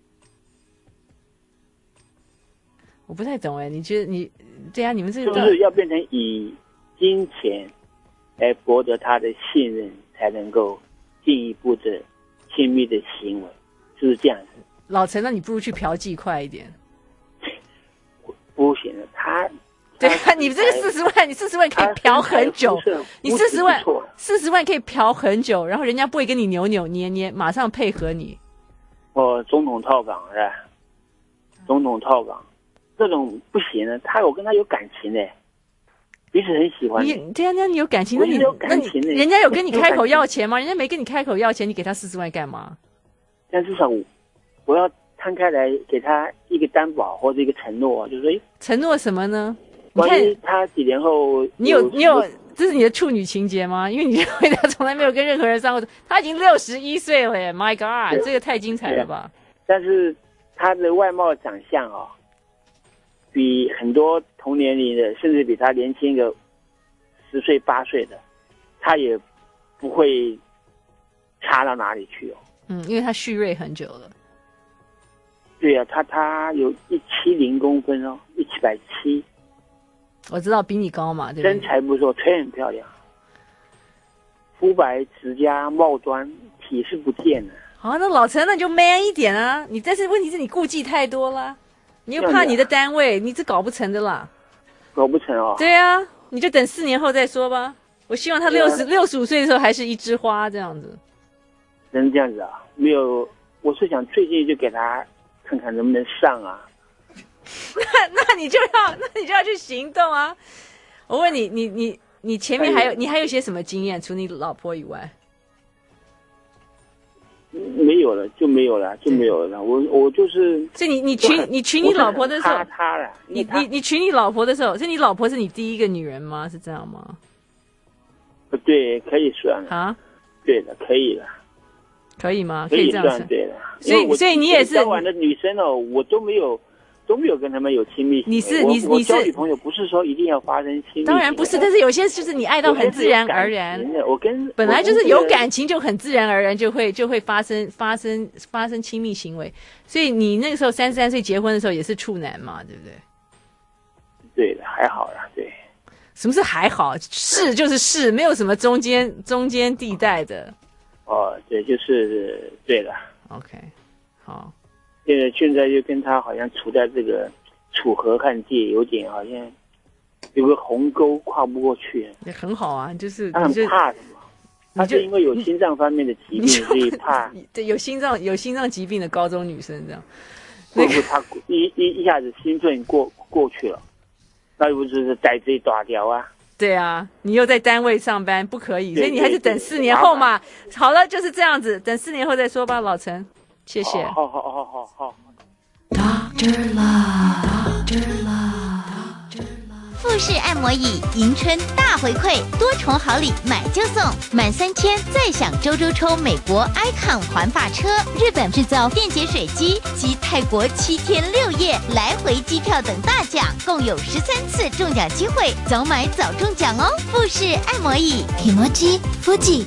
我不太懂哎，你觉得对啊，你们这个是不是要变成以金钱来博得他的信任，才能够进一步的亲密的行为，是不是这样子？ 老陈，那你不如去嫖妓快一点。 不行了， 对啊，你这个40万，你40万可以嫖很久，你40万可以嫖很久，然后人家不会跟你扭扭捏捏，马上配合你。 总统套房是吧？总统套房这种不行的，我跟他有感情的，彼此很喜欢。 对啊，那你有感情，那人家有跟你开口要钱吗？人家没跟你开口要钱，你给他40万干嘛？ 但至少我要摊开来给他一个担保或者一个承诺，就是说承诺什么呢？ 你看他几年后， 你有，这是你的处女情节吗？因为你认为他从来没有跟任何人上过，他已经61岁了耶 ！My God， 这个太精彩了吧！ 但是他的外貌长相比很多同年龄的，甚至比他年轻个10岁8岁的，他也不会差到哪里去因为他蓄锐很久了。 对啊，他有170公分170。 我知道比你高嘛，对不对？ 身材不错，腿很漂亮，肤白指甲帽端，体是不见的。 好，那老陈那你就 man 一点啊！但是问题是你顾忌太多了，你又怕你的单位，你这搞不成的啦。 搞不成对啊，你就等4年后再说吧。我希望他65岁的时候还是一枝花这样子。 能这样子啊？没有，我是想最近就给他看看能不能上啊。 那你就要去行动啊！我问你，你前面还有些什么经验？除你老婆以外， 没有了，就没有了。我就是， 所以你娶你老婆的时候， 他了。 你娶你老婆的时候，所以你老婆是你第一个女人吗？是这样吗？ 对，可以算啊。对的，可以了。 可以吗？ 可以这样算。 对的。 所以你也是交往的女生我都没有跟他们有亲密行为。我交女朋友不是说一定要发生亲密行为。 当然不是，但是有些就是你爱到很自然而然。本来就是有感情就很自然而然就会发生亲密行为。所以你那个时候33岁结婚的时候也是处男嘛，对不对？ 对的，还好啦，对。 什么是还好？是就是是，没有什么中间地带的。 对，就是对了。 OK， 好。 现在就跟他好像处在这个楚河汉界，有点好像有个鸿沟跨不过去。 也很好啊，就是他很怕什么？他是因为有心脏方面的疾病，所以怕。 对，有心脏疾病的高中女生这样。 会不会他一下子兴奋过去了？那不就是逮贼打掉啊？ 对啊，你又在单位上班，不可以，所以你还是等4年后嘛。好了，就是这样子，等4年后再说吧，老陈，谢谢。 好。 Dr. Love。 富士按摩椅迎春大回馈，多重好礼买就送，满3000再享周抽美国 Icon 环法车，日本制造电解水机及泰国7天6夜来回机票等大奖，共有13次中奖机会，早买早中奖哦！富士按摩椅，Kimochi Fuji。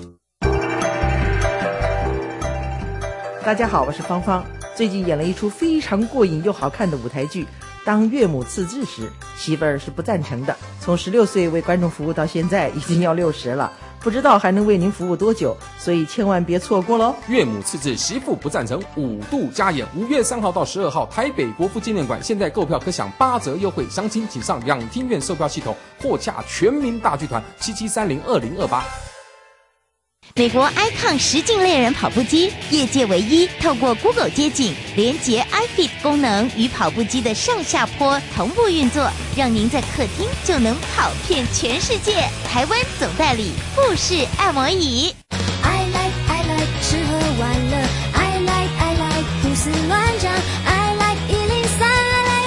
大家好，我是芳芳。最近演了一出非常过瘾又好看的舞台剧。当岳母刺字时，媳妇儿是不赞成的。从16岁为观众服务到现在，已经要60了，不知道还能为您服务多久，所以千万别错过喽！ 岳母刺字，媳妇不赞成，5度加演，5月3号到12号，台北国父纪念馆，现在购票可享8折优惠，详情请上两厅院售票系统或洽全民大剧团77302028。 美国 Icon 实境类人跑步机，业界唯一透过 Google 街景连接 iFit 功能与跑步机的上下坡同步运作，让您在客厅就能跑遍全世界。台湾总代理富士按摩椅。 I like 吃喝玩乐 I like 胡思乱想 I like 103 I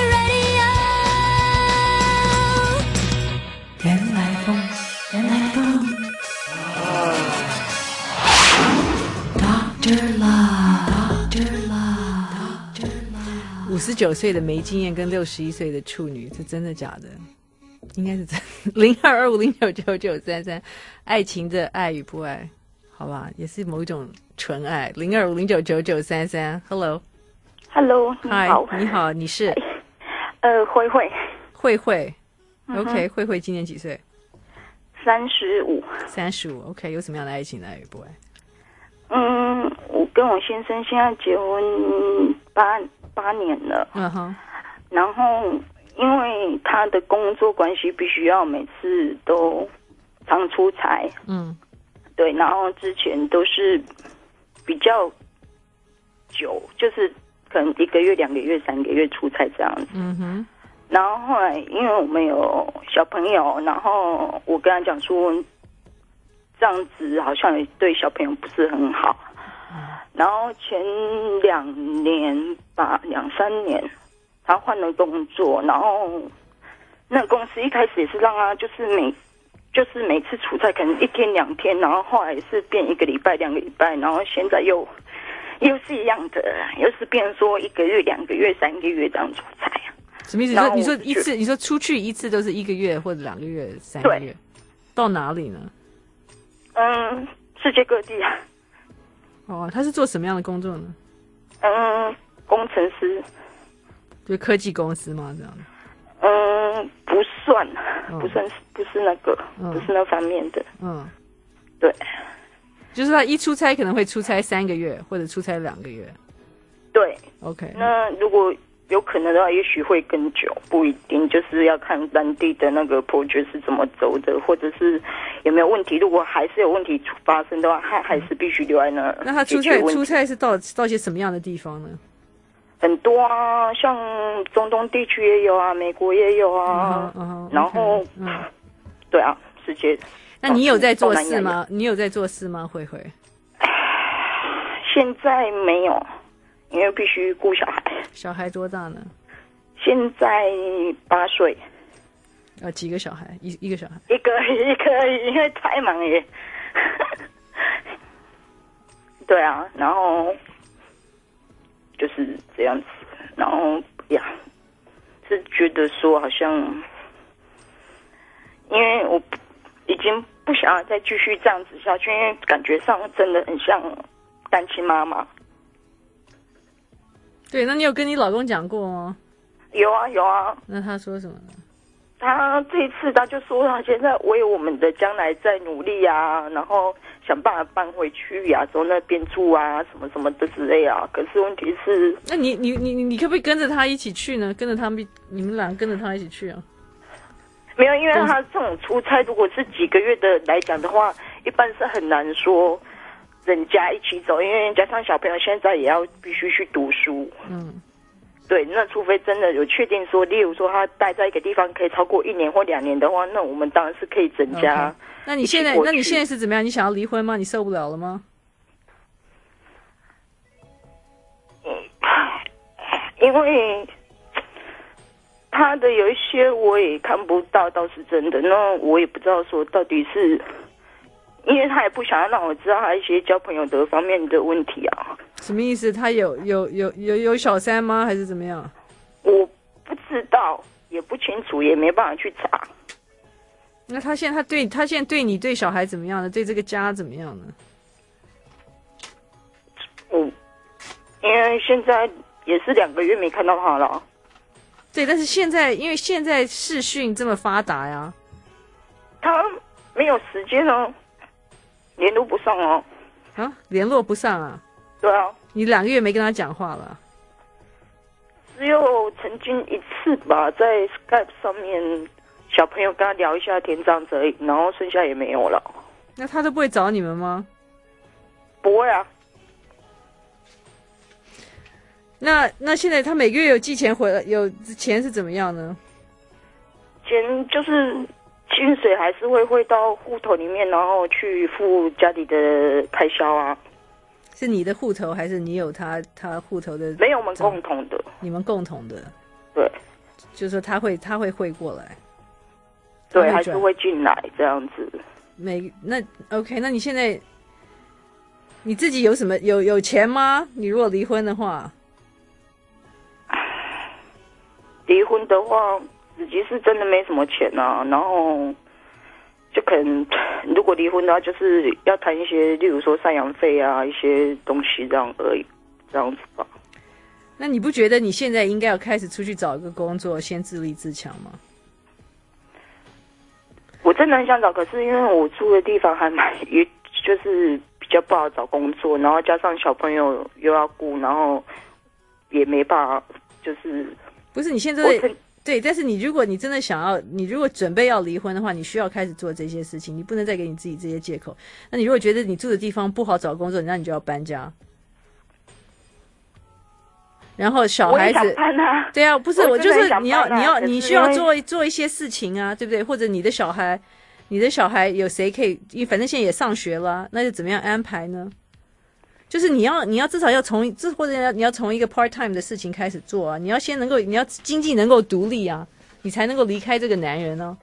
like radio。 原来风 59岁的没经验跟61岁的处女，这真的假的？应该是真的。0225099933，爱情的爱与不爱，好吧，也是某一种纯爱。0225099933 ，Hello， 你好， 你好，你是？慧慧，OK， 慧慧今年几岁？35 ，OK， 有什么样的爱情的爱与不爱？ 我跟我先生现在结婚八年了，然后因为他的工作关系，必须要每次都常出差，对，然后之前都是比较久，就是可能1个月、2个月、3个月出差这样子，然后后来因为我们有小朋友，然后我跟他讲说，这样子好像也对小朋友不是很好。然后前2年吧，2-3年，他换了工作，然后那公司一开始也是让他就是每次出差可能1天2天，然后后来是变1个礼拜、2个礼拜，然后现在又是一样的，又是变成说1个月、2个月、3个月这样出差。 什么意思？你说一次，你说出去一次都是1个月或者2个月、3个月，到哪里呢？ 世界各地啊。 哦，他是做什么样的工作呢？ 工程师。 就科技公司吗？这样？ 不算，不是那个，不是那方面的。对。 就是他一出差可能会出差3个月，或者出差2个月。 对。 OK。 那如果有可能的话，也许会更久，不一定，就是要看当地的那个 project 是怎么走的，或者是有没有问题。如果还是有问题发生的话，还是必须留在那儿。 那他出差是到些什么样的地方呢？ 很多啊，像中东地区也有啊，美国也有啊，然后对啊，世界。 那你有在做事吗？你有在做事吗？慧慧？ 现在没有。因为必须顾小孩。 小孩多大呢？ 现在8岁。 几个小孩？一个小孩？ 一个，因为太忙耶。对啊，然后就是这样子，然后呀，是觉得说好像，因为我已经不想要再继续这样子下去，因为感觉上真的很像单亲妈妈。 对，那你有跟你老公讲过吗？ 有啊。 那他说什么呢？ 他这一次他就说他现在为我们的将来在努力啊，然后想办法搬回去亚洲那边住啊，什么什么的之类啊。可是问题是， 那你可不可以跟着他一起去呢？跟着他们，你们俩跟着他一起去啊？ 没有，因为他这种出差，如果是几个月的来讲的话，一般是很难说。人家一起走，因为加上小朋友现在也要必须去读书。对，那除非真的有确定说，例如说他待在一个地方可以超过1年或2年的话，那我们当然是可以整家。 那你现在是怎么样？你想要离婚吗？你受不了了吗？ 因为他的有一些我也看不到，倒是真的。那我也不知道说到底是。因为他也不想要让我知道他一些交朋友的方面的问题啊。 什么意思？他有小三吗？还是怎么样？ 我不知道，也不清楚，也没办法去查。 那他现在对你对小孩怎么样呢？对这个家怎么样呢？ 因为现在也是2个月没看到他了。 对，但是因为现在视讯这么发达呀， 他没有时间哦。联络不上哦。 联络不上啊？ 对啊。 你2个月没跟他讲话了？ 只有曾经1次吧，在 Skype 上面，小朋友跟他聊一下天这样子而已，然后剩下也没有了。 那他都不会找你们吗？ 不会啊。 那现在他每个月有寄钱回来，有钱是怎么样呢？ 钱就是。薪水还是会汇到户头里面，然后去付家里的开销啊。 是你的户头还是你有他户头的？ 没有，我们共同的。 你们共同的。 对。 就是说他会汇过来。 对，还是会进来这样子。 那 OK， 那你现在你自己有什么有钱吗？你如果离婚的话？ 婚的话，自己是真的没什么钱啊，然后就可能如果离婚的话，就是要谈一些，例如说赡养费啊，一些东西这样而已，这样子吧。 那你不觉得你现在应该要开始出去找一个工作，先自立自强吗？ 我真的很想找，可是因为我住的地方也就是比较不好找工作，然后加上小朋友又要顾，然后也没办法，就是不是你现在对，但是你如果真的想要，你如果准备要离婚的话，你需要开始做这些事情，你不能再给你自己这些借口。那你如果觉得你住的地方不好找工作，那你就要搬家。然后小孩子，对啊，不是我就是你需要做一些事情啊，对不对？或者你的小孩有谁可以？反正现在也上学了，那就怎么样安排呢？就是你要至少要或者你要从一个 part time 的事情开始做啊，你要经济能够独立啊，你才能够离开这个男人呢。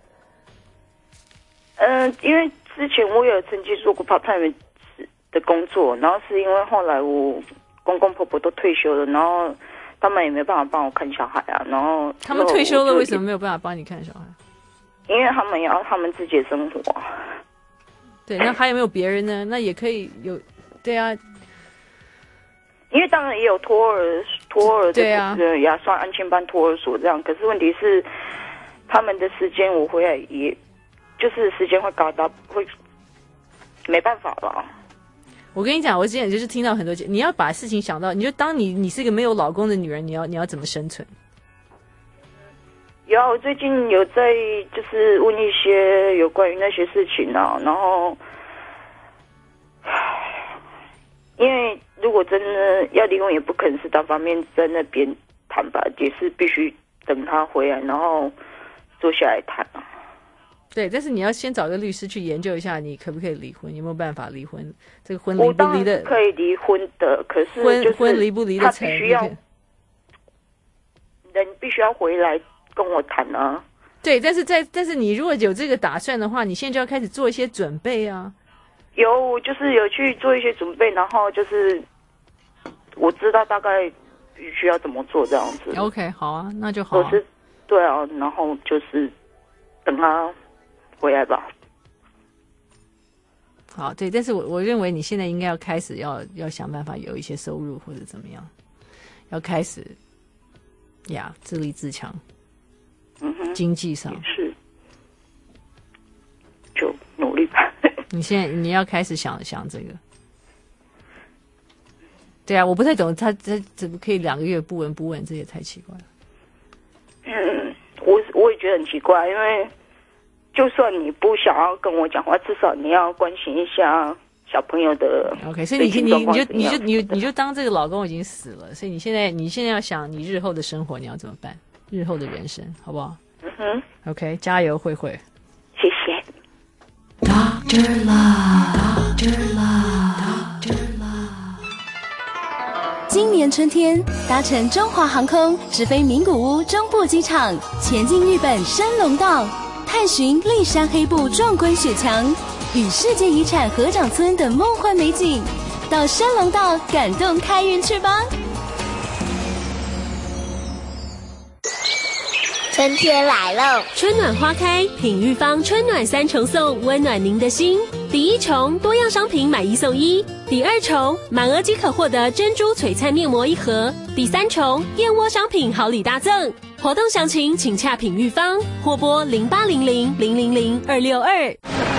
因为之前我有曾经做过 part time 的工作，然后是因为后来我公公婆婆都退休了，然后他们也没办法帮我看小孩啊，然后他们退休了，为什么没有办法帮你看小孩？ 因为他们要他们自己的生活。 对，那还有没有别人呢？那也可以有，对啊。 因为当然也有托儿对啊， 牙刷安亲班、托儿所这样，可是问题是他们的时间我回来也就是时间会嘎达，会没办法了。 我跟你讲，我之前就是听到很多，你要把事情想到，你就当你是一个没有老公的女人，你要怎么生存？ 有，我最近有在就是问一些有关于那些事情啊，然后因为如果真的要离婚，也不可能是单方面在那边谈吧，也是必须等他回来，然后坐下来谈啊。 对，但是你要先找个律师去研究一下，你可不可以离婚，有没有办法离婚？这个婚离不离的， 我当然是可以离婚的，可是就是婚离不离的， 他必须要人必须要回来跟我谈啊。 对，但是你如果有这个打算的话，你现在就要开始做一些准备啊。 我就是有去做一些准备，然后就是我知道大概必须要怎么做这样子。 OK， 好啊，那就好啊。 对啊，然后就是等他回来吧。 好，对，但是我认为你现在应该要开始要想办法有一些收入或者怎么样，要开始自立自强。经济上是，就努力吧。 你要开始想这个。对啊，我不太懂他怎么可以2个月不闻不问，这也太奇怪了。 我也觉得很奇怪，因为就算你不想要跟我讲话，至少你要关心一下小朋友的。 OK， 所以你就当这个老公已经死了，所以你现在要想你日后的生活你要怎么办，日后的人生好不好？OK， 加油，慧慧， 谢谢。 Dr. Love, Dr. Love, Dr. Love。 今年春天，搭乘中华航空直飞名古屋中部机场，前进日本深龙道，探寻立山黑部壮观雪墙与世界遗产合掌村等梦幻美景，到深龙道感动开运去吧！春天来了， 春暖花开，品玉坊春暖3重送，温暖您的心。第1重多样商品买1送1，第2重满额即可获得珍珠璀璨面膜1盒，第3重燕窝商品好礼大赠。活动详情请洽品玉坊或拨0800000262。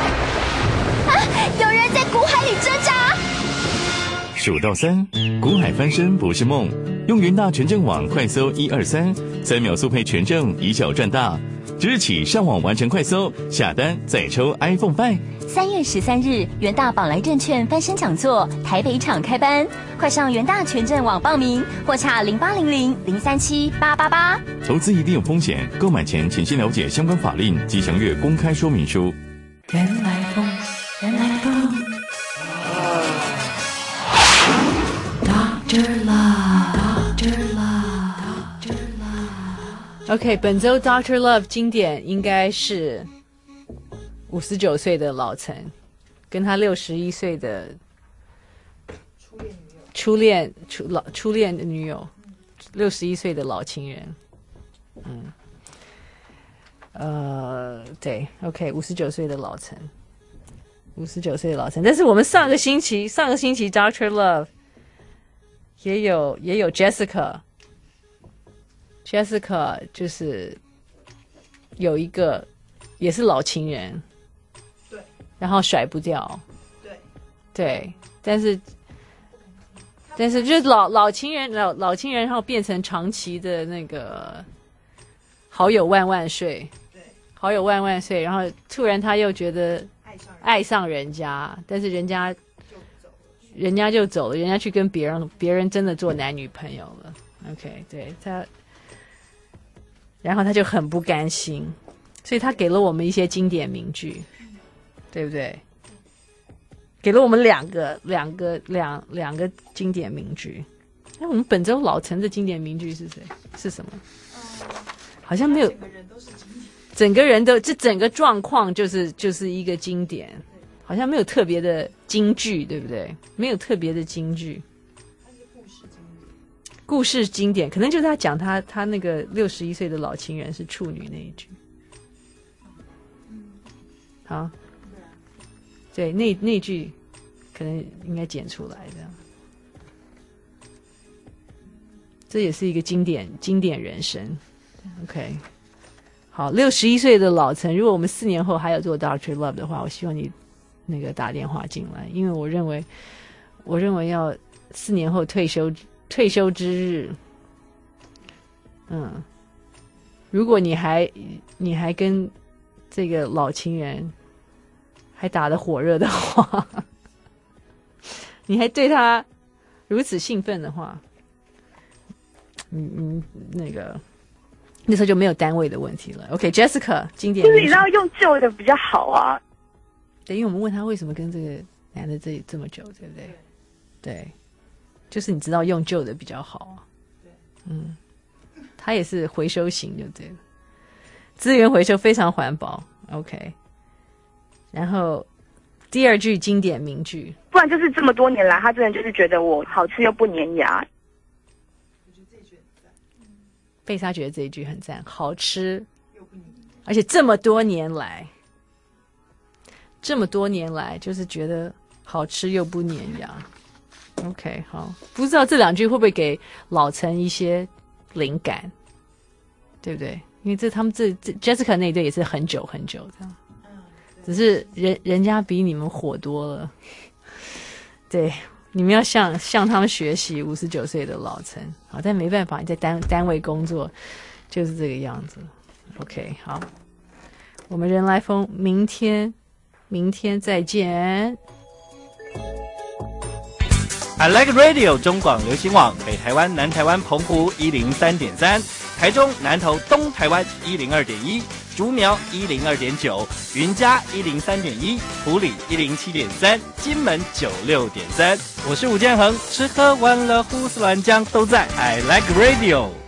有人在股海里挣扎。 数到3，股海翻身不是梦。用元大权证网快搜123，3秒速配权证，以小赚大。即日起上网完成快搜，下单再抽 iPhone 5。 3月13日，元大宝来证券翻身讲座台北场开班，快上元大权证网报名，或洽0800037888。 投资一定有风险，购买前请先了解相关法令及详阅公开说明书。 原来风，原来风。Dr. Love，Dr. Love，Dr. Love。OK， 本周 Dr. Love 经典应该是59岁的老陈，跟他61岁的初恋的女友，61岁的老情人。 对 ，OK， 59岁的老陈，59岁的老陈。但是我们上个星期 Dr. Love 也有 Jessica 就是有一个也是老情人， 对， 然后甩不掉，对，但是就是老情人，然后变成长期的那个好友万万岁， 对， 好友万万岁，然后突然他又觉得爱上人家，但是人家就走了，人家去跟别人真的做男女朋友了。OK， 对他，然后他就很不甘心，所以他给了我们一些经典名句，对不对？给了我们两个经典名句。那我们本周老陈的经典名句是谁？是什么？好像没有。整个人都这整个状况就是一个经典，好像没有特别的金句，对不对？没有特别的金句。故事经典，可能就是他讲他那个61岁的老情人是处女那一句。好。对，那句可能应该剪出来这样。这也是一个经典人生。OK， 好，61岁的老陈，如果我们4年后还有做 Dr. Love 的话，我希望你那个打电话进来，因为我认为要4年后退休之日，如果你还跟这个老情人还打得火热的话，你还对他如此兴奋的话，那时候就没有单位的问题了。OK，Jessica， 经典就是你知道用旧的比较好啊。 对，因为我们问他为什么跟这个男的这么久，对不对？对，就是你知道用旧的比较好啊。他也是回收型就对了，资源回收非常环保。OK。然后第二句经典名句， 不然就是这么多年来，他真的就是觉得我好吃又不粘牙。 贝莎觉得这一句很赞，好吃，而且这么多年来就是觉得好吃又不粘牙。OK， 好，不知道这两句会不会给老陈一些灵感，对不对？因为他们这 Jessica 那一对也是很久这样。只是人家比你们火多了，对，你们要向他们学习。59岁的老陈，好，但没办法，你在单位工作就是这个样子。OK， 好，我们人来疯，明天再见。 I Like Radio 中广流行网北台湾、南台湾、澎湖103.3，台中、南投、东台湾102.1。竹苗102.9，云嘉103.1，埔里107.3，金门96.3。我是吴建衡，吃喝玩乐胡思乱讲都在 I Like Radio。